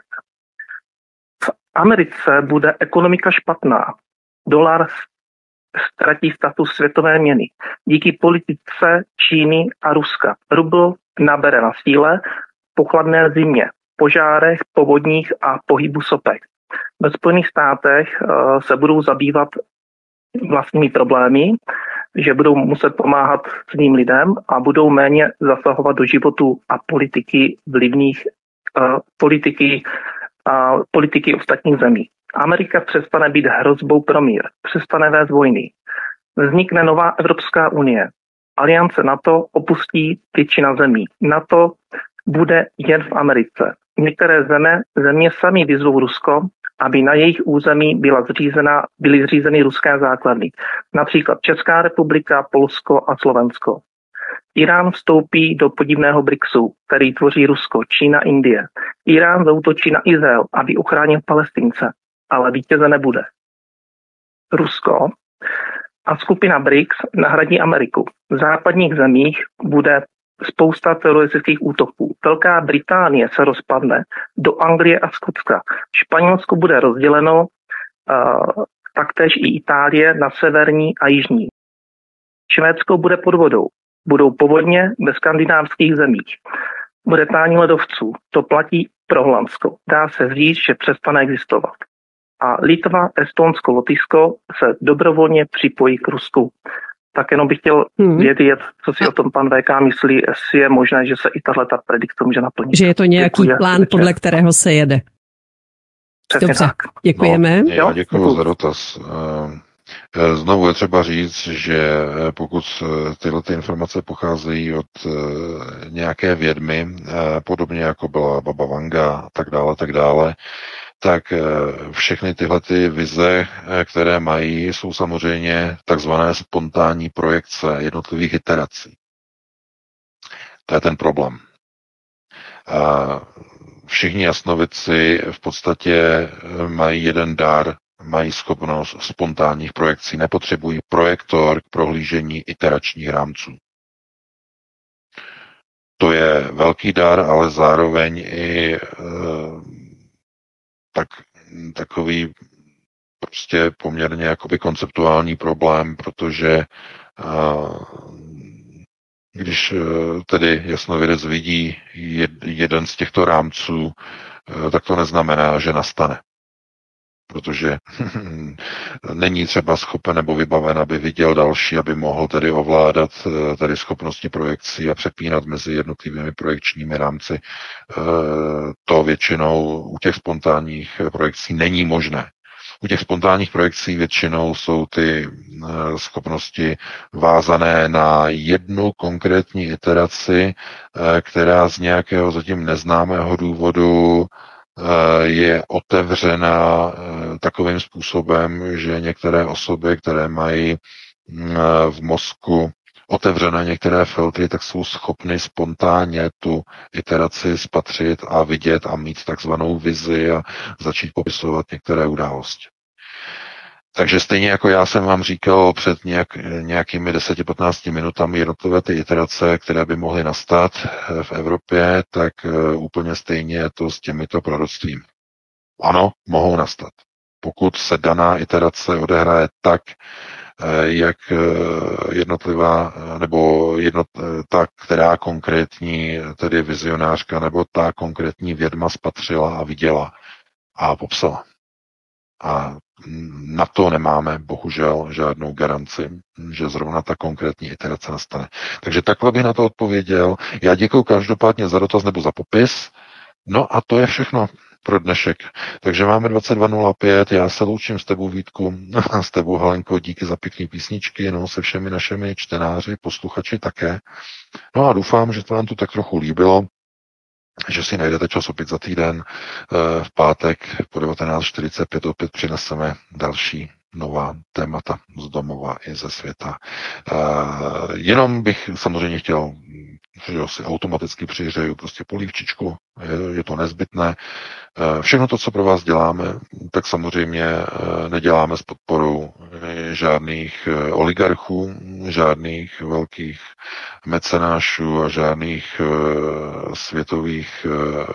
V Americe bude ekonomika špatná. Dolar ztratí status světové měny. Díky politice Číny a Ruska. Rubl nabere na síle po chladné zimě, požárech, povodních a pohybu sopek. Ve Spojených státech se budou zabývat vlastními problémy, že budou muset pomáhat svým lidem a budou méně zasahovat do životu a politiky vlivných politiky politiky ostatních zemí. Amerika přestane být hrozbou pro mír, přestane vést vojny. Vznikne nová Evropská unie. Aliance NATO opustí většina zemí. NATO bude jen v Americe. Některé země sami vyzvou Rusko, aby na jejich území byly zřízeny ruské základny. Například Česká republika, Polsko a Slovensko. Irán vstoupí do podivného BRICSu, který tvoří Rusko, Čína, Indie. Irán zaútočí na Izrael, aby uchránil Palestince, ale vítěze nebude. Rusko a skupina BRICS nahradí Ameriku. V západních zemích bude spousta teroristických útoků. Velká Británie se rozpadne do Anglie a Skotska. Španělsko bude rozděleno, taktéž i Itálie na severní a jižní. Švédsko bude pod vodou. Budou povodně ve skandinávských zemích. Bude tání ledovců. To platí pro Holandsko. Dá se říct, že přestane existovat. A Litva, Estonsko, Lotyšsko se dobrovolně připojí k Rusku. Tak jenom bych chtěl vědět, co si o tom pan VK myslí, jestli je možné, že se i tato predikce může naplnit. Že je to nějaký plán, podle kterého se jede. Přesně dobře, tak. děkujeme. No, já děkuji za dotaz. Znovu je třeba říct, že pokud tyhle informace pocházejí od nějaké vědmy, podobně jako byla Baba Vanga a tak dále, tak všechny tyhle ty vize, které mají, jsou samozřejmě takzvané spontánní projekce jednotlivých iterací. To je ten problém. Všichni jasnovidci v podstatě mají jeden dar, mají schopnost spontánních projekcí, nepotřebují projektor k prohlížení iteračních rámců. To je velký dar, ale zároveň i takový prostě poměrně jakoby konceptuální problém, protože když tedy jasnovidec vidí jeden z těchto rámců, tak to neznamená, že nastane. Protože není třeba schopen nebo vybaven, aby viděl další, aby mohl tedy ovládat tedy schopnosti projekcí a přepínat mezi jednotlivými projekčními rámci. To většinou u těch spontánních projekcí není možné. U těch spontánních projekcí většinou jsou ty schopnosti vázané na jednu konkrétní iteraci, která z nějakého zatím neznámého důvodu je otevřena takovým způsobem, že některé osoby, které mají v mozku otevřené některé filtry, tak jsou schopny spontánně tu iteraci spatřit a vidět a mít takzvanou vizi a začít popisovat některé události. Takže stejně jako já jsem vám říkal před nějakými 10-15 minutami jednotlivé ty iterace, které by mohly nastat v Evropě, tak úplně stejně je to s těmito proroctvím. Ano, mohou nastat. Pokud se daná iterace odehraje tak, jak jednotlivá, nebo ta, která konkrétní tedy vizionářka, nebo ta konkrétní vědma spatřila a viděla a popsala. A na to nemáme bohužel žádnou garanci, že zrovna ta konkrétní iterace nastane. Takže takhle bych na to odpověděl. Já děkuji každopádně za dotaz nebo za popis. No a to je všechno pro dnešek. Takže máme 22.05, já se loučím s tebou, Vítku, s tebou, Helenko, díky za pěkný písničky, no se všemi našimi čtenáři, posluchači také. No a doufám, že to vám tu tak trochu líbilo, že si najdete čas opět za týden. V pátek po 19.45 opět přineseme další nová témata z domova i ze světa. Jenom bych samozřejmě chtěl, že si automaticky přihřeju prostě polívčičku, je to nezbytné. Všechno to, co pro vás děláme, tak samozřejmě neděláme s podporou žádných oligarchů, žádných velkých mecenášů a žádných světových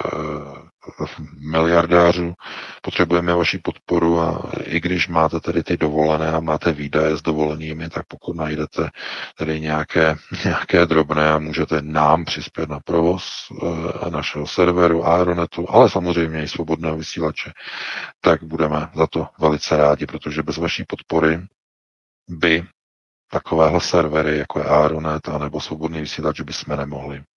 miliardářů. Potřebujeme vaši podporu a i když máte tedy ty dovolené a máte výdaje s dovolenými, tak pokud najdete tedy nějaké drobné a můžete nám přispět na provoz našeho serveru, Aeronetu, ale samozřejmě i svobodného vysílače, tak budeme za to velice rádi, protože bez vaší podpory by takovéhle servery, jako je Aeronet anebo svobodný vysílač, bychom nemohli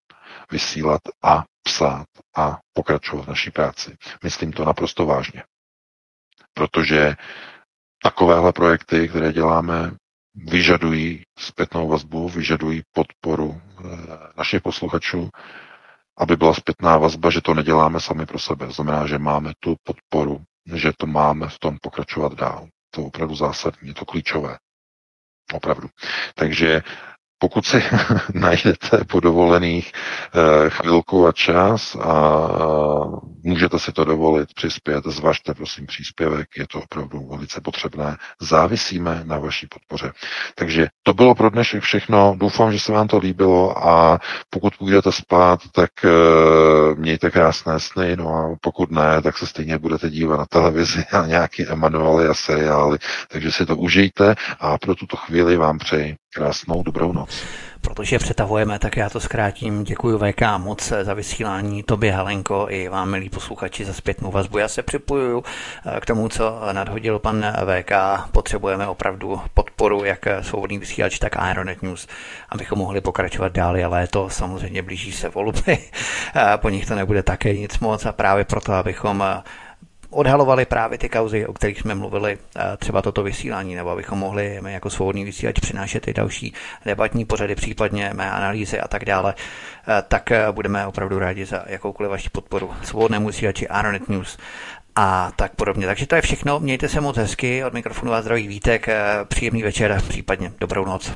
vysílat a psát a pokračovat v naší práci. Myslím to naprosto vážně. Protože takovéhle projekty, které děláme, vyžadují zpětnou vazbu, vyžadují podporu našich posluchačů, aby byla zpětná vazba, že to neděláme sami pro sebe. Znamená, že máme tu podporu, že to máme v tom pokračovat dál. To je opravdu zásadní, je to klíčové. Opravdu. Takže pokud si najdete po dovolených chvilku a čas a můžete si to dovolit přispět, zvažte prosím příspěvek, je to opravdu velice potřebné. Závisíme na vaší podpoře. Takže to bylo pro dnešek všechno. Doufám, že se vám to líbilo a pokud půjdete spát, tak mějte krásné sny, no a pokud ne, tak se stejně budete dívat na televizi a nějaký Emanuely a seriály. Takže si to užijte a pro tuto chvíli vám přeji krásnou dobrou noc. Protože přetahujeme, tak já to zkrátím. Děkuji VK moc za vysílání, tobě Helenko i vám, milí posluchači, za zpětnou vazbu. Já se připojuju k tomu, co nadhodil pan VK. Potřebujeme opravdu podporu, jak Svobodný vysílač, tak Aeronet News, abychom mohli pokračovat dál. A léto samozřejmě blíží se volby, po nich to nebude také nic moc a právě proto, abychom odhalovali právě ty kauzy, o kterých jsme mluvili, třeba toto vysílání, nebo abychom mohli jako Svobodný vysílač přinášet i další debatní pořady, případně mé analýzy a tak dále, tak budeme opravdu rádi za jakoukoliv vaši podporu Svobodnému vysílači, Aeronet News a tak podobně. Takže to je všechno, mějte se moc hezky, od mikrofonu vás zdraví Vítek, příjemný večer, případně dobrou noc.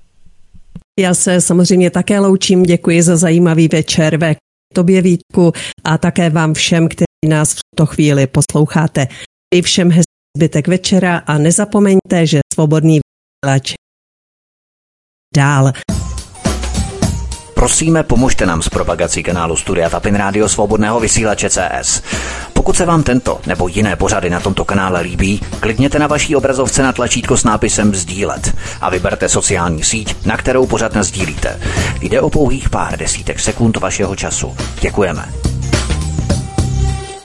Já se samozřejmě také loučím, děkuji za zajímavý večer ve tobě Vítku a také vám všem, kteří nás v tuto chvíli posloucháte. I všem hezký zbytek večera a nezapomeňte, že Svobodný vysílač dál. Prosíme, pomožte nám s propagací kanálu Studia Tapin Rádio Svobodného vysílače CS. Pokud se vám tento nebo jiné pořady na tomto kanále líbí, klikněte na vaší obrazovce na tlačítko s nápisem sdílet a vyberte sociální síť, na kterou pořad nasdílíte. Jde o pouhých pár desítek sekund vašeho času. Děkujeme.